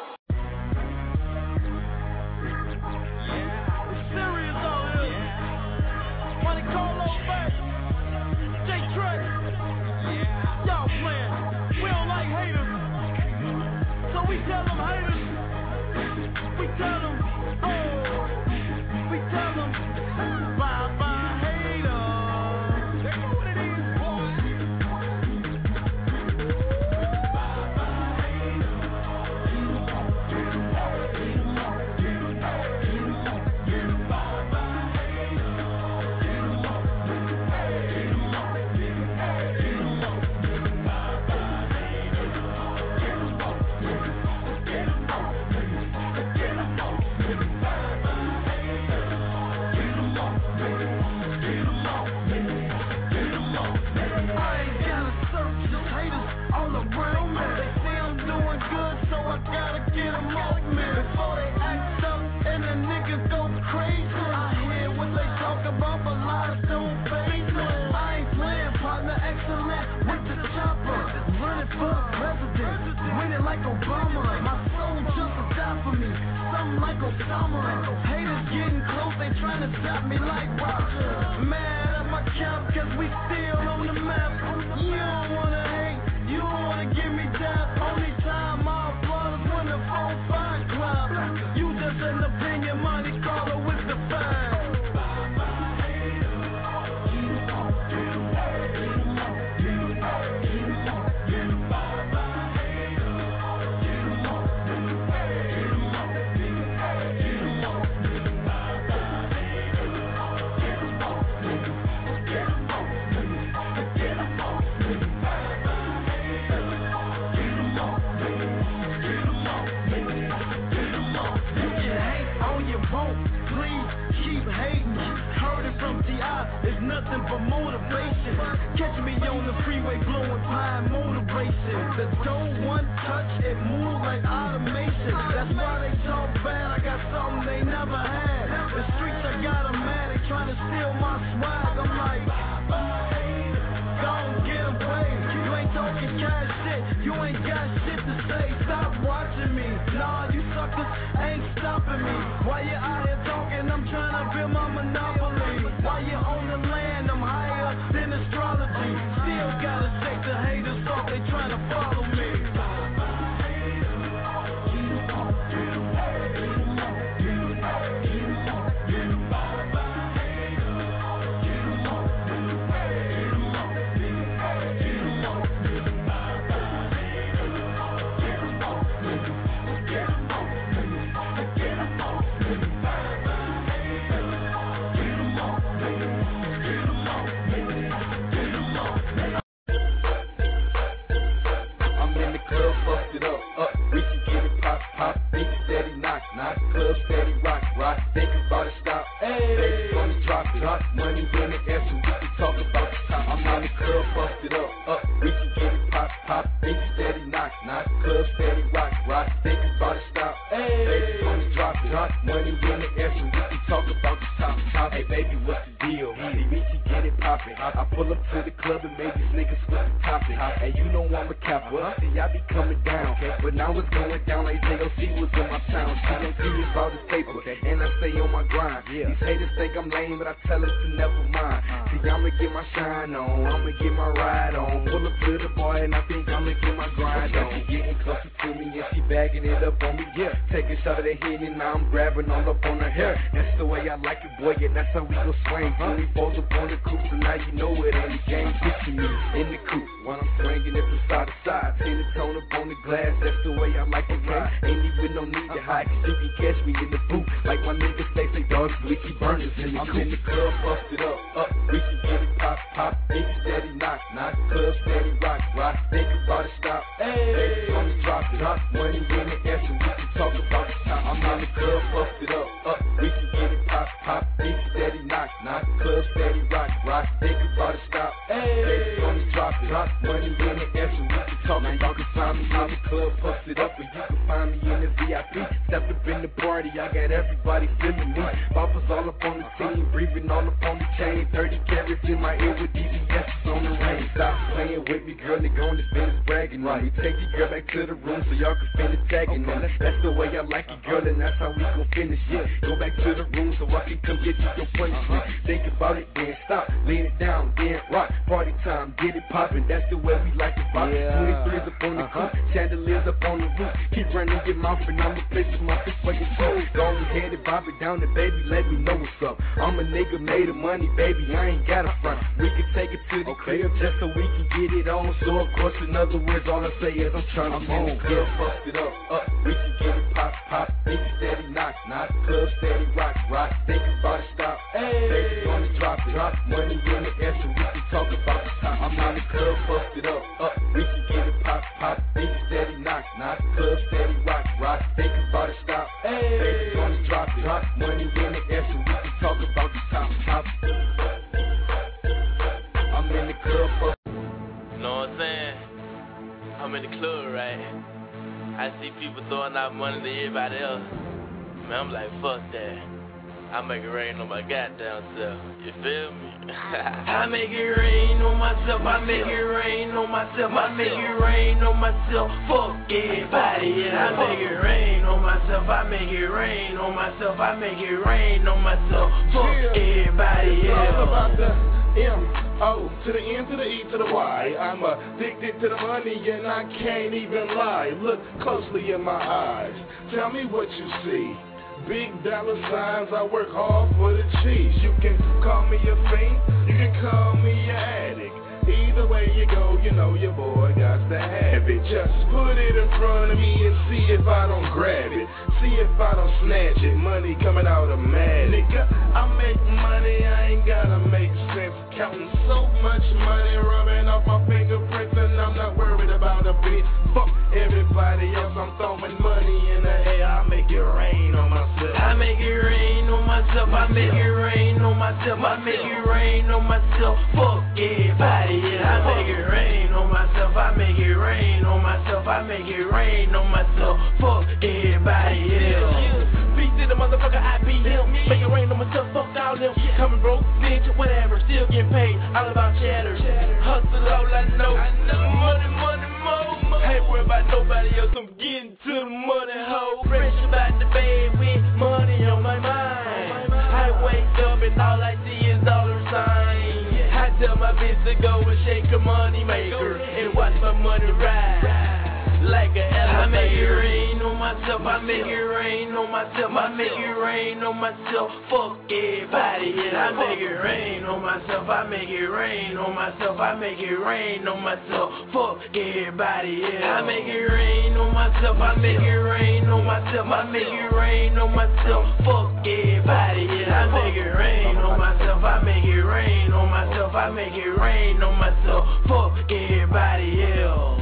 E: It's serious out here. Money Carlo first. J Trey. Y'all playing. We don't like haters. So we tell them haters. We tell them, oh. We tell them, bye bye haters. They know what it is, boys. Bye bye haters. Get 'em up, get 'em up, get 'em up, get 'em up, get 'em up, bye bye haters. Get 'em up, get 'em up, get 'em up, get 'em up, get 'em up, bye bye haters. Get 'em up, get 'em up, get 'em up, get 'em up, get 'em up. Like Obama, my soul just a die for me. Something like Osama. Haters getting close, they trying to stop me like Roger. Mad at my count, cause we still on the map. You don't wanna hate, you don't wanna give me that. Only time I applaud is when the phone five clap. You just an opinion, money caller with the fine. It's nothing but motivation. Catch me on the freeway blowing pine motivation. The dough one touch, it move like automation. That's why they talk bad, I got something they never had. The streets, I got them mad, they trying to steal my swag. I'm like, don't get away. You ain't talking cash shit, you ain't got shit to say. Stop watching me, nah, you suckers ain't stopping me. While you out here talking, I'm trying to build my monopoly. While you on the land, I'm higher than astrology. Still gotta shake the haters off, they trying to follow me. Get 'em up, get 'em up, get 'em up, get 'em up, get 'em up.
I: it. Dark money in the air, so we can talk about the top. I'm on the club, busted up, up. We can get it pop, pop. Think steady, knock, knock. Club steady, rock, rock. Think about it, stop. Hey, baby, on the drop it. Dark money in the air, so we can talk about the top, top. Hey, baby, what's the deal? See, we can get it poppin'. I pull up to the club and make these niggas flip the topic. Hey, you know I'm a capper. See, I be coming down, but now it's going down like J O C was in my town. C M C is about his paper, and I stay on my grind. These haters think I'm lame, but I tell them to never mind. See, I'ma get my shine on, I'ma get my ride on. Pull up to the bar and I think I'ma get my grind on. She getting closer to me and she bagging it up on me. Yeah, take a shot of the head and now I'm grabbing all up on her hair. That's the way I like it, boy, and that's how we go swing. twenty-fours up on the coupe, so now you know it ain't a game. Fifty me in the coupe while I'm swinging it from side to side. Ten the tone up on the glass, that's the way I like it ride. Ain't even no need to hide, cause you can catch me in the booth. Like my niggas say, say dogs, we keep burners in the I'm coupe. In the club, busted up, up. We can get it pop, pop. Think steady, knock, knock. Club steady, rock, rock. Think about it, stop. Hey, on the drop it, drop money in the air, so we can talk about the top. I'm in the club, busted up, up. We can get it pop, pop. Think steady, knock, knock. Club steady, rock, rock. Think about it, stop. Hey, on the drop it, drop money in the air, so we can talk about. You can find me in the club, busted up, and you can find me in the V I P. Step up in the party, I got everybody feeling me. Boppers all up on the team, breathing all up on the chain. thirty carats in my ear with D B S on the range. Stop playing with me, girl, nigga on this business bragging on me. Take your girl back to the room so y'all can finish tagging on. That's the way I like it, girl, and that's how we gon' finish it. Go back to the room so I can come get you your punishment. Think about it, then stop, lean it down, then rock. Party time, get it poppin', that's the way we like it rock. twenty-threes up on the coupe, chandeliers up on the roof. Keep running your mouth and I'ma place with my fist for your toe. Go ahead and bob it down and baby, let me know what's up. I'm a nigga made of money, baby, I ain't got a front. We can take it to the okay. crib just so we can get it on. So of course, in other words, all I say is I'm trying to move. Club busted up, up, we can get it pop, pop. Think steady, knock, knock. Club steady, rock, rock. Think about it, stop. Hey, baby, on the drop it, drop money in the air so we can talk about the top. I'm on the club busted up, up, we can get it pop, pop. Think steady, knock, knock. Club steady, rock, rock. Think about it, stop. Hey, baby, on the drop it, drop money in the air so we can talk about the top, top. I'm in the club for.
R: Know what I'm saying? I'm in the club, right? I see people throwing out money to everybody else. Man, I'm like, fuck that. I make it rain on my goddamn self. You feel me? I make it rain on myself. I make it rain on myself. I make it rain on myself. Fuck everybody. Yeah, I make it rain on myself. I make it rain on myself. I make it rain on myself. Fuck everybody. Yeah.
N: M O to the N to the E to the Y. I'm addicted to the money and I can't even lie. Look closely in my eyes. Tell me what you see. Big dollar signs, I work hard for the cheese. You can call me a fiend, you can call me an addict. Either way you go, you know your boy got to have it. Just put it in front of me and see if I don't grab it. See if I don't snatch it. Money coming out of mad. Nigga, I make money, I ain't gotta make sense. Counting so much money, rubbing off my fingerprints, and I'm not worried about a bit. Fuck everybody else, I'm throwing money in the air. I make it rain on myself.
R: I make it rain on myself. I make it rain on myself. I make it rain on myself. Fuck everybody. Yeah, I make it rain on myself. I make it rain on myself. I make it rain on myself. Fuck everybody. Yeah.
E: Beat to the motherfucker, I beat him. Make it rain on myself. Fuck all them. Coming broke, bitch, whatever. Still getting paid. All about cheddar. Hustle all I know. Money, money, more. I ain't worried about nobody else. I'm getting to the money hole. Fresh about the bed with money on my mind. I wake up and all I see is dollar signs. I tell my bitch to go and shake a money maker and watch my money ride like an elevator. I make it rain on myself. I make it rain on myself. I make it rain on myself. Fuck everybody. Yeah, I make it rain on myself. I make it rain on myself. I make it rain on myself. Fuck everybody. Yeah, I make it rain on myself. I make it rain on myself. I make it rain on myself. Fuck everybody. Yeah, I make it rain on myself. I make it rain on myself. I make it rain on myself. Fuck everybody else.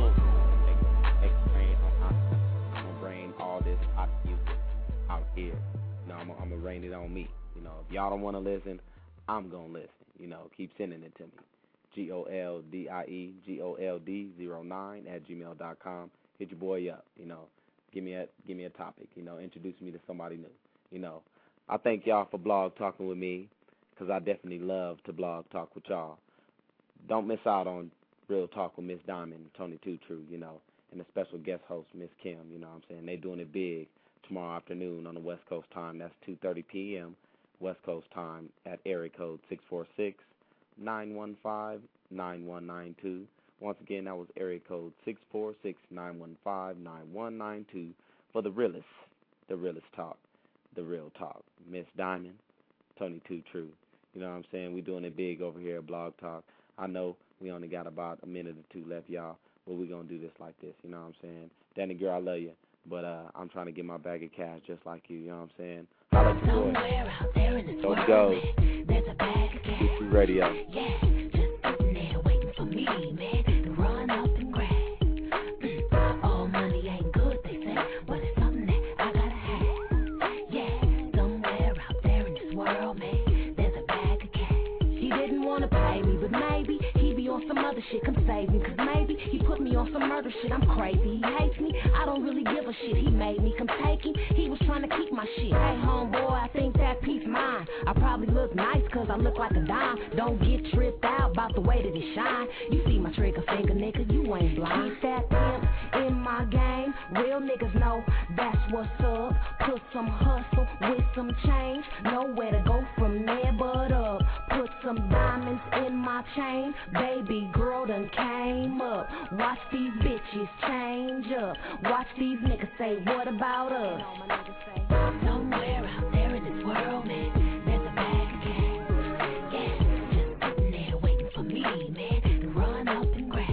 C: Here, you know, I'm gonna rain it on me. You know, if y'all don't want to listen, I'm going to listen. You know, keep sending it to me. G O L D I E, G O L D zero nine at gmail dot com. Hit your boy up, you know. Give me a give me a topic, you know. Introduce me to somebody new, you know. I thank y'all for blog talking with me because I definitely love to blog talk with y'all. Don't miss out on Real Talk with Miss Diamond, Tony Two True, you know, and the special guest host, Miss Kim, you know what I'm saying. They doing it big tomorrow afternoon on the West Coast time. That's two thirty p.m. West Coast time at area code six four six, nine one five, nine one nine two. Once again, that was area code six four six, nine one five, nine one nine two for the realest, the realest talk, the real talk. Miss Diamond, Tony Two True. You know what I'm saying? We're doing it big over here at Blog Talk. I know we only got about a minute or two left, y'all, but we're going to do this like this. You know what I'm saying? Danny, girl, I love you, but uh, I'm trying to get my bag of cash just like you. You know what I'm saying? Holla at your boy. So it goes. Two True Radio.
A: Yeah, just sitting there waiting for me, man, to run up and grab. Mm, all money ain't good, they say, but it's something that I gotta have. Yeah, somewhere out there in this world, man, there's a bag of cash. He didn't wanna pay me, but maybe he be on some other shit, come save me, cause maybe he put me on some murder shit. I'm crazy, he hates me, I don't really give a shit. He made me come take him, he was trying to keep my shit. Hey homeboy, I think that piece mine. I probably look nice cause I look like a dime. Don't get tripped out about the way that it shine. You see my trigger finger, nigga, you ain't blind. Keep that pimp in my game, real niggas know that's what's up. Put some hustle with some change, nowhere to go from there but up. Put some diamonds in my chain, baby girl done came up. Watch these bitches change up, watch these niggas say what about us. Somewhere out there in this world, man, there's a bag of cash. Yeah, just sitting there waiting for me, man, to run up and grab.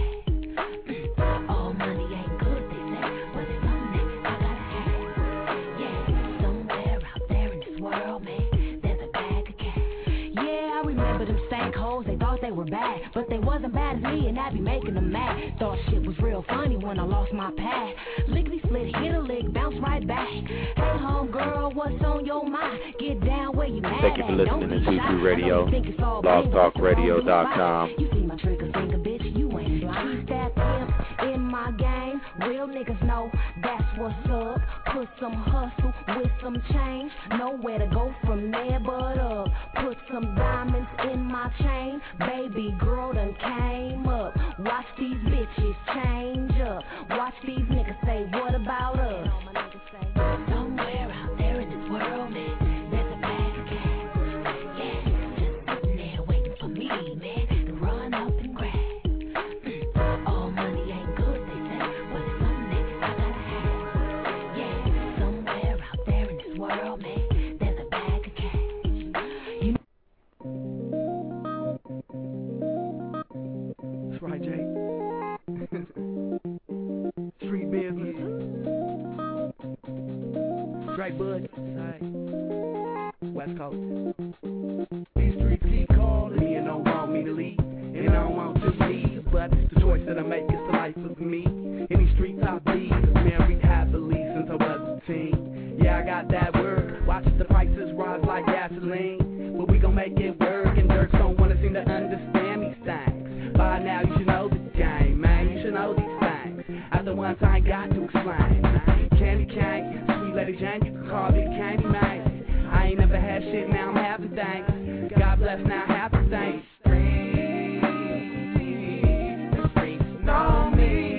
A: Mm, all money ain't good, they say, but it's something that I gotta have. Yeah, somewhere out there in this world, man, there's a bag of cash. Yeah, I remember them stank hoes, they thought they were bad, but they wasn't bad as me, and that be making them mad. Thought shit was real funny when I lost my pad. Lickety split, hit a lick, bounce right back. Hey home girl, what's on your mind? Get down where you mad.
C: Thank you for listening to Two True Radio, blog talk radio dot com.
A: You see my trigger finger, bitch, you ain't blind. Keep that pimp in my game, real niggas know that's what's up. Put some hustle with some change, nowhere to go from there but up. Put some diamonds in my chain, baby girl done came up. Watch these bitches change up, watch these niggas say what about us. Somewhere out there in this world, man, there's a bag of cash. Yeah, just sitting there waiting for me, man, to run up and grab. Mm, all money ain't good, they say, but it's something that I gotta have. Yeah, somewhere out there in this world, man, there's a bag of cash. You
U: That's right, Jay. Street business. Straight bud. West Coast. These streets keep calling me and don't want me to leave. And I don't want to leave, but the choice that I make is the life of me. In these streets I bleed, married happily since I was a teen. Yeah, I got that word. Watch the prices rise like gasoline. But we gon' make it work, and Dirks don't wanna seem to understand these things. By now you should know the game, man. You should know these things. After once I ain't got to explain. Candy cane, sweet lady Jane, you can call me Candy Man. I ain't never had shit, now I'm having things. God bless, now I have to thank. The streets know me.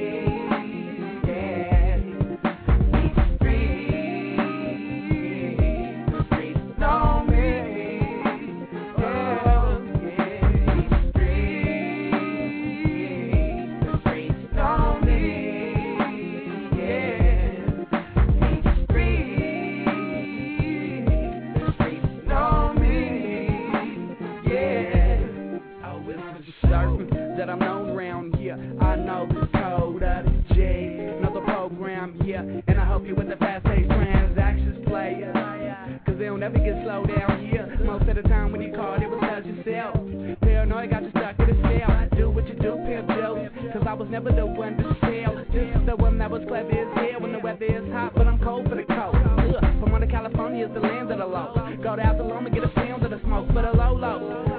U: That I'm known around here. I know the code of the J. Another program here, and I hope you with the fast-paced transactions player. Cause they don't ever get slowed down here. Most of the time when you call, it was touch yourself. Paranoid got you stuck in a cell. Do what you do, pimp jokes. Cause I was never the one to sell. Just the one that was clever as hell when the weather is hot, but I'm cold for the cold. Ugh, from under California is the land of the low. Go to Absalom and get a pound of the smoke for the low low.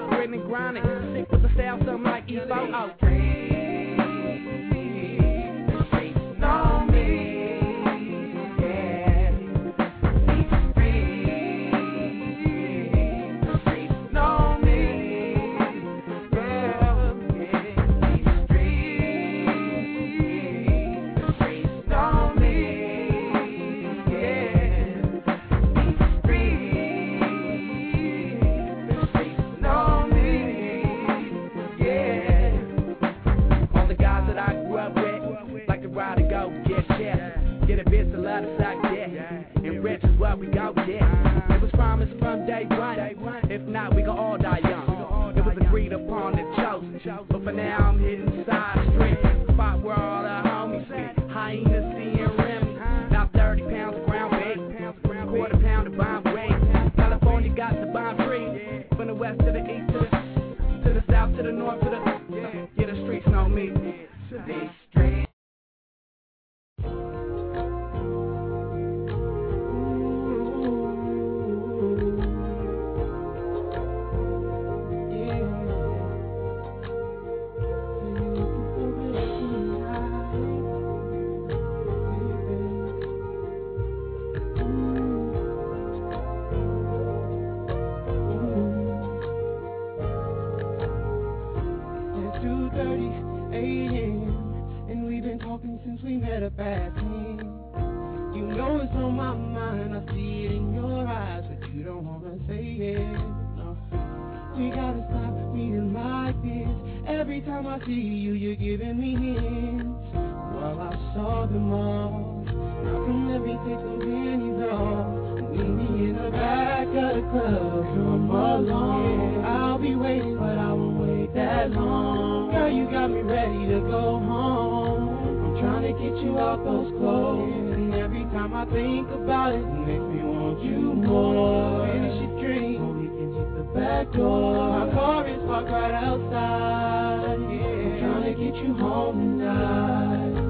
L: by free. From the west to the east to the to the south to the north to the yeah, yeah the streets know me. These streets. Up at ten. You know it's on my mind, I see it in your eyes, but you don't wanna say it. No. We gotta stop meeting like this. Every time I see you, you're giving me hints. Well, I saw them all. Now come let me take some panties off. Meet me in the back of the club. Come along. I'll be waiting, but I won't wait that long. Girl, you got me ready to go home. Trying to get you out those clothes. And every time I think about it, it makes me want you more. Finish your drink, so we can hit the back door. My car is parked right outside. Yeah, I'm trying to get you home tonight.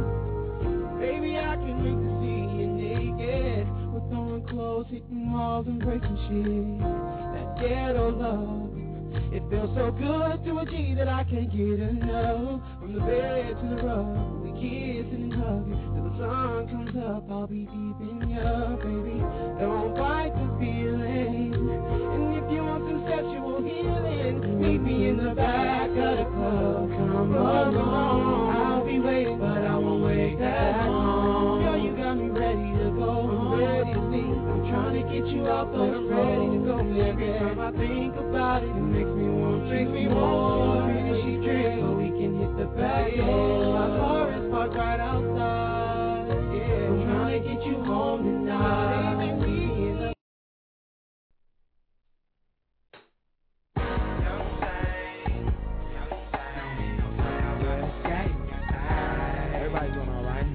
L: Baby, I can't wait to see you naked. We're throwing clothes, hitting walls and breaking shit. That ghetto love. It feels so good to a G that I can't get enough. From the bed to the rug, we kissing and hugging. Till the sun comes up, I'll be deep in ya, baby. Don't fight the feeling. And if you want some sexual healing, meet me in the back of the club. Come along. I'll be waiting, but I won't wait that long. Girl, you got me ready to go. I'm ready to leave. I'm trying to get you out those I'm ready to go. Every time I think about it, it makes me want, makes me more. Finish your drink so we can hit the back door. My car is parked right outside. Yeah, I'm trying to get you home tonight. Baby, we in the
U: Everybody's doing all right.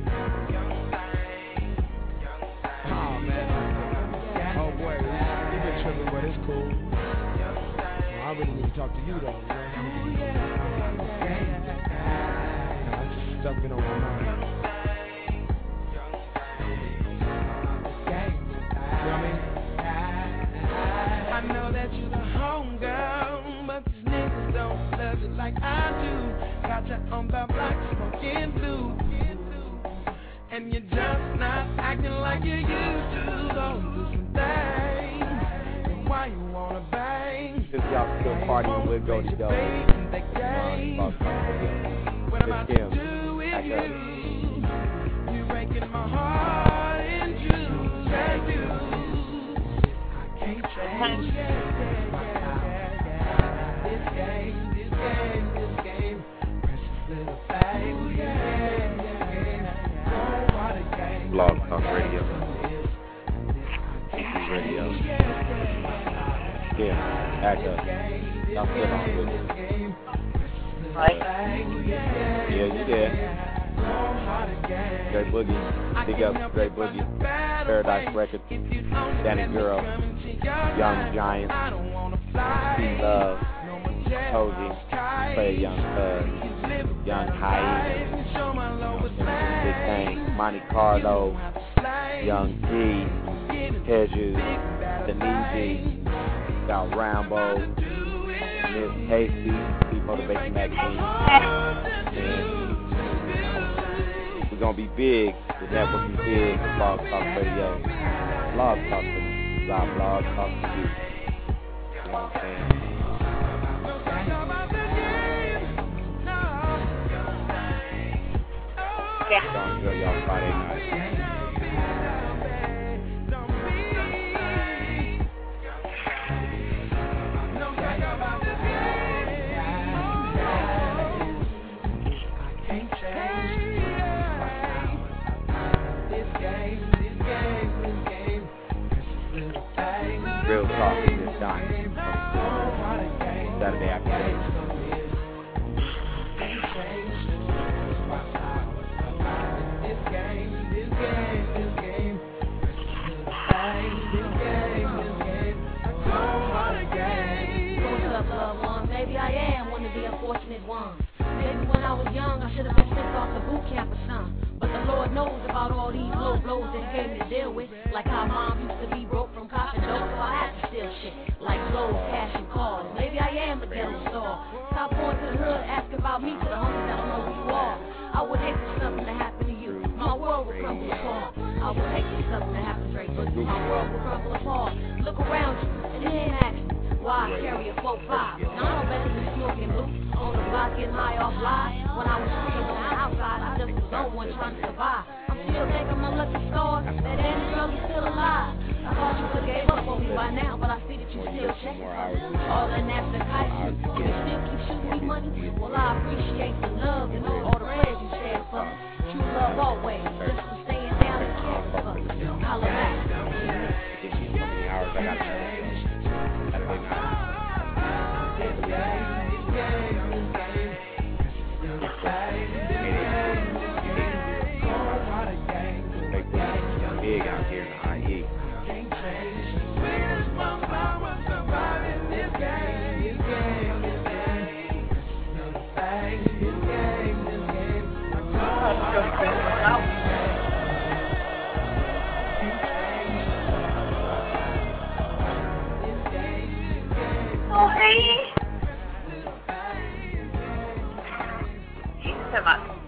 U: Oh man. Oh boy, you've been tripping, but it's cool. I really need to talk to you though. You know? Nah, just stuff been on my mind. You know what I mean?
L: I know that you're the home girl, but these niggas don't love it like I do. Got your own bad black smoking blue, and you're just not acting like you used to. Don't do some things. Why you wanna bang?
C: Since y'all still partying with Goldie Doe,
L: what am I to do with you? You're breaking my heart in two. Can't do. I can't change. This game, this game, this game. Precious little thing. Yeah, yeah. Oh, what a game.
C: Blog Talk Radio. T V Radio. Yeah, act up. Y'all still on with it.
F: Right.
C: Yeah, you there. Great Boogie. Big up Great Boogie. Paradise Records. Danny Girl. Young Giant. T-Love. Posey. Play Young Thug. Young Hyena. Big Thing. Monte Carlo. Young G. Hedges. Denise. Got Rambo, Miss Hasty, Be Motivation Magazine, and we're gonna be big. The network is big. Blog Talk Radio, Blog Talk to me, our Blog Talk to you. You know what I'm saying? Don't enjoy y'all Friday night. Real talk in this time. Saturday afternoon.
A: maybe I am one of the unfortunate ones. Maybe when I was young, I should have been sent off to boot camp or something. But the Lord knows about all these low blows that he gave me to deal with. Like how mom used to be broke from copping dope, so I had to steal shit. Like clothes, cash, and cars. Maybe I am a ghetto star. Stop going to the hood, ask about me to the homies that don't know who you are. I would hate for something to happen to you. My world would crumble apart. I would hate for something to happen, Drake, but my world would crumble apart. Look around you, and then ask me why I carry a four five. Now I don't better than smoking blue on the block, getting high off lies. When I was free on the outside, I just was no one trying to survive. I'm still thinking my lucky stars, that Andy girl is still alive. I thought you would gave up on me by now, but I see that you still checking. All in after kite you, you still keep shooting me money. Well, I appreciate the love and all the prayers you shared for me. True love always, just for staying down and caring for me. Holla back.
C: Give me so many hours, I got to That's like nine. Big out here in the I E.
F: Oh, hey. He's about